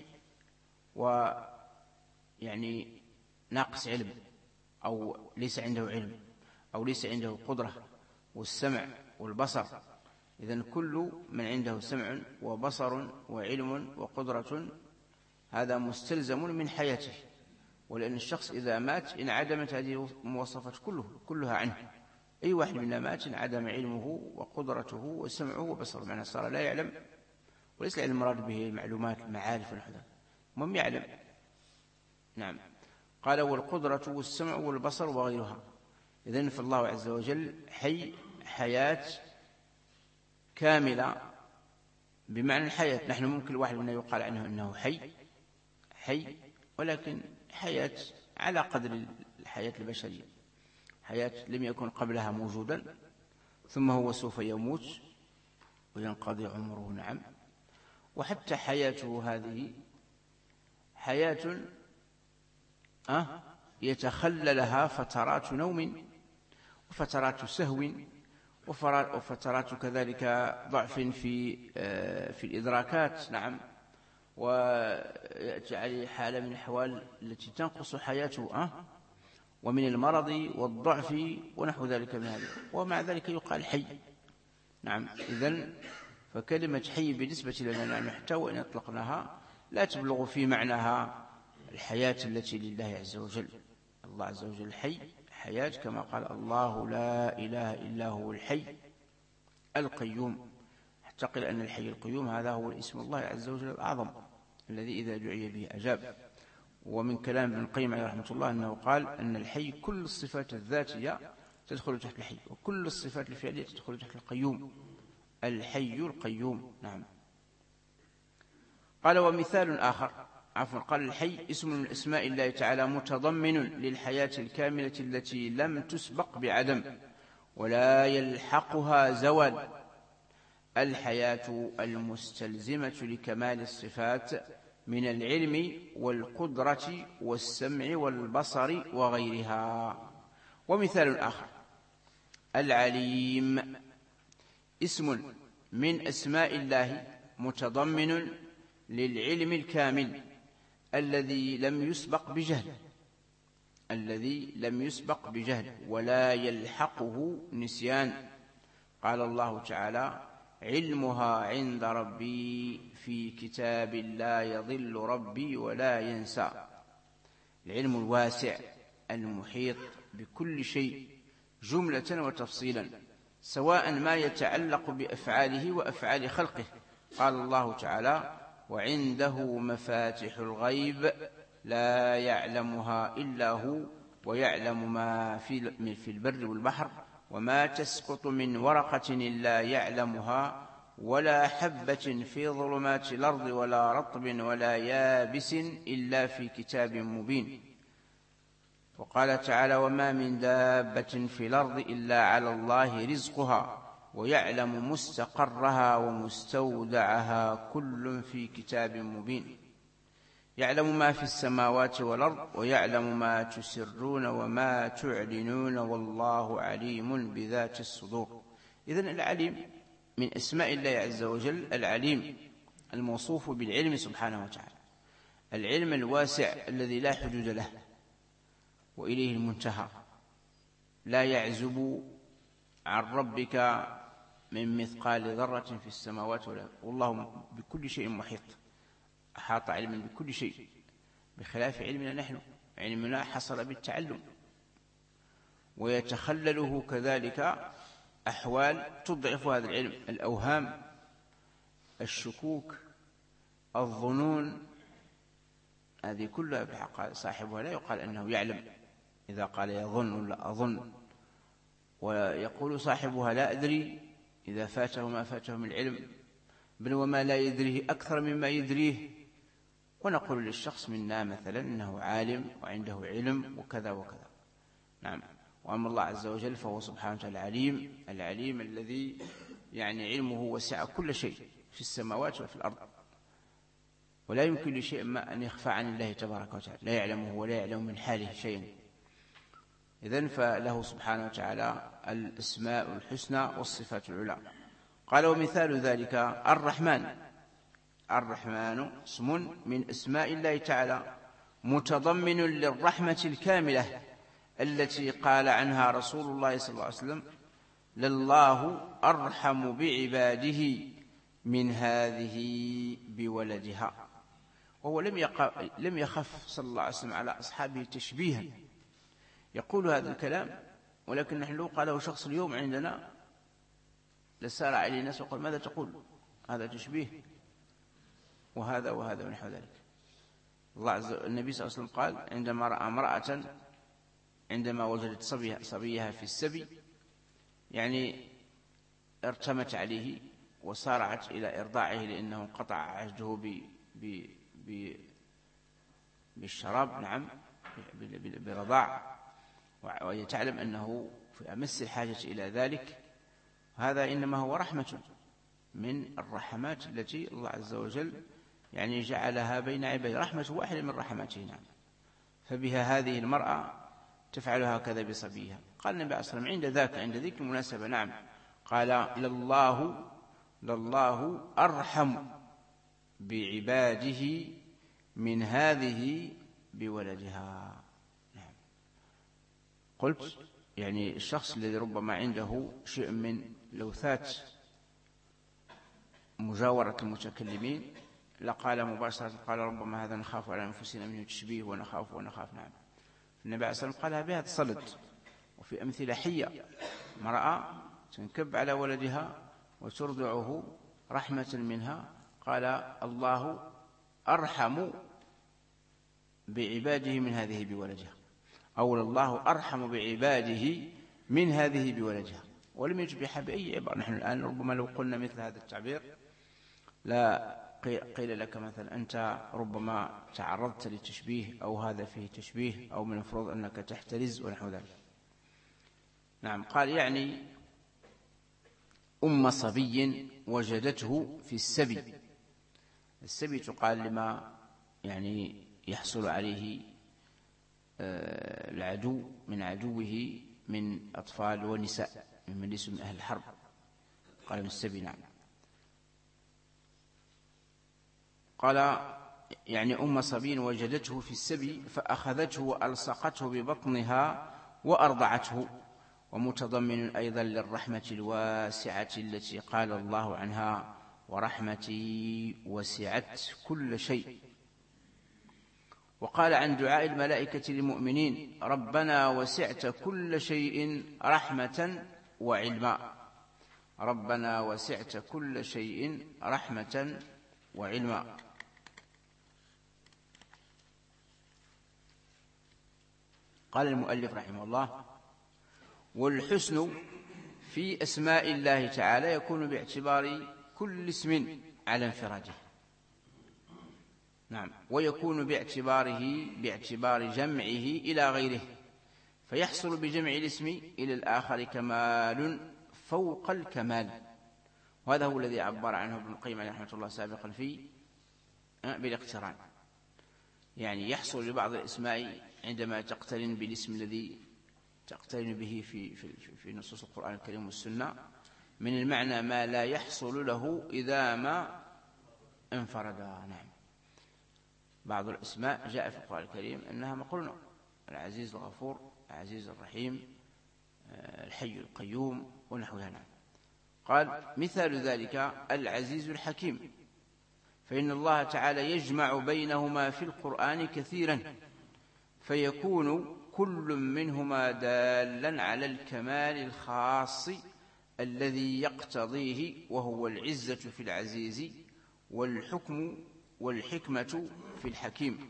ويعني ناقص علم، أو ليس عنده علم، أو ليس عنده قدرة والسمع والبصر. إذن كل من عنده سمع وبصر وعلم وقدرة هذا مستلزم من حياته، ولأن الشخص إذا مات انعدمت هذه المواصفات كله كلها عنه. أي واحد منا مات انعدم علمه وقدرته وسمعه وبصره، معنى صار لا يعلم، وليس العلم المراد به المعلومات المعارف والحدث، المهم يعلم. نعم. قال والقدرة والسمع والبصر وغيرها. إذن فالله عز وجل حي حياة كاملة بمعنى الحياة. نحن ممكن الواحد منا يقال عنه أنه حي حي ولكن حياة على قدر الحياة البشرية، حياة لم يكن قبلها موجودا، ثم هو سوف يموت وينقضي عمره. نعم. وحتى حياته هذه حياة أه يتخللها فترات نوم وفترات سهو وفترات كذلك ضعف في في الإدراكات. نعم. ويأتي عليه حالة من الأحوال التي تنقص حياته أه ومن المرض والضعف ونحو ذلك من هذا، ومع ذلك يقال حي. نعم. إذن فكلمة حي بالنسبة لنا نحن حتى وإن أطلقناها لا تبلغ في معناها الحياة التي لله عز وجل. الله عز وجل حي حياة كما قال الله لا إله إلا هو الحي القيوم. حتى قيل أن الحي القيوم هذا هو اسم الله عز وجل الأعظم الذي إذا دعي به أجاب. ومن كلام ابن القيم عليه رحمة الله أنه قال أن الحي كل الصفات الذاتية تدخل تحت الحي، وكل الصفات الفعلية تدخل تحت القيوم. الحي القيوم. نعم. قال ومثال آخر عفوا قال الحي اسم من اسماء الله تعالى متضمن للحياة الكاملة التي لم تسبق بعدم ولا يلحقها زوال، الحياة المستلزمة لكمال الصفات من العلم والقدرة والسمع والبصر وغيرها. ومثال آخر العليم اسم من أسماء الله متضمن للعلم الكامل الذي لم يسبق بجهل الذي لم يسبق بجهل ولا يلحقه نسيان. قال الله تعالى علمها عند ربي في كتاب لا يضل ربي ولا ينسى. العلم الواسع المحيط بكل شيء جملة وتفصيلا، سواء ما يتعلق بأفعاله وأفعال خلقه. قال الله تعالى وعنده مفاتح الغيب لا يعلمها إلا هو ويعلم ما في البر والبحر وما تسقط من ورقة إلا يعلمها ولا حبة في ظلمات الأرض ولا رطب ولا يابس إلا في كتاب مبين. وقال تعالى وما من دابة في الأرض إلا على الله رزقها ويعلم مستقرها ومستودعها كل في كتاب مبين. يعلم ما في السماوات والأرض ويعلم ما تسرون وما تعلنون والله عليم بذات الصدور. إذن العليم من أسماء الله عز وجل، العليم الموصوف بالعلم سبحانه وتعالى، العلم الواسع الذي لا حدود له وإليه المنتهى، لا يعزب عن ربك من مثقال ذرة في السماوات ولا، والله بكل شيء محيط، أحاط علما بكل شيء، بخلاف علمنا نحن، علمنا حصل بالتعلم، ويتخلله كذلك أحوال تضعف هذا العلم، الأوهام، الشكوك، الظنون، هذه كلها بحق صاحبها لا يقال أنه يعلم إذا قال يظن لا أظن، ويقول صاحبها لا أدري إذا فاته ما فاته من العلم، بل وما لا يدريه أكثر مما يدريه. ونقول للشخص منا مثلا إنه عالم وعنده علم وكذا وكذا. نعم. وأما الله عز وجل فهو سبحانه وتعالى العليم، العليم الذي يعني علمه وسع كل شيء في السماوات وفي الأرض، ولا يمكن لشيء ما أن يخفى عن الله تبارك وتعالى، لا يعلمه ولا يعلم من حاله شيئا. إذن فله سبحانه وتعالى الأسماء الحسنى والصفات العلى. قال ومثال ذلك الرحمن. الرحمن اسم من أسماء الله تعالى متضمن للرحمة الكاملة التي قال عنها رسول الله صلى الله عليه وسلم لله أرحم بعباده من هذه بولدها. وهو لم يخف صلى الله عليه وسلم على أصحابه تشبيها، يقول هذا الكلام، ولكن نحن لو قاله شخص اليوم عندنا لسارع إليه الناس وقال ماذا تقول؟ هذا تشبيه وهذا وهذا ونحو ذلك. الله عز وجل النبي صلى الله عليه وسلم قال عندما رأى امرأة عندما وجدت صبيها, صبيها في السبي يعني ارتمت عليه وسارعت إلى إرضاعه لأنه انقطع عهده ب ب ب بالشراب، نعم، برضاع، وهي تعلم أنه في أمس الحاجة إلى ذلك. هذا إنما هو رحمة من الرحمات التي الله عز وجل يعني جعلها بين عباده، رحمة واحدة من رحماته، نعم. فبها هذه المرأة تفعل هكذا بصبيها. قال النبي عليه الصلاة والسلام عند ذاك عند ذيك المناسبة، نعم، قال لله لله أرحم بعباده من هذه بولدها. نعم. قلت يعني الشخص الذي ربما عنده شيء من لوثات مجاورة المتكلمين لقال مباشرة، قال ربما هذا نخاف على أنفسنا منه تشبيه ونخاف ونخاف. نعم. النبي عليه الصلاة والسلام قالها بها تصلت. وفي أمثلة حية، امرأة تنكب على ولدها وترضعه رحمة منها، قال الله أرحم بعباده من هذه بولدها، أو الله أرحم بعباده من هذه بولدها، ولم يشبهها بأي عبارة. نحن الآن ربما لو قلنا مثل هذا التعبير لا قيل لك مثلا أنت ربما تعرضت لتشبيه أو هذا فيه تشبيه أو من المفروض أنك تحترز ونحو ذلك. نعم. قال يعني أم صبي وجدته في السبي. السبي تقال لما يعني يحصل عليه العدو من عدوه من أطفال ونساء ممن ليسوا من أهل الحرب، قال من السبي. نعم. قال يعني أم صبي وجدته في السبي فأخذته وألصقته ببطنها وأرضعته، ومتضمن أيضا للرحمة الواسعة التي قال الله عنها ورحمتي وسعت كل شيء. وقال عن دعاء الملائكة للمؤمنين ربنا وسعت كل شيء رحمة وعلما. ربنا وسعت كل شيء رحمة وعلما. قال المؤلف رحمه الله والحسن في أسماء الله تعالى يكون باعتبار كل اسم على انفراده. نعم. ويكون باعتباره باعتبار جمعه إلى غيره، فيحصل بجمع الاسم إلى الآخر كمال فوق الكمال. وهذا هو الذي عبر عنه ابن القيم عليه رحمة الله سابقا في بالاقتران. يعني يحصل لبعض الاسماء عندما تقترن بالاسم الذي تقترن به في في في نصوص القرآن الكريم والسنة من المعنى ما لا يحصل له إذا ما انفرد. نعم. بعض الاسماء جاء في القرآن الكريم أنها مقرونة، العزيز الغفور، العزيز الرحيم، الحي القيوم ونحوها. نعم. قال مثال ذلك العزيز الحكيم، فإن الله تعالى يجمع بينهما في القرآن كثيرا، فيكون كل منهما دالا على الكمال الخاص الذي يقتضيه، وهو العزة في العزيز والحكم والحكمة في الحكيم.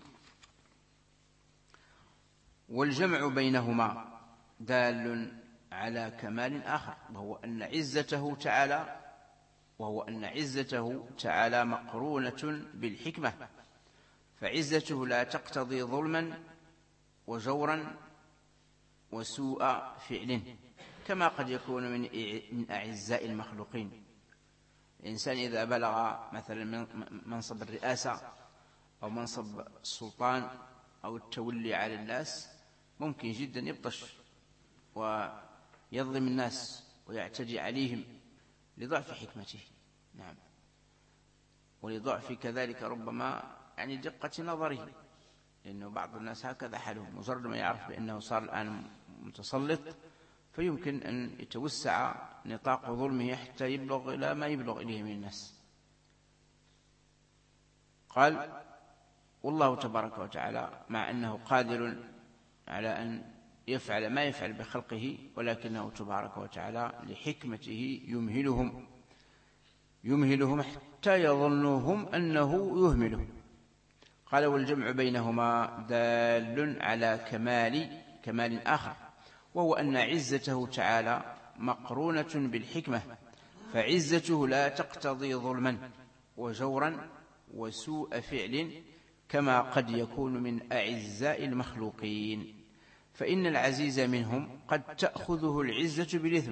والجمع بينهما دال على كمال آخر، وهو أن عزته تعالى وهو أن عزته تعالى مقرونة بالحكمة، فعزته لا تقتضي ظلما وجورا وسوء فعل كما قد يكون من أعزاء المخلوقين. الإنسان إذا بلغ مثلا منصب الرئاسة أو منصب السلطان أو التولي على الناس ممكن جدا يبطش ويظلم الناس ويعتدي عليهم لضعف حكمته. نعم. ولضعف كذلك ربما يعني دقة نظره، لأنه بعض الناس هكذا حالهم، مجرد ما يعرف بأنه صار الآن متسلط فيمكن أن يتوسع نطاق ظلمه حتى يبلغ إلى ما يبلغ إليه من الناس. قال: والله تبارك وتعالى مع أنه قادر على أن يفعل ما يفعل بخلقه، ولكنه تبارك وتعالى لحكمته يمهلهم يمهلهم حتى يظنوهم أنه يهملهم. قال: والجمع بينهما دال على كمال كمال آخر، وهو أن عزته تعالى مقرونة بالحكمة، فعزته لا تقتضي ظلما وجورا وسوء فعل كما قد يكون من أعزاء المخلوقين، فإن العزيز منهم قد تأخذه العزة بالإثم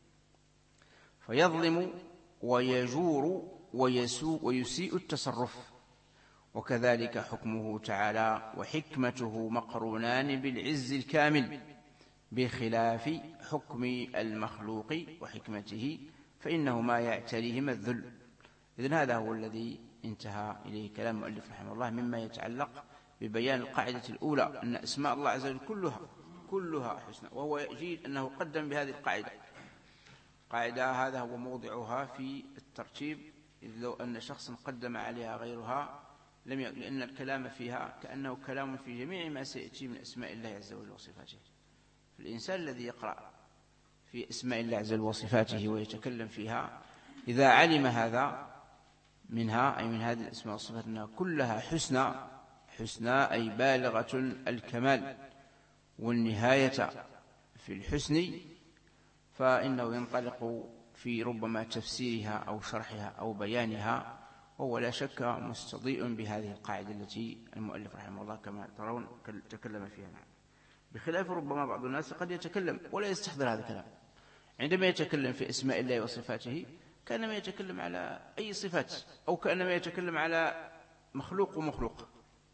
فيظلم ويجور ويسوء ويسيء التصرف، وكذلك حكمه تعالى وحكمته مقرونان بالعز الكامل بخلاف حكم المخلوق وحكمته، فإنه ما يعتريهما الذل. إذن هذا هو الذي انتهى إليه كلام المؤلف رحمه الله مما يتعلق ببيان القاعدة الأولى، أن أسماء الله عز وجل كلها كلها حسنى. وهو يجيد أنه قدم بهذه القاعدة قاعدة هذا هو موضعها في الترتيب، إذ لو أن شخصا قدم عليها غيرها لم يكن، لأن الكلام فيها كأنه كلام في جميع ما سيأتي من أسماء الله عز وجل وصفاته. الإنسان الذي يقرأ في أسماء الله عز وجل وصفاته ويتكلم فيها إذا علم هذا منها، أي من هذه الأسماء والصفات، أنها كلها حسنى حسنى أي بالغة الكمال والنهاية في الحسن، فإنه ينطلق في ربما تفسيرها أو شرحها أو بيانها، وهو لا شك مستضيء بهذه القاعدة التي المؤلف رحمه الله كما ترون تكلم فيها. نعم. بخلاف ربما بعض الناس قد يتكلم ولا يستحضر هذا الكلام، عندما يتكلم في اسماء الله وصفاته كأنما يتكلم على أي صفات، أو كأنما يتكلم على مخلوق ومخلوق،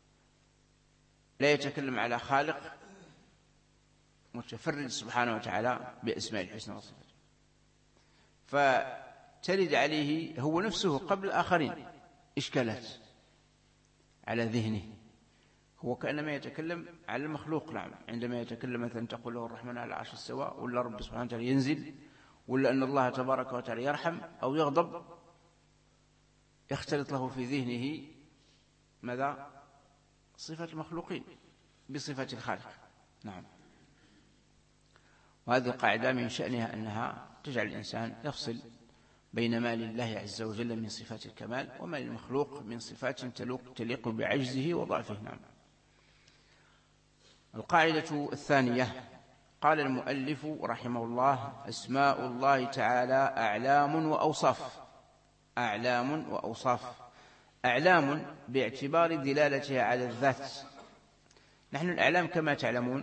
لا يتكلم على خالق متفرد سبحانه وتعالى بأسماء الحسنى وصفاته، فترد عليه هو نفسه قبل الآخرين إشكالات على ذهنه، هو كأنما يتكلم على المخلوق. نعم. عندما يتكلم مثلا تقول له الرحمن على العرش استوى، ولا رب سبحانه وتعالى ينزل، ولا أن الله تبارك وتعالى يرحم أو يغضب، يختلط له في ذهنه ماذا؟ صفة المخلوقين بصفة الخالق. نعم. وهذه القاعدة من شأنها أنها تجعل الإنسان يفصل بين ما لله عز وجل من صفات الكمال وما للمخلوق من صفات تليق بعجزه وضعفه. نعم. القاعدة الثانية، قال المؤلف رحمه الله: أسماء الله تعالى أعلام وأوصاف. أعلام وأوصاف. أعلام باعتبار دلالتها على الذات. نحن الأعلام كما تعلمون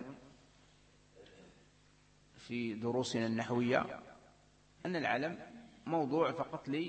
في دروسنا النحوية أن العلم موضوع فقط لي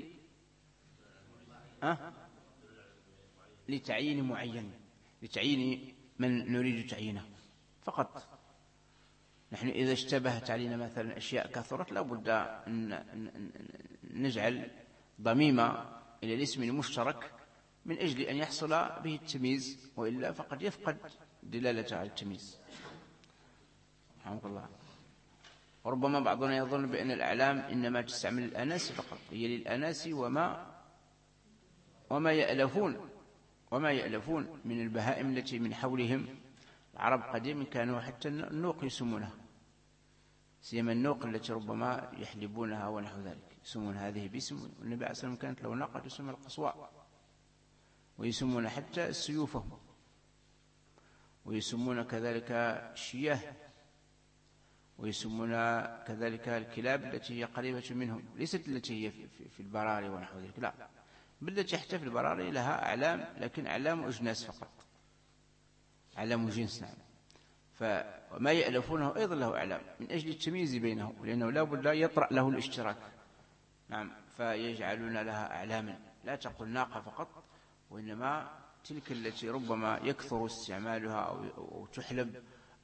أه؟ لتعيين معين، لتعيين من نريد تعيينه فقط. نحن إذا اشتبهت علينا مثلا أشياء كثرت لا بد أن نجعل ضميمة إلى الاسم المشترك من أجل أن يحصل به التمييز، وإلا فقد يفقد دلالته على التمييز. رحمك الله. وربما بعضنا يظن بأن الأعلام إنما تستعمل الأناس فقط، هي للأناس وما وما يألفون وما يألفون من البهائم التي من حولهم. العرب قديما كانوا حتى النوق يسمونها، سيما النوق التي ربما يحلبونها ونحو ذلك، يسمون هذه باسم، والنبي عليه الصلاة والسلام كانت له ناقة تسمى القصواء، ويسمون حتى سيوفهم، ويسمون كذلك الشياه، ويسمون كذلك الكلاب التي هي قريبة منهم، ليست التي هي في البراري ونحو ذلك، لا، بل التي حتى في البراري لها أعلام، لكن أعلام أجناس فقط، أعلام جنس. نعم. فما يألفونه أيضا له أعلام من أجل التمييز بينه، لأنه لا بد يطرأ له الاشتراك. نعم. فيجعلون لها أعلاما، لا تقول ناقة فقط، وإنما تلك التي ربما يكثر استعمالها أو تحلب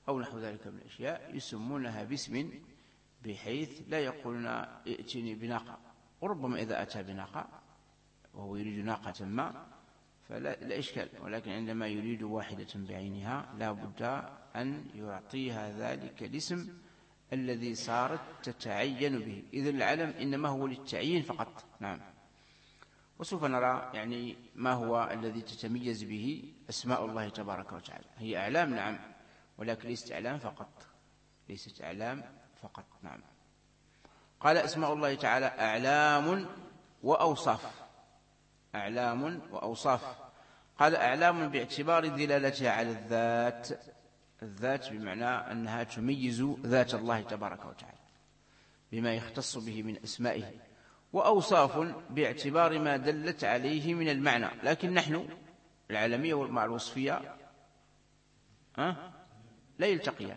أو نحو ذلك من الأشياء يسمونها باسم بحيث لا يقولون ائتني بناقة، وربما إذا أتى بناقة وهو يريد ناقة ما فلا لا إشكال، ولكن عندما يريد واحدة بعينها لا بد أن يعطيها ذلك الاسم الذي صارت تتعين به. إذن العلم إنما هو للتعيين فقط. نعم. وسوف نرى يعني ما هو الذي تتميز به أسماء الله تبارك وتعالى. هي أعلام نعم، ولكن ليست أعلام فقط، ليست أعلام فقط. نعم. قال أسماء الله تعالى أعلام وأوصاف. أعلام وأوصاف. قال أعلام باعتبار دلالتها على الذات، الذات بمعنى أنها تميز ذات الله تبارك وتعالى بما يختص به من أسمائه، وأوصاف باعتبار ما دلت عليه من المعنى. لكن نحن العالمية مع الوصفية أه؟ لا يلتقيان.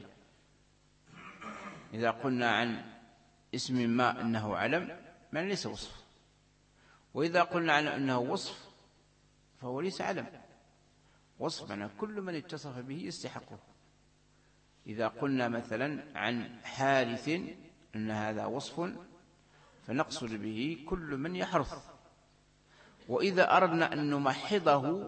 إذا قلنا عن اسم ما أنه علم معنى ليس وصف، وإذا قلنا عنه أنه وصف فهو ليس علم. وصف معنى كل من اتصف به يستحقه. إذا قلنا مثلا عن حارث أن هذا وصف فنقصد به كل من يحرث. وإذا أردنا أن نمحضه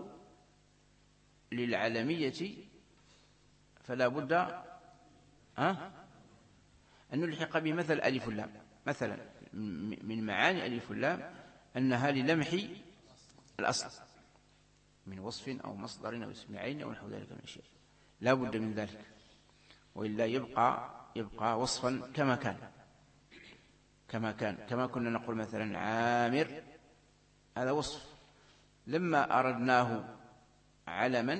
للعلمية فلا بد أه؟ أن نلحق بمثل ألف اللام. مثلا من معاني ألف اللام أنها للمح الأصل من وصف أو مصدر أو اسم عين أو نحو ذلك من الشيء، لا بد من ذلك، وإلا يبقى يبقى وصفا كما كان كما كان كما كنا نقول مثلا عامر هذا وصف، لما أردناه علما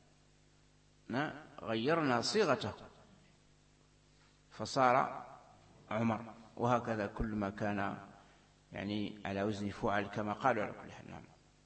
غيرنا صيغته فصار عمر، وهكذا كل ما كان يعني على وزن فعل كما قالوا على كل حال. نعم.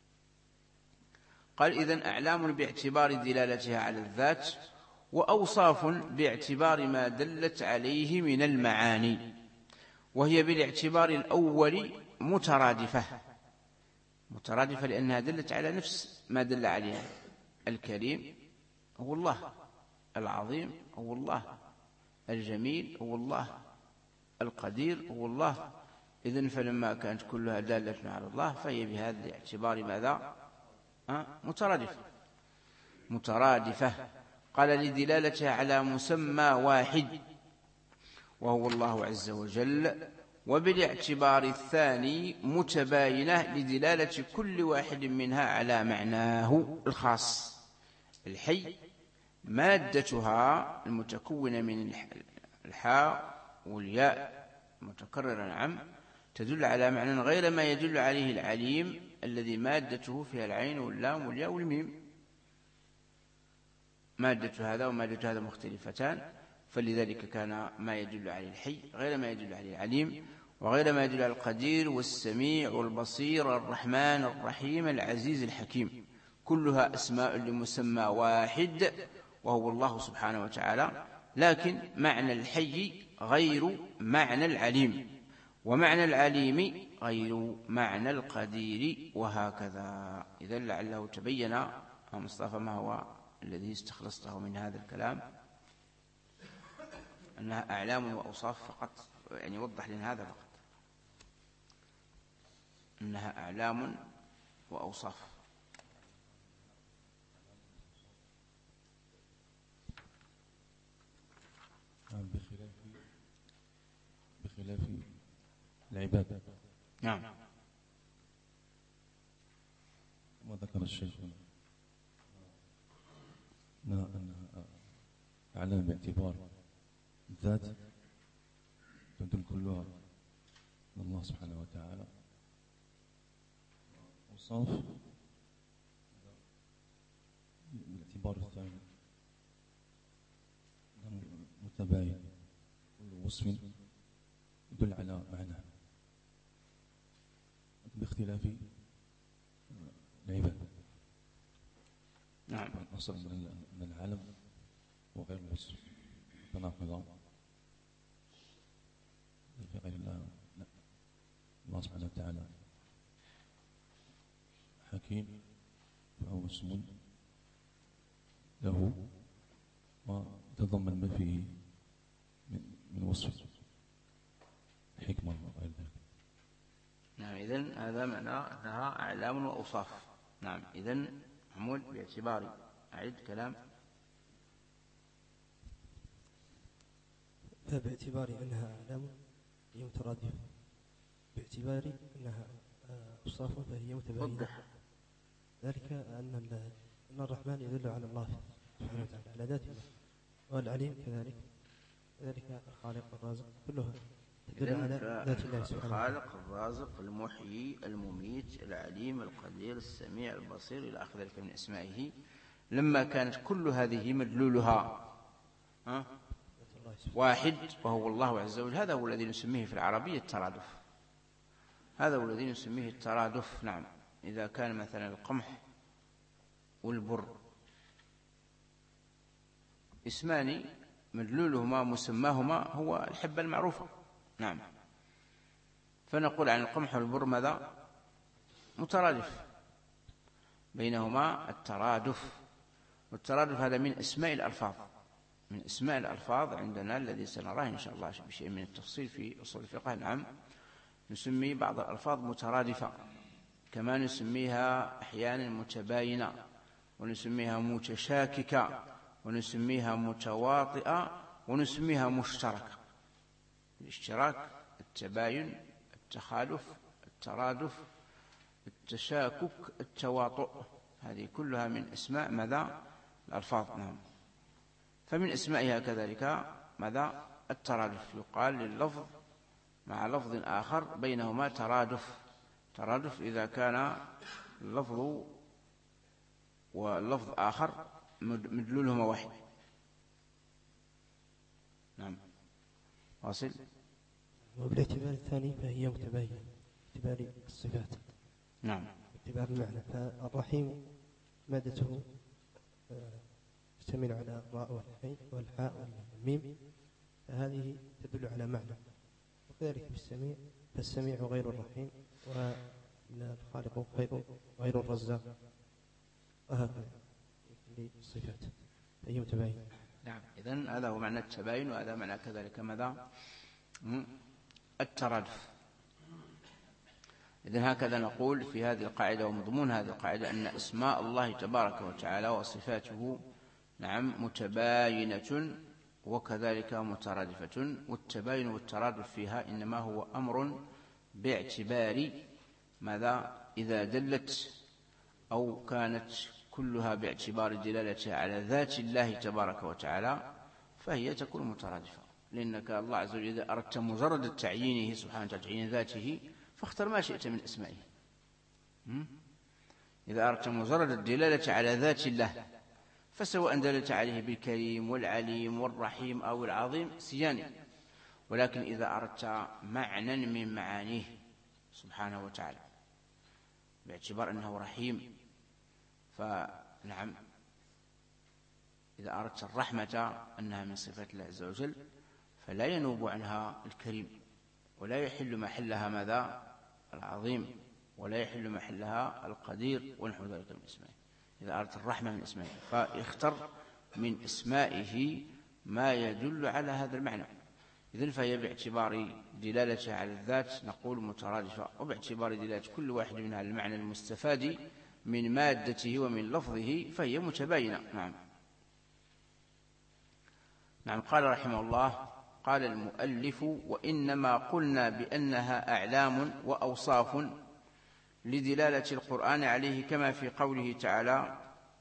قال إذن أعلام باعتبار دلالتها على الذات، وأوصاف باعتبار ما دلت عليه من المعاني، وهي بالاعتبار الأول مترادفة. مترادفة لأنها دلت على نفس ما دل عليها. الكريم هو الله، العظيم هو الله، الجميل هو الله، القدير هو الله. إذن فلما كانت كلها دالة على الله فهي بهذا الاعتبار ماذا؟ أه؟ مترادفة مترادفة. قال لدلالتها على مسمى واحد وهو الله عز وجل، وبالاعتبار الثاني متباينة لدلالة كل واحد منها على معناه الخاص. الحي مادتها المتكونة من الحاء والياء متكررة نعم تدل على معنى غير ما يدل عليه العليم الذي مادته فيها العين واللام والياء والميم. مادة هذا ومادة هذا مختلفتان، فلذلك كان ما يدل عليه الحي غير ما يدل عليه العليم، وغير ما يدل على القدير والسميع والبصير الرحمن الرحيم العزيز الحكيم. كلها أسماء لمسمى واحد وهو الله سبحانه وتعالى، لكن معنى الحي غير معنى العليم، ومعنى العليم غير معنى القدير، وهكذا. إذن لعله تبين مصطفى ما هو الذي استخلصته من هذا الكلام، أنها أعلام وأوصاف فقط، يعني وضح لنا هذا فقط، أنها أعلام وأوصاف. بخلاف بخلاف العبادة. نعم. ما ذكر الشيخ أنها أعلام باعتبار الذات تدل كلها على الله سبحانه وتعالى، وصف بالاعتبار الثاني متباين، كل وصف يدل على معنى باختلاف العبادة. نعم. الأصل من العالم وغير الوصف تناقض في غير الله. الله سبحانه وتعالى حكيم، فهو اسم له يتضمن ما فيه من, من وصف الحكمة وغير ذلك. نعم، إذن هذا معنى أنها أعلام وأوصاف. نعم، إذن محمود باعتبار أعد كلام فباعتبار أنها أعلام هي مترادفة، باعتبار أنها أوصاف فهي متباينة. ذلك أن أن الرحمن يدل على الله سبحانه وتعالى على ذات الله، والعليم كذلك، كذلك الخالق والرازق كلها تدل على ذات الله سبحانه وتعالى. الخالق الرازق المحيي المميت العليم القدير السميع البصير إلى آخر ذلك من أسمائه. لما كانت كل هذه مدلولها ها واحد وهو الله عز وجل، هذا هو الذي نسميه في العربية الترادف. هذا هو الذي نسميه الترادف. نعم، إذا كان مثلا القمح والبر اسمان مدلولهما مسماهما هو الحبة المعروفة. نعم، فنقول عن القمح والبر ماذا؟ مترادف، بينهما الترادف. والترادف هذا من أسماء الألفاظ، من أسماء الألفاظ عندنا الذي سنراه إن شاء الله بشيء من التفصيل في أصول الفقه. نعم، نسمي بعض الألفاظ مترادفة، كما نسميها أحيانا متباينة، ونسميها متشاككة، ونسميها متواطئة، ونسميها مشتركة. الاشتراك، التباين، التخالف، الترادف، التشاكك، التواطؤ، هذه كلها من أسماء ماذا؟ الألفاظ. نعم، فمن أسمائها كذلك ماذا؟ الترادف، يقال لللفظ مع لفظ آخر بينهما ترادف. ترادف إذا كان اللفظ واللفظ آخر مدلولهما واحد. نعم، واصل. وبالاعتبار الثاني فهي متباينة باعتبار الصفات. نعم، باعتبار المعنى. فالرحيم مادته تشتمل على الراء والحاء والميم، فهذه تدل على معنى. وكذلك بالسميع، فالسميع غير الرحيم، والخالق غير غير الرزاق، وهكذا في الصفات فهي متباينة. نعم، إذن هذا هو معنى التباين، وهذا معنى كذلك ماذا؟ الترادف. إذن هكذا نقول في هذه القاعدة ومضمون هذه القاعدة أن أسماء الله تبارك وتعالى وصفاته نعم متباينة وكذلك مترادفة. والتباين والترادف فيها إنما هو أمر باعتبار ماذا؟ إذا دلت أو كانت كلها باعتبار دلالتها على ذات الله تبارك وتعالى فهي تكون مترادفة، لأنك الله عز وجل إذا أردت مجرد تعيينه سبحانه وتعالى تعيين ذاته فاختر ما شئت من أسمائه. إذا أردت مجرد الدلالة على ذات الله فسواء دلت عليه بالكريم والعليم والرحيم أو العظيم سياني، ولكن إذا أردت معنى من معانيه سبحانه وتعالى باعتبار أنه رحيم، فنعم إذا أردت الرحمة أنها من صفات الله عز وجل فلا ينوب عنها الكريم، ولا يحل محلها ماذا؟ العظيم، ولا يحل محلها القدير، ونحو ذلك من اسمائه. إذا أردت الرحمة من اسمائه فاختر من اسمائه ما يدل على هذا المعنى. إذن فهي باعتبار دلالتها على الذات نقول مترادفة، وباعتبار دلالة كل واحد منها على المعنى المستفاد من مادته ومن لفظه فهي متباينة. نعم. نعم، قال رحمه الله، قال المؤلف: وإنما قلنا بأنها أعلام وأوصاف لدلالة القرآن عليه، كما في قوله تعالى: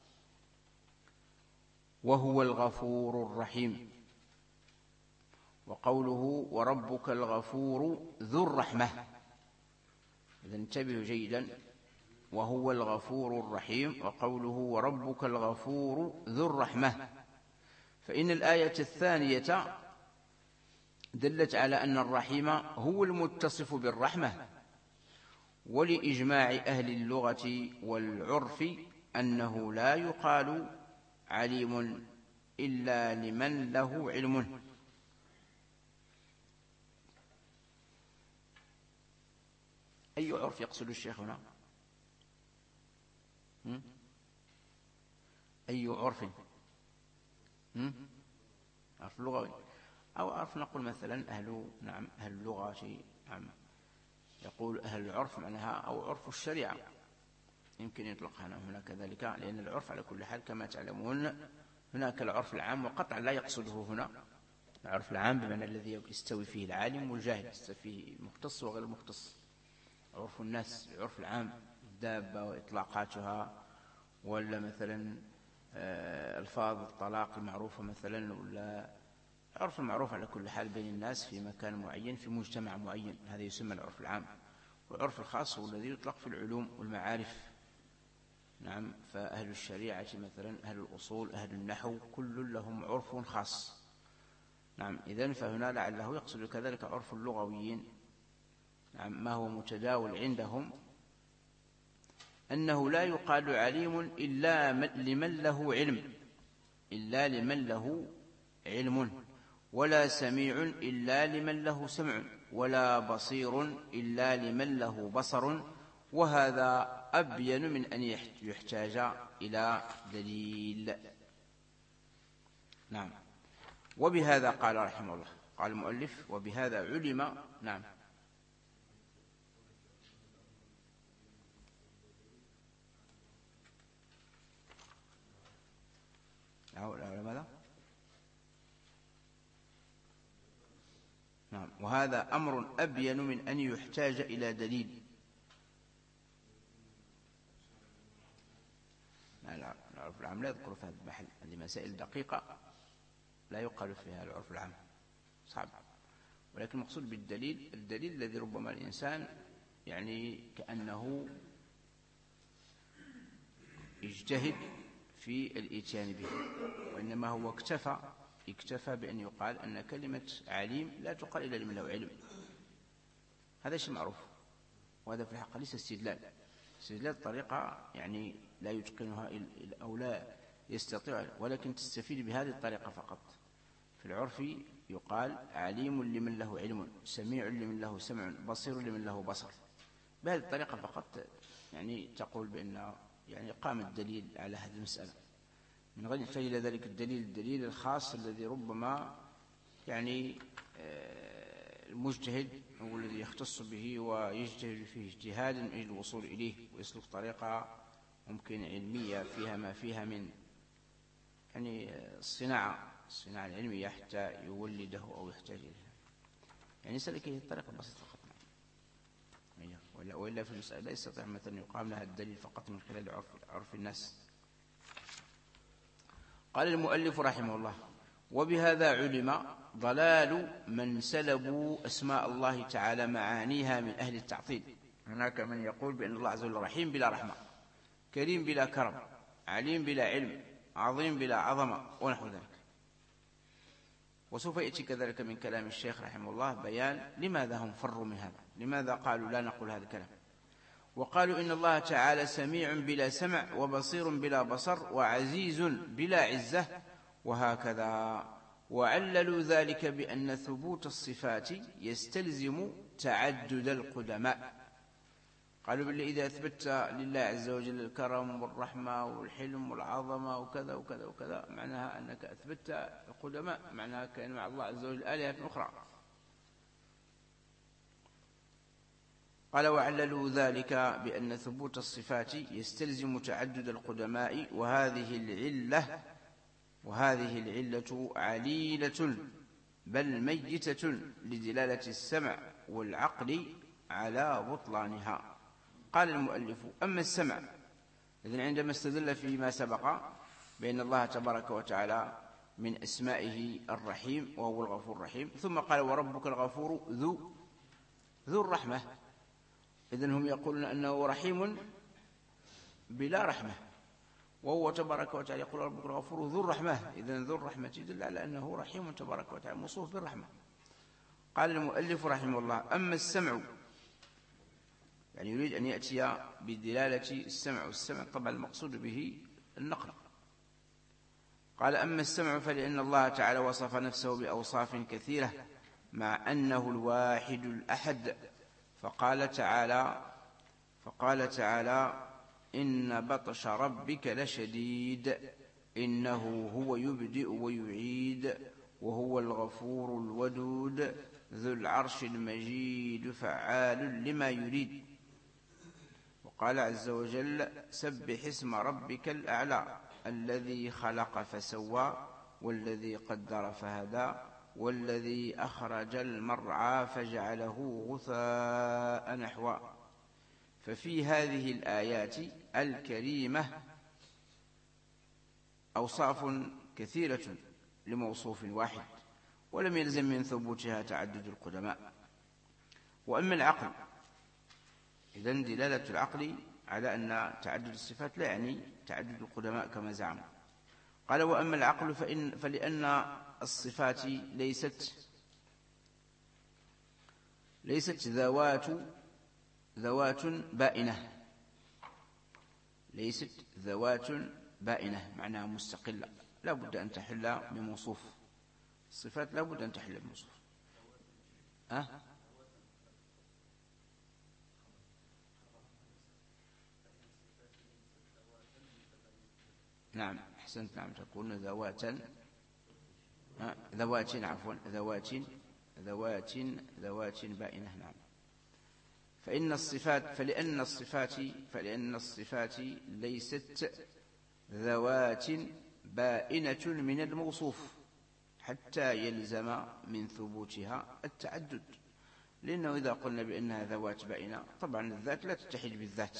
وهو الغفور الرحيم، وقوله: وربك الغفور ذو الرحمة. إذن انتبهوا جيدا، وهو الغفور الرحيم، وقوله: وربك الغفور ذو الرحمة. فإن الآية الثانية دلت على أن الرحيم هو المتصف بالرحمة، ولإجماع أهل اللغة والعرف أنه لا يقال عليم إلا لمن له علم. أي عرف يقصد الشيخ هنا؟ أي عرف؟ عرف لغوي، أو عرف نقول مثلا أهل نعم أهل اللغة شيء نعم يقول أهل العرف معناها أو عرف الشريعة، يمكن يطلقها هنا كذلك، لأن العرف على كل حال كما تعلمون هناك العرف العام، وقطعا لا يقصده هنا العرف العام بمعنى الذي يستوي فيه العالم والجاهل، يستوي فيه المختص وغير المختص. عرف الناس العرف العام، الدابة وإطلاقاتها، ولا مثلا ألفاظ الطلاق المعروفة مثلا، ولا عرف المعروف على كل حال بين الناس في مكان معين في مجتمع معين، هذا يسمى العرف العام. والعرف الخاص هو الذي يطلق في العلوم والمعارف. نعم، فأهل الشريعة مثلا، أهل الأصول، أهل النحو، كل لهم عرف خاص. نعم، إذن فهنا لعله يقصد كذلك عرف اللغويين. نعم، ما هو متداول عندهم أنه لا يقال عليم إلا لمن له علم، إلا لمن له علم، ولا سميع إلا لمن له سمع، ولا بصير إلا لمن له بصر، وهذا أبين من أن يحتاج إلى دليل. نعم، وبهذا قال رحمه الله، قال المؤلف وبهذا علم. نعم، ماذا؟ نعم، وهذا أمر أبين من أن يحتاج إلى دليل. العرف العام لا يذكر في هذا المحل، هذه مسائل دقيقة لا يقال فيها العرف العام، صعب. ولكن المقصود بالدليل الدليل الذي ربما الإنسان يعني كأنه يجتهد في الإتيان به، وإنما هو اكتفى اكتفى بأن يقال أن كلمة عليم لا تقال إلا لمن له علم. هذا شيء معروف، وهذا في الحقيقة ليس استدلال. استدلال طريقة يعني لا يتقنها أو لا يستطيع، ولكن تستفيد بهذه الطريقة فقط. في العرف يقال عليم لمن له علم، سميع لمن له سمع، بصير لمن له بصر. بهذه الطريقة فقط يعني تقول بأن يعني قام الدليل على هذه المسألة، من غير يحتاج إلى ذلك الدليل الدليل الخاص الذي ربما يعني المجتهد هو الذي يختص به ويجتهد فيه اجتهادا من أجل الوصول إليه، ويسلك طريقة ممكن علمية فيها ما فيها من يعني الصناعة الصناعة العلمية حتى يولده أو يحتاج إليها، يعني سلك هذه الطريقة بسيطة فقط. وإلا في المسألة لا يستطيع مثلا يقام لها الدليل فقط من خلال عرف, عرف الناس. قال المؤلف رحمه الله وبهذا علم ضلال من سلبوا أسماء الله تعالى معانيها من أهل التعطيل. هناك من يقول بأن الله عز وجل رحيم بلا رحمة، كريم بلا كرم، عليم بلا علم، عظيم بلا عظمة، ونحو ذلك. وسوف يأتي كذلك من كلام الشيخ رحمه الله بيان لماذا هم فروا من هذا، لماذا قالوا لا نقول هذا الكلام. وقالوا إن الله تعالى سميع بلا سمع، وبصير بلا بصر، وعزيز بلا عزة، وهكذا. وعللوا ذلك بأن ثبوت الصفات يستلزم تعدد القدماء. قالوا بالله إذا أثبت لله عز وجل الكرم والرحمة والحلم والعظمة وكذا وكذا وكذا، معناها أنك أثبت القدماء، معناها كأن مع الله عز وجل آلهة أخرى. قال وعللوا ذلك بأن ثبوت الصفات يستلزم تعدد القدماء، وهذه العلة وهذه العلة عليلة بل ميتة لدلالة السمع والعقل على بطلانها. قال المؤلف أما السمع، إذن عندما استدل فيما سبق بأن الله تبارك وتعالى من أسمائه الرحيم وهو الغفور الرحيم، ثم قال وربك الغفور ذو ذو الرحمة، إذن هم يقولون أنه رحيم بلا رحمة، وهو تبارك وتعالى يقول ربك الغفور ذو الرحمة، إذن ذو الرحمة يدل على أنه رحيم تبارك وتعالى موصوف بالرحمة. قال المؤلف رحمه الله أما السمع، يعني يريد أن يأتي بدلالة السمع، والسمع طبعا المقصود به النقل. قال أما السمع فلأن الله تعالى وصف نفسه بأوصاف كثيرة مع أنه الواحد الأحد، فقال تعالى فقال تعالى إن بطش ربك لشديد إنه هو يبدئ ويعيد وهو الغفور الودود ذو العرش المجيد فعال لما يريد. وقال عز وجل سبح اسم ربك الأعلى الذي خلق فسوى والذي قدر فهدى والذي أخرج المرعى فجعله غثاء نحوا. ففي هذه الآيات الكريمة أوصاف كثيرة لموصوف واحد، ولم يلزم من ثبوتها تعدد القدماء. وأما العقل، إذن دلالة العقل على أن تعدد الصفات لا يعني تعدد القدماء كما زعم. قال وأما العقل فإن فلأن الصفات ليست ليست ذوات ذوات بائنة، ليست ذوات بائنة معناها مستقلة، لا بد أن تحل بموصوف. الصفات لا بد أن تحل بموصوف. أه؟ نعم أحسنت، نعم تكون ذواتا أه؟ ذوات عفوا ذوات ذوات ذوات بائنة. نعم. فإن الصفات فلأن الصفات فلأن الصفات ليست ذوات بائنة من الموصوف حتى يلزم من ثبوتها التعدد. لأنه إذا قلنا بأنها ذوات بائنة طبعا الذات لا تتحد بالذات،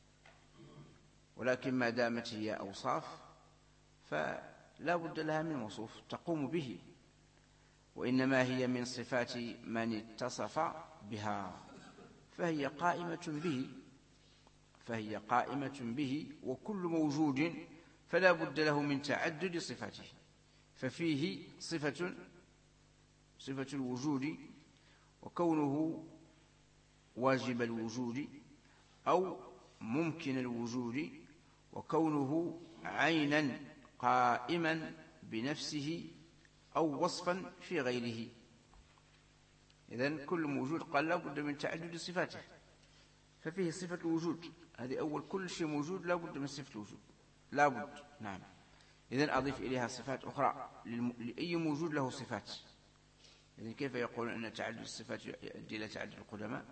ولكن ما دامت هي أوصاف فلا بد لها من موصوف تقوم به، وإنما هي من صفات من اتصف بها، فهي قائمة به فهي قائمة به وكل موجود فلا بد له من تعدد صفاته. ففيه صفة صفة الوجود وكونه واجب الوجود أو ممكن الوجود وكونه عينا قائما بنفسه أو وصفا في غيره. إذن كل موجود قال لا بد من تعدد صفاته، ففيه صفة الوجود، هذه أول كل شيء موجود لا بد من صفة الوجود لا بد. نعم. إذن أضيف إليها صفات أخرى، لأي موجود له صفات. إذن كيف يقول أن تعدد الصفات يؤدي إلى تعدد القدماء؟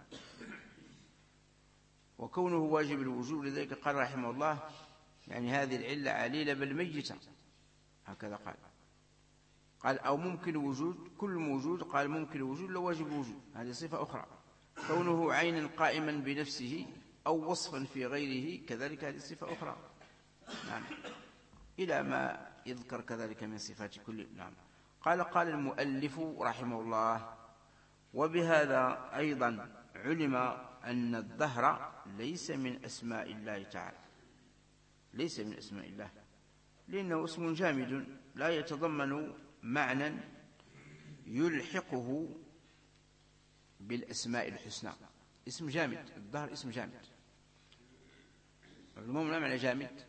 وكونه واجب الوجود، لذلك قال رحمه الله يعني هذه العلة عليلة بل ميتة، هكذا قال. قال أو ممكن وجود، كل موجود قال ممكن الوجود لو واجب الوجود، هذه صفة أخرى. كونه عينا قائما بنفسه أو وصفا في غيره كذلك هذه صفة أخرى. نعم. إلى ما يذكر كذلك من صفات كل. نعم. قال قال المؤلف رحمه الله وبهذا أيضا علم أن الدهر ليس من أسماء الله تعالى، ليس من أسماء الله، لأنه اسم جامد لا يتضمن معنى يلحقه بالأسماء الحسنى. اسم جامد، الدهر اسم جامد. المهم لا معنى جامد.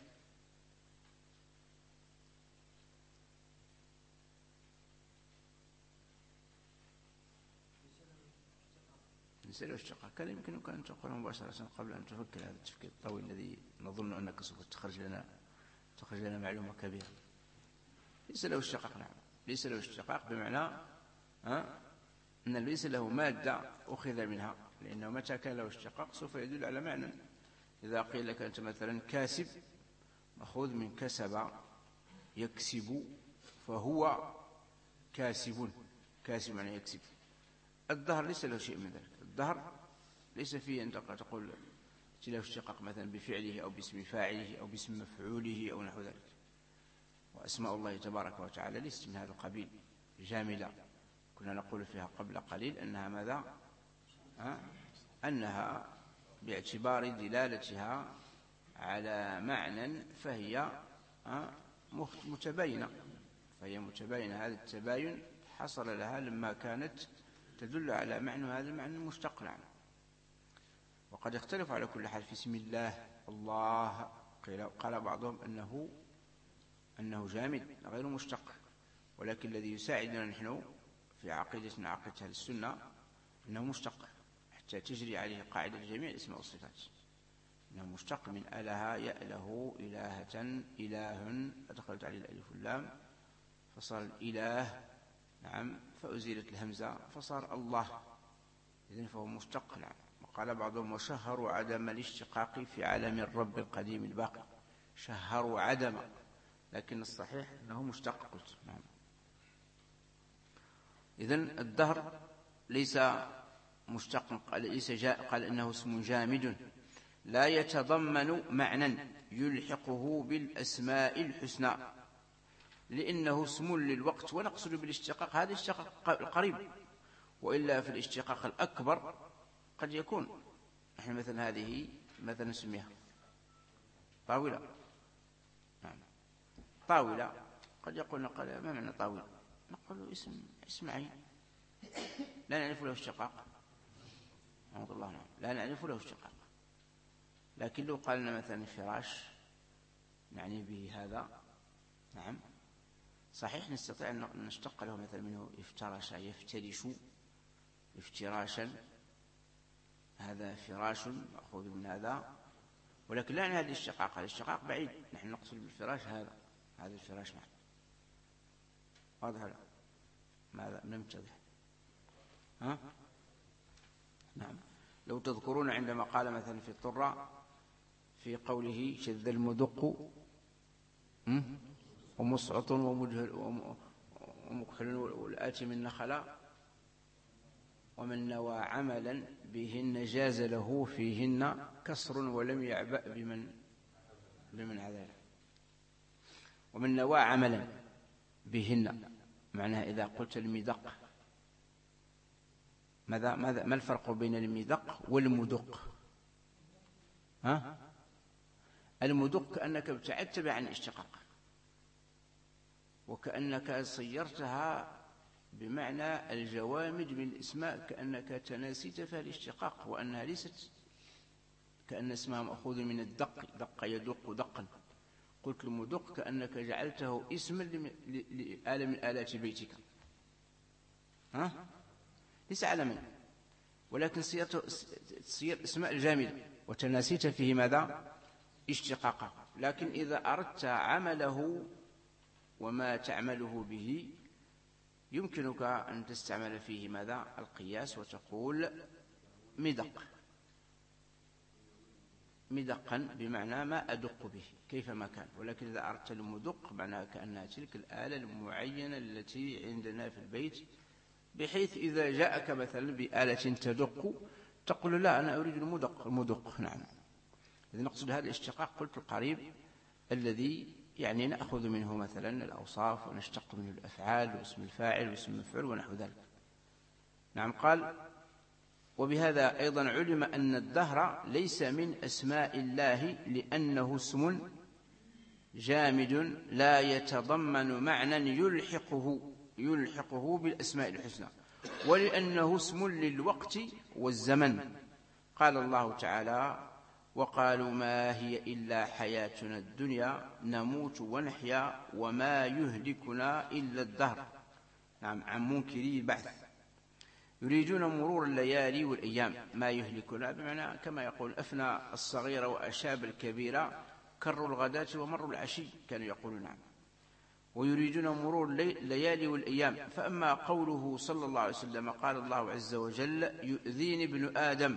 ليس له اشتقاق. كان يمكنك أن تقول مباشرة قبل أن تفكر هذا التفكير الطويل الذي نظن أنك سوف تخرج لنا تخرج لنا معلومة كبيرة. ليس له اشتقاق. نعم ليس له اشتقاق بمعنى ها أن ليس له مادة أخذ منها، لأنه متى كان له اشتقاق سوف يدل على معنى. إذا قيل لك أنت مثلا كاسب مأخوذ من كسب يكسب فهو كاسب، كاسب معنى يكسب. الدهر ليس له شيء من ذلك. الدهر ليس فيه أن تقول له اشتقاق مثلا بفعله أو باسم فاعله أو باسم مفعوله أو نحو ذلك. وأسماء الله تبارك وتعالى ليست من هذا القبيل، جامدة. كنا نقول فيها قبل قليل أنها ماذا؟ أه؟ أنها باعتبار دلالتها على معنى فهي أه؟ متباينة، فهي متباينة. هذا التباين حصل لها لما كانت تدل على معنى هذا المعنى المشتق. نعم. وقد يختلف على كل حال في اسم الله. الله قال بعضهم أنه أنه جامد غير مشتق، ولكن الذي يساعدنا نحن في عقيدتنا عقيدة أهل السنة أنه مشتق، حتى تجري عليه قاعدة جميع الاسماء والصفات. أنه مشتق من أله يأله إلهة إله، أدخلت عليه الألف واللام فصار الإله نعم فأزيلت الهمزة فصار الله، إذن فهو مشتق. نعم. وقال بعضهم وشهروا عدم الاشتقاق في عالم الرب القديم الباقي، شهروا عدم، لكن الصحيح أنه مشتق. قلت نعم. إذن الدهر ليس مشتق، قال ليس جاء، قال إنه اسم جامد لا يتضمن معنى يلحقه بالأسماء الحسنى، لأنه اسم للوقت، ونقصد بالاشتقاق هذا الاشتقاق القريب، وإلا في الاشتقاق الأكبر قد يكون. نحن مثلا هذه مثلا نسميها طاولة، نعم طاولة، قد يقولون قال ما معنى طاولة؟ نقول اسم اسم عين لا نعرف له اشتقاق، رحمة الله، نعم لا نعرف له اشتقاق. لكن لو قالنا مثلا فراش نعني به هذا، نعم صحيح نستطيع أن نشتق له مثلا منه افترش يفترش افتراشا، هذا فراش مأخوذ من هذا، ولكن لا يعني هذا الاشتقاق، هذا الاشتقاق بعيد، نحن نقصد بالفراش هذا هذا الفراش. نعم واضح لا؟ ماذا لم يتضح؟ ها؟ نعم. لو تذكرون عندما قال مثلا في الطرة في قوله شذ المدق ومصعط ومكحل والآتي من نخلا ومن نوى عملا بهن جاز له فيهن كسر ولم يعبأ بمن بمن عذاب. ومن نوى عملا بهن معناها إذا قلت المدق، ماذا ماذا ما الفرق بين المدق والمدق؟ ها؟ المدق كأنك ابتعدت عن الاشتقاق، وكأنك صيرتها بمعنى الجوامد من الاسماء، كأنك تناسيت فيها الاشتقاق، وأنها ليست كأن اسمها مأخوذ من الدق، دق يدق دقا. قلت المدق كأنك جعلته اسما لآلة من آلات بيتك، ها؟ ليس علما، ولكن تصير اسماء الجامدة وتناسيت فيه ماذا؟ اشتقاقا. لكن إذا أردت عمله وما تعمله به يمكنك أن تستعمل فيه ماذا؟ القياس، وتقول مدق، مدقا بمعنى ما أدق به كيفما كان. ولكن إذا أردت المدق معناها كأنها تلك الآلة المعينة التي عندنا في البيت، بحيث إذا جاءك مثلا بآلة تدق تقول لا أنا أريد المدق المدق. نعم. إذا نقصد هذا الاشتقاق قلت القريب الذي يعني نأخذ منه مثلا الأوصاف ونشتق منه الأفعال واسم الفاعل واسم المفعول ونحو ذلك. نعم. قال وبهذا أيضا علم أن الدهر ليس من أسماء الله، لأنه اسم جامد لا يتضمن معنى يلحقه يلحقه بالأسماء الحسنى، ولأنه اسم للوقت والزمن. قال الله تعالى وقالوا ما هي إلا حياتنا الدنيا نموت ونحيا وما يهلكنا إلا الدهر. نعم. عن منكري البعث. يريدون مرور الليالي والأيام، ما يهلكنا بمعنى كما يقول أفنى الصغير وأشاب الكبيرة كروا الغداة ومروا العشي، كانوا يقولون. نعم. ويريدون مرور الليالي والأيام. فأما قوله صلى الله عليه وسلم قال الله عز وجل يؤذيني ابن آدم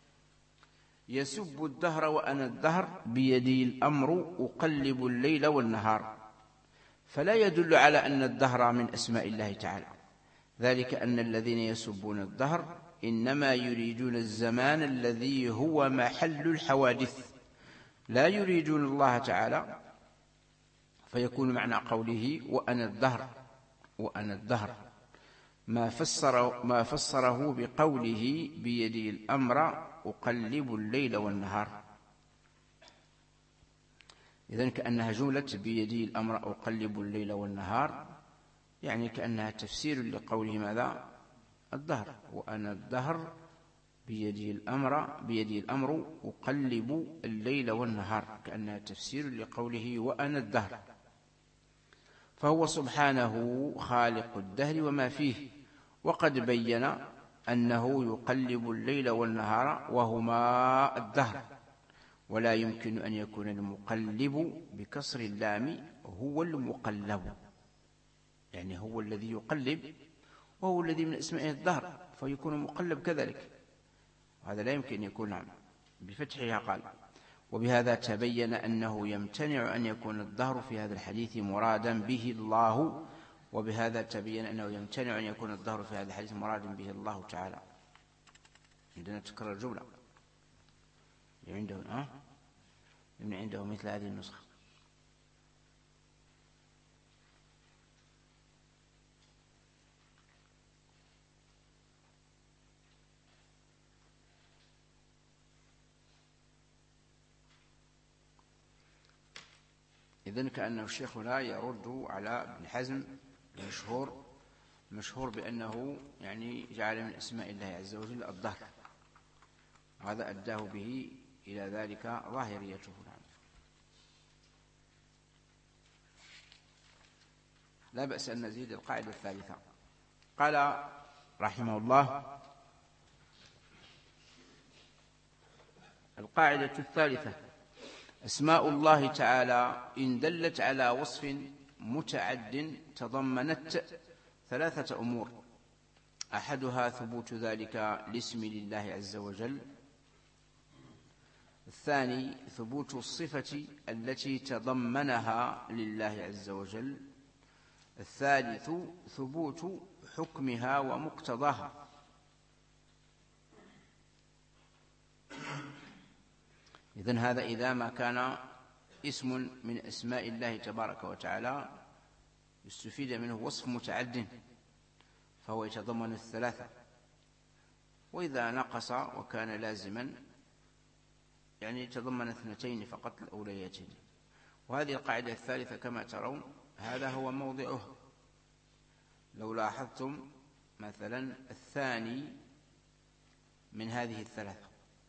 يسب الدهر وأنا الدهر بيدي الأمر أقلب الليل والنهار، فلا يدل على أن الدهر من أسماء الله تعالى، ذلك أن الذين يسبون الدهر إنما يريدون الزمان الذي هو محل الحوادث، لا يريدون الله تعالى، فيكون معنى قوله وأنا الدهر وأنا الدهر ما فسر ما فسره بقوله بيدي الأمر أقلب الليل والنهار. إذن كأنها جملة بيدي الأمر أقلب الليل والنهار، يعني كأنها تفسير لقوله ماذا؟ الدهر. وأنا الدهر بيدي الأمر بيدي الأمر أقلب الليل والنهار، كأنها تفسير لقوله وأنا الدهر. فهو سبحانه خالق الدهر وما فيه، وقد بين أنه يقلب الليل والنهار وهما الدهر، ولا يمكن أن يكون المقلب بكسر اللام هو المقلب، يعني هو الذي يقلب وهو الذي من اسمائه الدهر، فيكون مقلب كذلك، وهذا لا يمكن يكون نعم بفتحها. قال: وبهذا تبين أنه يمتنع أن يكون الدهر في هذا الحديث مرادا به الله، وبهذا تبين أنه يمتنع أن يكون الدهر في هذا الحديث مرادا به الله تعالى. عندنا تكرر الجملة عنده أه؟ من عنده مثل هذه النسخة. إذن كأنه الشيخ لا يرد على ابن حزم المشهور مشهور بأنه يعني جعل من اسماء الله عز وجل الدهر، وهذا أداه به إلى ذلك ظاهريته. لا بأس أن نزيد القاعدة الثالثة. قال رحمه الله: القاعدة الثالثة: أسماء الله تعالى إن دلت على وصف متعد تضمنت ثلاثة أمور: أحدها ثبوت ذلك الاسم لله عز وجل، الثاني ثبوت الصفة التي تضمنها لله عز وجل، الثالث ثبوت حكمها ومقتضاها. إذن هذا إذا ما كان اسم من أسماء الله تبارك وتعالى يستفيد منه وصف متعد فهو يتضمن الثلاثة، وإذا نقص وكان لازما يعني يتضمن اثنتين فقط الأوليتين. وهذه القاعدة الثالثة كما ترون هذا هو موضعه. لو لاحظتم مثلا الثاني من هذه الثلاثة،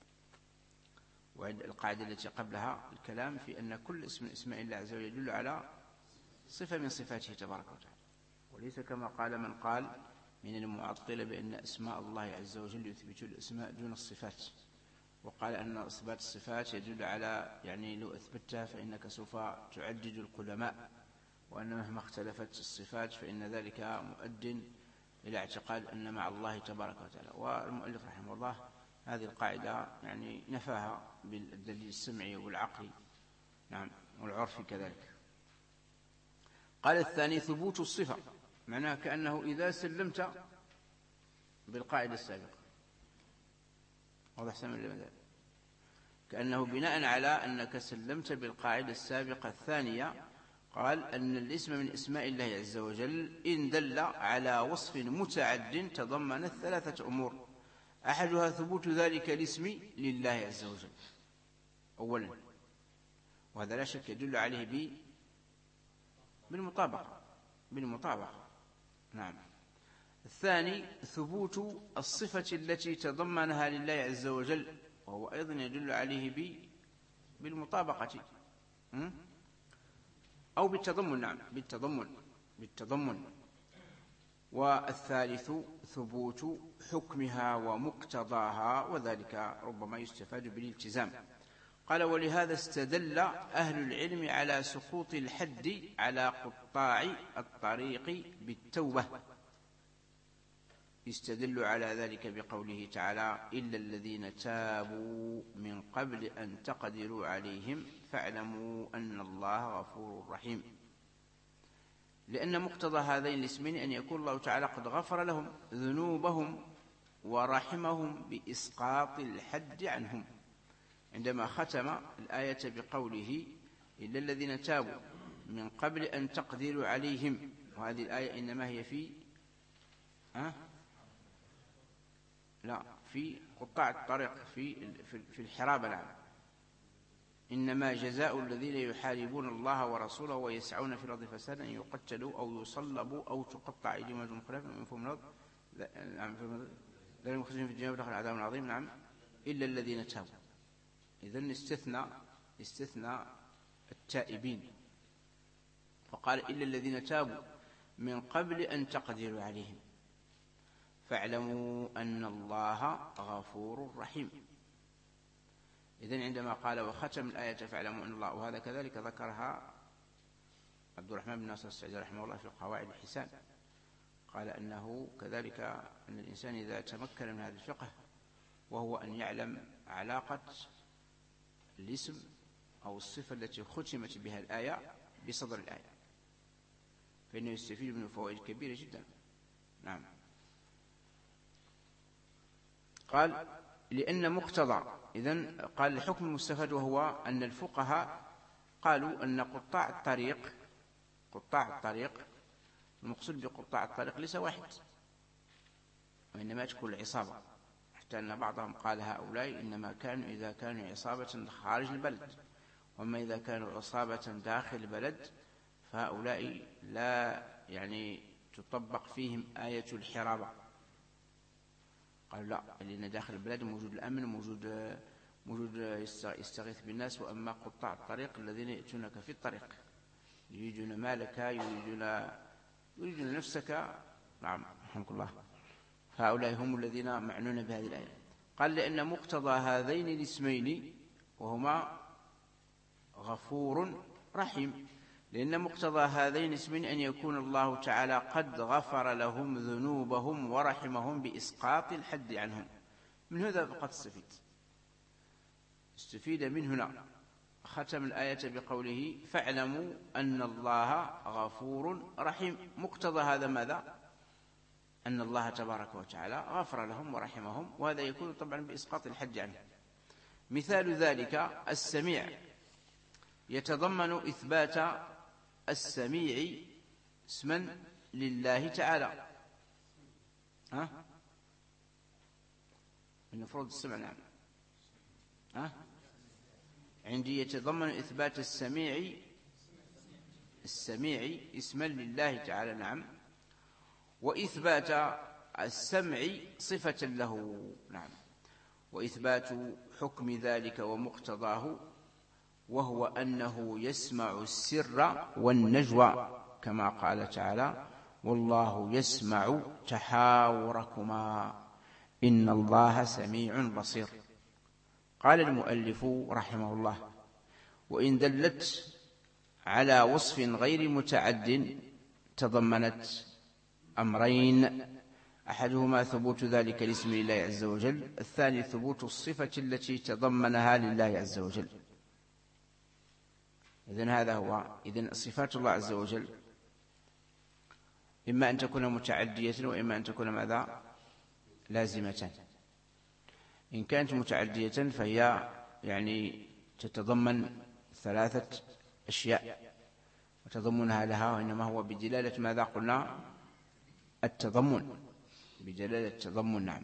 وعند القاعدة التي قبلها الكلام في أن كل اسم من اسماء الله عز وجل يدل على صفة من صفاته تبارك وتعالى، وليس كما قال من قال من المعطلة بأن أسماء الله عز وجل يثبت الأسماء دون الصفات، وقال أن إثبات الصفات يدل على يعني لو أثبتها فإنك سوف تعدد القدماء، وأن مهما اختلفت الصفات فإن ذلك مؤد إلى اعتقاد أن مع الله تبارك وتعالى. والمؤلف رحمه الله هذه القاعدة يعني نفاها بالدليل السمعي والعقلي نعم والعرفي كذلك. قال: الثاني ثبوت الصفة، معناه كأنه إذا سلمت بالقاعدة السابقة، واضح سمع لماذا؟ كأنه بناء على أنك سلمت بالقاعدة السابقة الثانية، قال أن الاسم من اسماء الله عز وجل إن دل على وصف متعد تضمن ثلاثة أمور: أحدها ثبوت ذلك الاسم لله عز وجل أولا، وهذا لا شك يدل عليه بالمطابقة بالمطابقة نعم. الثاني ثبوت الصفة التي تضمنها لله عز وجل، وهو أيضا يدل عليه بالمطابقة أو بالتضمن نعم بالتضمن بالتضمن والثالث ثبوت حكمها ومقتضاها، وذلك ربما يستفاد بالالتزام. قال: ولهذا استدل أهل العلم على سقوط الحد على قطاع الطريق بالتوبة، يستدل على ذلك بقوله تعالى: إلا الذين تابوا من قبل أن تقدروا عليهم فاعلموا أن الله غفور رحيم، لأن مقتضى هذين الاسمين أن يكون الله تعالى قد غفر لهم ذنوبهم ورحمهم بإسقاط الحد عنهم، عندما ختم الآية بقوله: إلا الذين تابوا من قبل أن تقدروا عليهم. وهذه الآية إنما هي في أه؟ لا في قطاع الطريق في في الحرابة نعم. إنما جزاء الذين يحاربون الله ورسوله ويسعون في الأرض فسادا أن يقتلوا أو يصلبوا أو تقطع أيديهم وأرجلهم خلافا من فم الأرض لا يخرجون في الدنيا ودخل عذاب عظيم نعم إلا الذين تابوا. إذن استثنى استثنى التائبين فقال: إلا الذين تابوا من قبل أن تقدروا عليهم فاعلموا أن الله غفور رحيم. إذن عندما قال وختم الآية فاعلموا أن الله، وهذا كذلك ذكرها عبد الرحمن بن ناصر السعدي رحمه الله في قواعد الحسان، قال أنه كذلك أن الإنسان إذا تمكن من هذا الفقه وهو أن يعلم علاقة الاسم أو الصفة التي ختمت بها الآية بصدر الآية فإنه يستفيد من فوائد كبيرة جدا. نعم. قال لأن مقتضى، إذن قال الحكم المستفاد وهو أن الفقهاء قالوا أن قطاع الطريق قطاع الطريق المقصود بقطاع الطريق ليس واحد، وإنما تكون العصابة، حتى أن بعضهم قال هؤلاء إنما كانوا إذا كانوا عصابة خارج البلد، وأما إذا كانوا عصابة داخل البلد فهؤلاء لا يعني تطبق فيهم آية الحرابة. قالوا لا، لأن داخل البلد موجود الأمن، موجود موجود يستغيث بالناس، وأما قطاع الطريق الذين يأتونك في الطريق يريدون مالك، يريدون يريدون نفسك. نعم رحمك الله. فهؤلاء هم الذين معنون بهذه الآية. قال لأن مقتضى هذين الاسمين وهما غفور رحيم، لأن مقتضى هذين الاسمين أن يكون الله تعالى قد غفر لهم ذنوبهم ورحمهم بإسقاط الحد عنهم. من هذا فقط استفيد استفيد من هنا ختم الآية بقوله فاعلموا أن الله غفور رحيم. مقتضى هذا ماذا؟ أن الله تبارك وتعالى غفر لهم ورحمهم، وهذا يكون طبعا بإسقاط الحد عنه. مثال ذلك السميع، يتضمن إثبات السميع اسما لله تعالى. ها؟ المفروض السمع. نعم. ها؟ عندي يتضمن إثبات السميع السميع اسما لله تعالى. نعم. وإثبات السمع صفة له. نعم. وإثبات حكم ذلك ومقتضاه، وهو أنه يسمع السر والنجوى، كما قال تعالى والله يسمع تحاوركما إن الله سميع بصير. قال المؤلف رحمه الله وإن دلت على وصف غير متعد تضمنت أمرين، أحدهما ثبوت ذلك الاسم لله عز وجل، الثاني ثبوت الصفة التي تضمنها لله عز وجل. إذن هذا هو. إذن صفات الله عز وجل إما أن تكون متعدية وإما أن تكون ماذا؟ لازمة. إن كانت متعدية فهي يعني تتضمن ثلاثة أشياء، وتضمنها لها وإنما هو بدلالة ماذا قلنا؟ التضمن، بدلالة التضمن. نعم.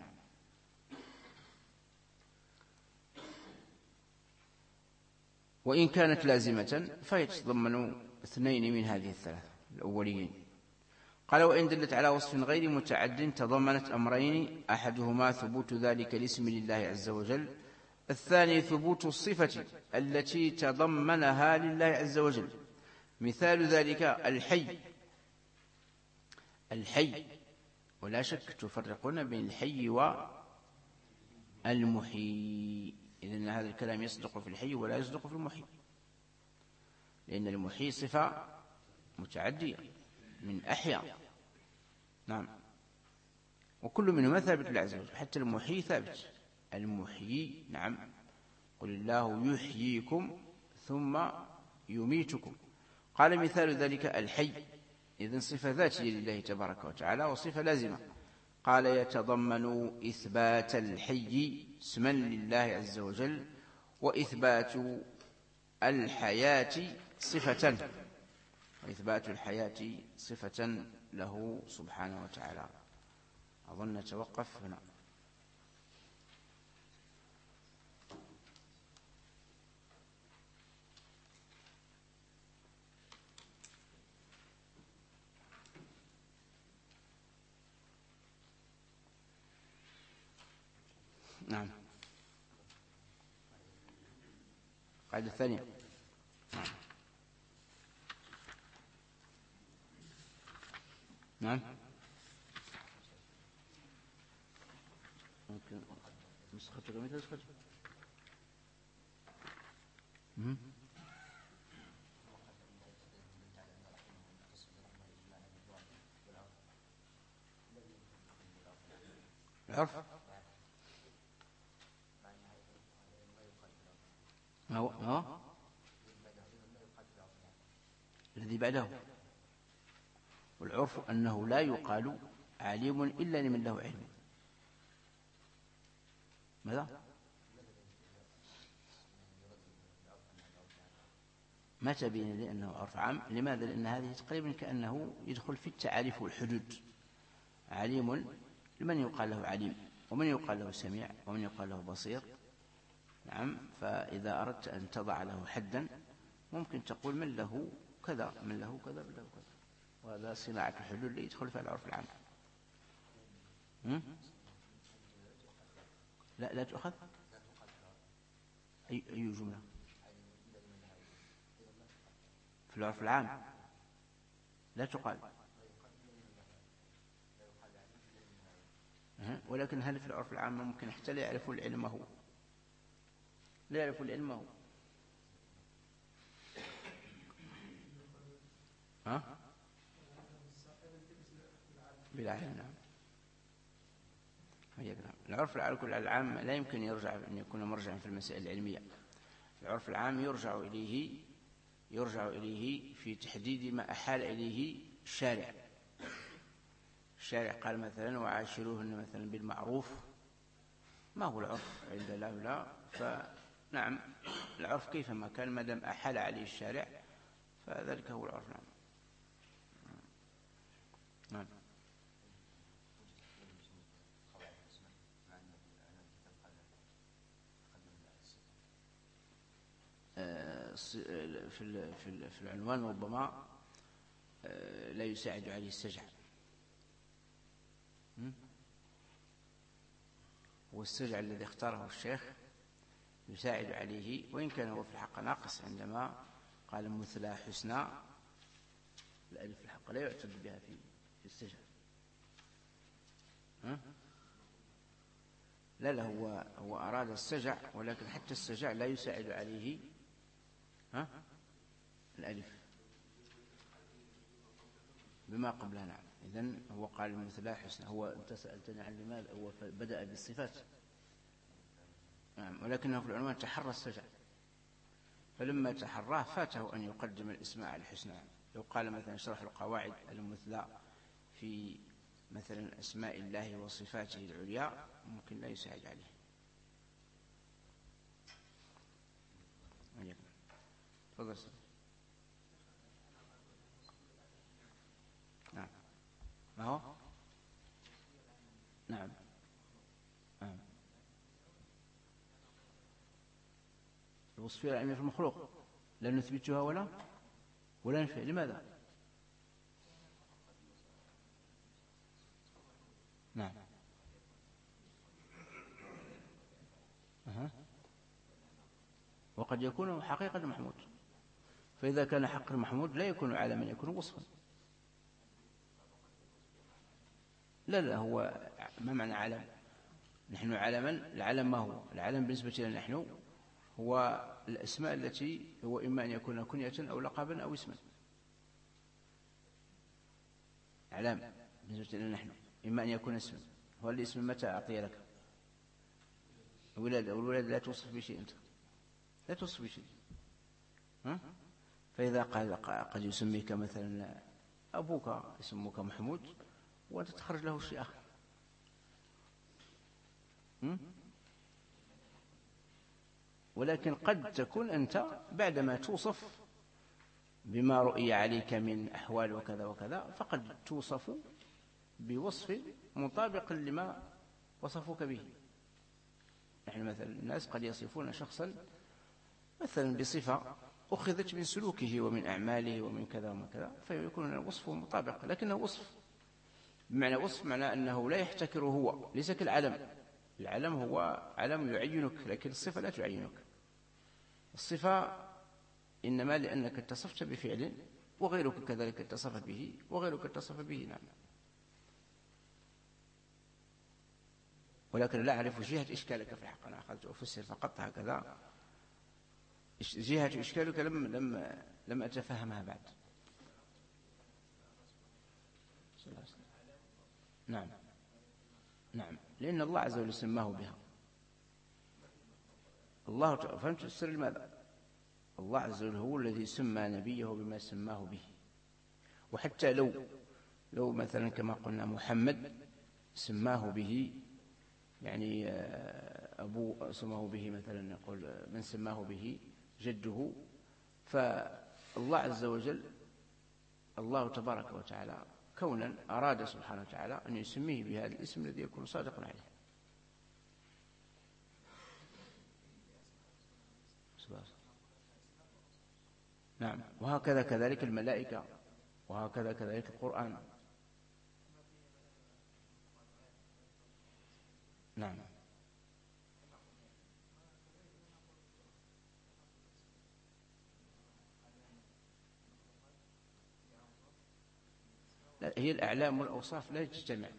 وإن كانت لازمة فيتضمن اثنين من هذه الثلاثة الأوليين. قال وإن دلت على وصف غير متعد تضمنت أمرين، أحدهما ثبوت ذلك الاسم لله عز وجل، الثاني ثبوت الصفة التي تضمنها لله عز وجل. مثال ذلك الحي. الحي ولا شك تفرقون بين الحي والمحيي، إذن هذا الكلام يصدق في الحي ولا يصدق في المحيي، لأن المحيي صفة متعدية من أحياء. نعم. وكل منهما ثابت لله عز وجل، حتى المحيي ثابت. المحيي نعم، قل الله يحييكم ثم يميتكم. قال مثال ذلك الحي، إذن صفة ذاتية لله تبارك وتعالى وصفة لازمة. قال يتضمن إثبات الحي اسما لله عز وجل، وإثبات الحياة صفة وإثبات الحياة صفة له سبحانه وتعالى. أظن نتوقف هنا. نعم. القاعدة الثانية. نعم. ممكن نسختك مثل نسختك. العرف ما هو, ما هو؟ الذي بعده. والعرف أنه لا يقال عليم إلا لمن له علم. ماذا؟ ما تبين لي أنه عرف عام. لماذا؟ لأن هذه تقريبا كأنه يدخل في التعاريف والحدود. عليم لمن يقال له عليم، ومن يقال له سميع، ومن يقال له بصير. نعم. فإذا أردت أن تضع له حدا ممكن تقول من له كذا، من له كذا، من له كذا. وهذا صناعة الحدود اللي يدخل فيها العرف العام. م? لا لا تؤخذ. أي أي جملة في العرف العام لا تقال. ولكن هل في العرف العام ممكن حتى لا يعرفوا العلم هو لا يعرفوا العلم هو ها بالعلم. نعم. العرف العام لا يمكن يرجع أن يكون مرجعا في المسائل العلمية. العرف العام يرجع إليه يرجع إليه في تحديد ما أحال إليه الشارع. الشارع قال مثلا وعاشروهن مثلا بالمعروف. ما هو العرف عند الأولى؟ فنعم العرف كيفما كان ما دام أحال عليه الشارع فذلك هو العرف. نعم. نعم. في في العنوان ربما لا يساعد عليه السجع. والسجع الذي اختاره الشيخ يساعد عليه، وإن كان هو في الحق ناقص عندما قال مثلى حسنى. الألف في الحق لا يعتد بها في السجع. لا لا هو هو أراد السجع، ولكن حتى السجع لا يساعد عليه ها الألف بما قبلها. نعم. إذن هو قال مثل حسنى. هو أنت سألتني عن لماذا هو بدأ بالصفات. نعم. ولكنه في العنوان تحرى السجع، فلما تحراه فاته أن يقدم الاسماء على الحسنى. لو قال مثلا اشرح القواعد المثلى في مثلا أسماء الله وصفاته العليا ممكن لا يساعد عليه. تفضل. نعم. ما هو؟ نعم. نعم. الوصفية العلمية في المخلوق لا نثبتها ولا ولا نفي. لماذا؟ نعم. أه. وقد يكون حقيقة محمود، فإذا كان حق محمود لا يكون عالما، يكون وصفا. لا لا هو ما معنى علم؟ نحن علما، العلم ما هو؟ العلم بالنسبة لنا نحن هو الأسماء التي هو إما أن يكون كنية أو لقبا أو اسما. علام بالنسبة لنا نحن إما أن يكون اسما. هو الاسم متى أعطي لك؟ الولادة، والولاد لا توصف بشيء، أنت لا توصف بشيء. ها؟ فإذا قال قد يسميك مثلا أبوك اسمك محمود وأنت تخرج له شيء آخر. ولكن قد تكون أنت بعدما توصف بما رؤي عليك من أحوال وكذا وكذا فقد توصف بوصف مطابق لما وصفوك به. نحن مثلا الناس قد يصفون شخصا مثلا بصفة أخذت من سلوكه ومن أعماله ومن كذا ومن كذا، فيكون وصفه مطابق، لكنه وصف بمعنى وصف معنى أنه لا يحتكره هو، ليس كالعلم. العلم هو علم يعينك، لكن الصفة لا تعينك. الصفة إنما لأنك اتصفت بفعل وغيرك كذلك اتصف به وغيرك اتصف به. نعم. ولكن لا أعرف جهة إشكالك في الحق، أنا أخذت أفسر فقط هكذا. جهة إشكالك لم لم لم أتفهمها بعد. نعم نعم، لأن الله عز وجل سماه بها. الله فهمت السر لماذا؟ الله عز وجل هو الذي سمى نبيه بما سماه به. وحتى لو لو مثلا كما قلنا محمد سماه به، يعني أبو سماه به مثلا، نقول من سماه به جده، فالله عز وجل الله تبارك وتعالى كونا أراد سبحانه وتعالى أن يسميه بهذا الاسم الذي يكون صادقا عليه. نعم، وهكذا كذلك الملائكة، وهكذا كذلك القرآن. نعم، لا، هي الأعلام والأوصاف لا تجتمع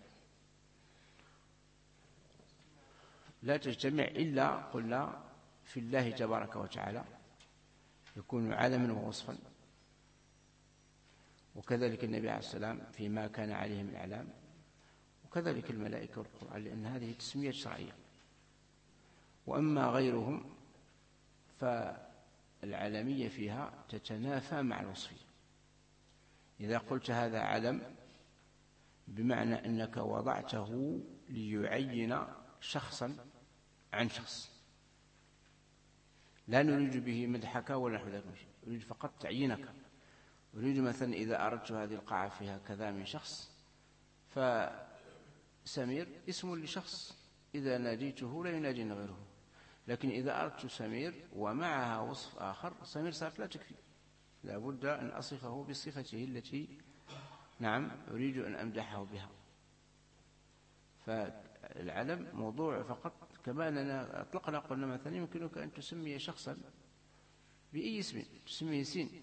لا تجتمع إلا قلنا في الله تبارك وتعالى يكون علما ووصفا، وكذلك النبي عليه السلام فيما كان عليه من الأعلام، وكذلك الملائكة والقرآن، لأن هذه تسمية شرعية. وأما غيرهم فالعلمية فيها تتنافى مع الوصفية. إذا قلت هذا علم بمعنى أنك وضعته ليعين شخصا عن شخص، لا نريد به مدحك ولا نحو ذلك، نريد فقط تعيينك. أريد مثلا إذا أردت هذه القاعة فيها كذا من شخص، فسمير اسم لشخص إذا ناديته لا ينادينا غيره. لكن إذا أردت سمير ومعها وصف آخر، سمير صارت لا تكفي، لا بد أن أصفه بصفته التي نعم أريد أن أمدحه بها. فالعلم موضوع فقط، كما أننا أطلقنا قلنا مثلا يمكنك أن تسمي شخصا بأي اسم، تسميه سين،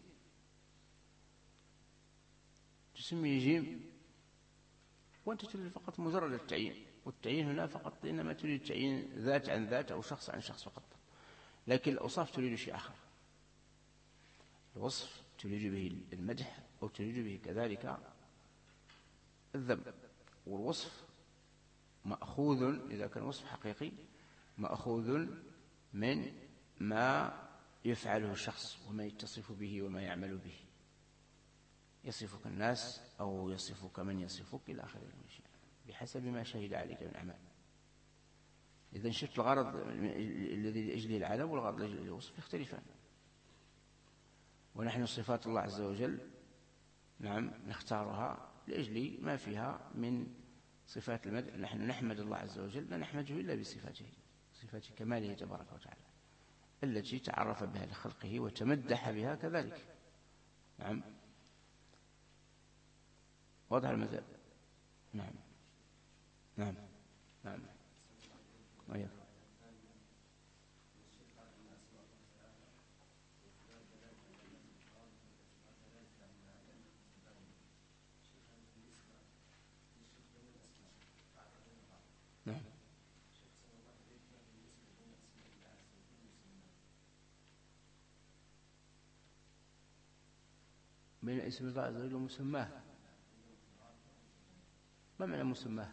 تسميه جيم، وأنت تريد فقط مجرد التعيين. والتعيين هنا فقط إنما تريد تعيين ذات عن ذات أو شخص عن شخص فقط. لكن الأوصاف تريد شيء آخر. الوصف تريد به المدح أو تريد به كذلك الذم. والوصف مأخوذ إذا كان وصف حقيقي مأخوذ من ما يفعله الشخص وما يتصف به وما يعمل به. يصفك الناس أو يصفك من يصفك إلى آخر الشيء بحسب ما شهد عليك من أعمال. إذا شفت الغرض الذي لأجله العلم والغرض لأجله الوصف يختلفان. ونحن صفات الله عز وجل نعم نختارها لأجل ما فيها من صفات المدح. نحن نحمد الله عز وجل، لا نحمده إلا بصفاته، صفات كماله تبارك وتعالى التي تعرف بها لخلقه وتمدح بها كذلك. نعم، واضح المثال. نعم نعم نعم أيوه. نعم، بين اسم الله عز وجل ومسماه. ما معنى مسماه؟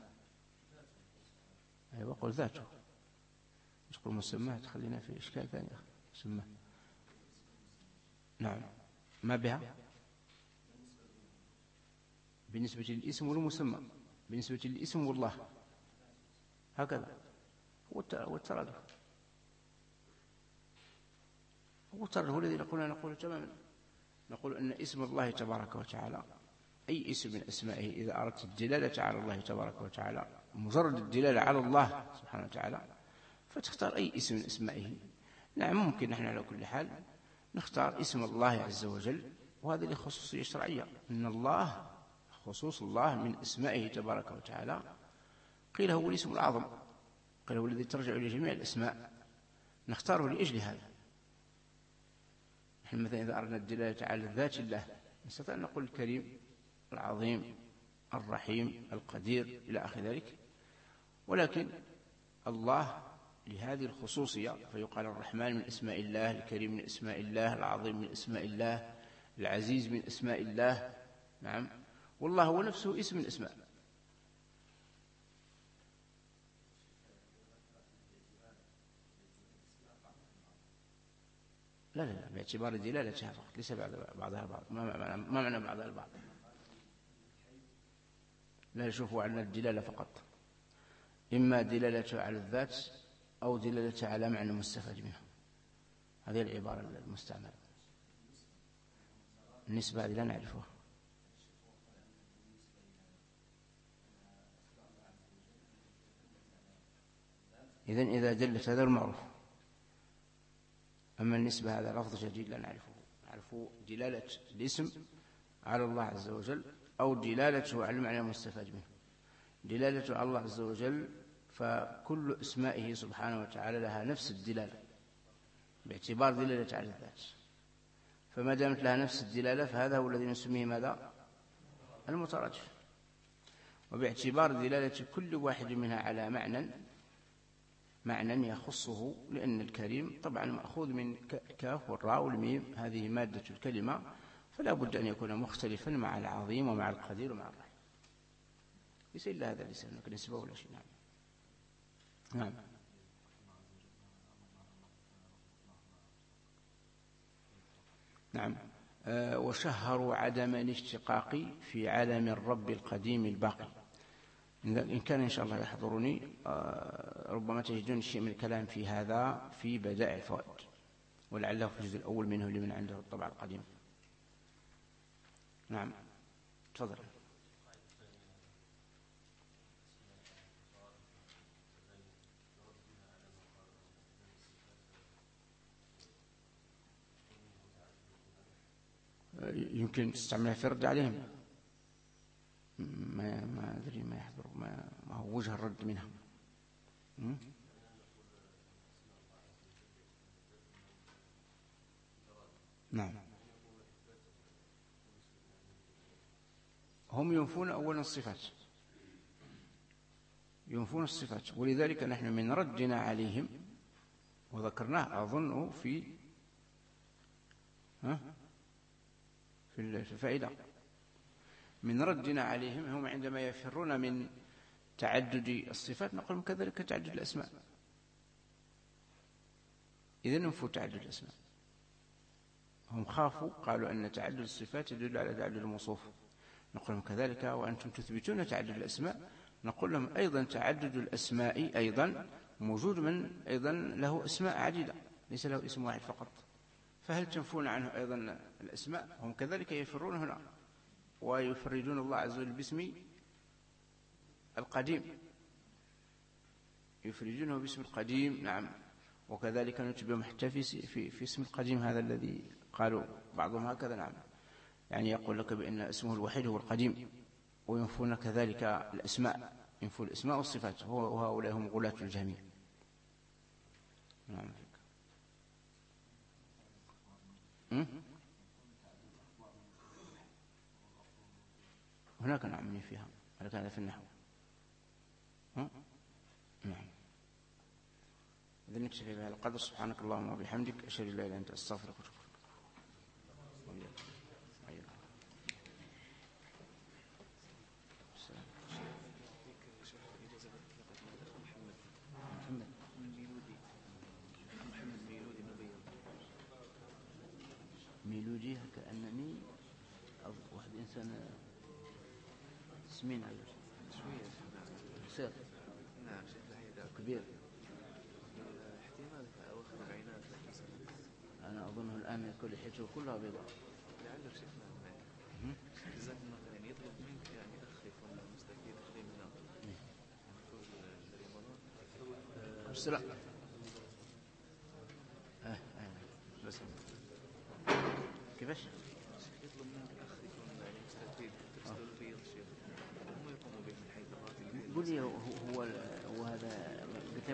أيوة قل ذاته، مش قل مسماه تخلينا في إشكال ثاني. مسماه نعم، ما بها بالنسبة للاسم والمسمى، بالنسبة للاسم والله هكذا هو الترادف. هو الترادف هو الذي نقول نقول تماما. نقول أن اسم الله تبارك وتعالى أي اسم من أسمائه إذا أردت الدلالة على الله تبارك وتعالى، مجرد الدلالة على الله سبحانه وتعالى، فتختار أي اسم من أسمائه. نعم، ممكن نحن على كل حال نختار اسم الله عز وجل، وهذا لخصوصية شرعية، أن الله خصوص الله من أسمائه تبارك وتعالى. قيل هو الاسم الأعظم، قيل هو الذي ترجع إلى جميع الأسماء، نختاره لأجل هذا. نحن مثلا إذا أردنا الدلالة على ذات الله نستطيع أن نقول الكريم، العظيم، الرحيم، القدير إلى آخر ذلك. ولكن الله لهذه الخصوصية فيقال الرحمن من اسماء الله، الكريم من اسماء الله، العظيم من اسماء الله، العزيز من اسماء الله. نعم، والله هو نفسه اسم من اسماء. لا لا لا باعتبار دلالتها فقط، ليس بعضها البعض. ما معنى, ما معنى بعضها البعض؟ لا يشوفوا عن الدلالة فقط، إما دلالته على الذات أو دلالته على معنى مستفاد منه. هذه العبارة المستعملة. النسبة هذه لا نعرفها. إذن إذا دلت هذا المعروف. أما النسبة هذا لفظ جديد لا نعرفه. نعرف دلالة الاسم على الله عز وجل أو دلالته على المعنى المستفاد منه. دلالته على الله عز وجل فكل اسمائه سبحانه وتعالى لها نفس الدلالة باعتبار دلالة على الذات، فما دامت لها نفس الدلالة فهذا هو الذي نسميه ماذا؟ المترادف. وباعتبار دلالة كل واحد منها على معنى معنى يخصه، لأن الكريم طبعا مأخوذ من كاف والراء والميم، هذه مادة الكلمة، فلا بد أن يكون مختلفا مع العظيم ومع القدير ومع الرحيم. ليس إلا هذا ليس هناك نسبة ولا شيء. نعم نعم نعم أه وشهروا عدم الاشتقاق في عالم الرب القديم الباقي. إن كان إن شاء الله يحضرني أه ربما تجدون شيء من الكلام في هذا في بدائع الفوائد، ولعله في الجزء الأول منه لمن عنده الطبع القديم. نعم تفضل. يمكن تستعملها في الرد عليهم، ما ما أدري ما يحضر ما, ما هو وجه الرد منها. م? نعم هم ينفون أولا الصفات، ينفون الصفات، ولذلك نحن من ردنا عليهم وذكرناه أظن في ها في الفائدة، من ردنا عليهم هم عندما يفرون من تعدد الصفات نقول كذلك تعدد الأسماء. إذا ننفوا تعدد الأسماء. هم خافوا قالوا أن تعدد الصفات يدل على تعدد الموصوف، نقول لهم كذلك وأنتم تثبتون تعدد الأسماء، نقول لهم أيضا تعدد الأسماء أيضا موجود من أيضا له أسماء عديدة ليس له اسم واحد فقط، فهل تنفون عنه أيضا الأسماء؟ هم كذلك يفرون هنا ويفردون الله عز وجل باسم القديم، يفردونه باسم القديم. نعم وكذلك نتبعهم حتى في, في, في اسم القديم هذا الذي قالوا بعضهم هكذا. نعم يعني يقول لك بأن اسمه الوحيد هو القديم، وينفون كذلك الأسماء، ينفون الأسماء والصفات، وهؤلاء هم غلاة الجميع. نعم هناك نعم فيها، ولكن هذا في النحو. نعم إذا نكتفي بهذا القدر. سبحانك اللهم وبحمدك، أشهد أن لا إله إلا أنت، أستغفرك وأتوب إليك. ميلودي كأنني واحد إنسان سمين على شوية سير. نعم شيخ الحيدر كبير احتمال في أواخر العينات. أنا أظنه الآن كل حيته كلها بيضاء. لعله شيخنا جزاك الله خير. يعني يطلب منك يعني أخ يكون مستفيد خدمنا طول رمضان. السلام. اه اه بس كيفاش؟ يطلب منك أخ يكون يعني مستفيد ترسل البيض شيخ هم يقوموا به من حيث الراتب. قل لي هو هو هذا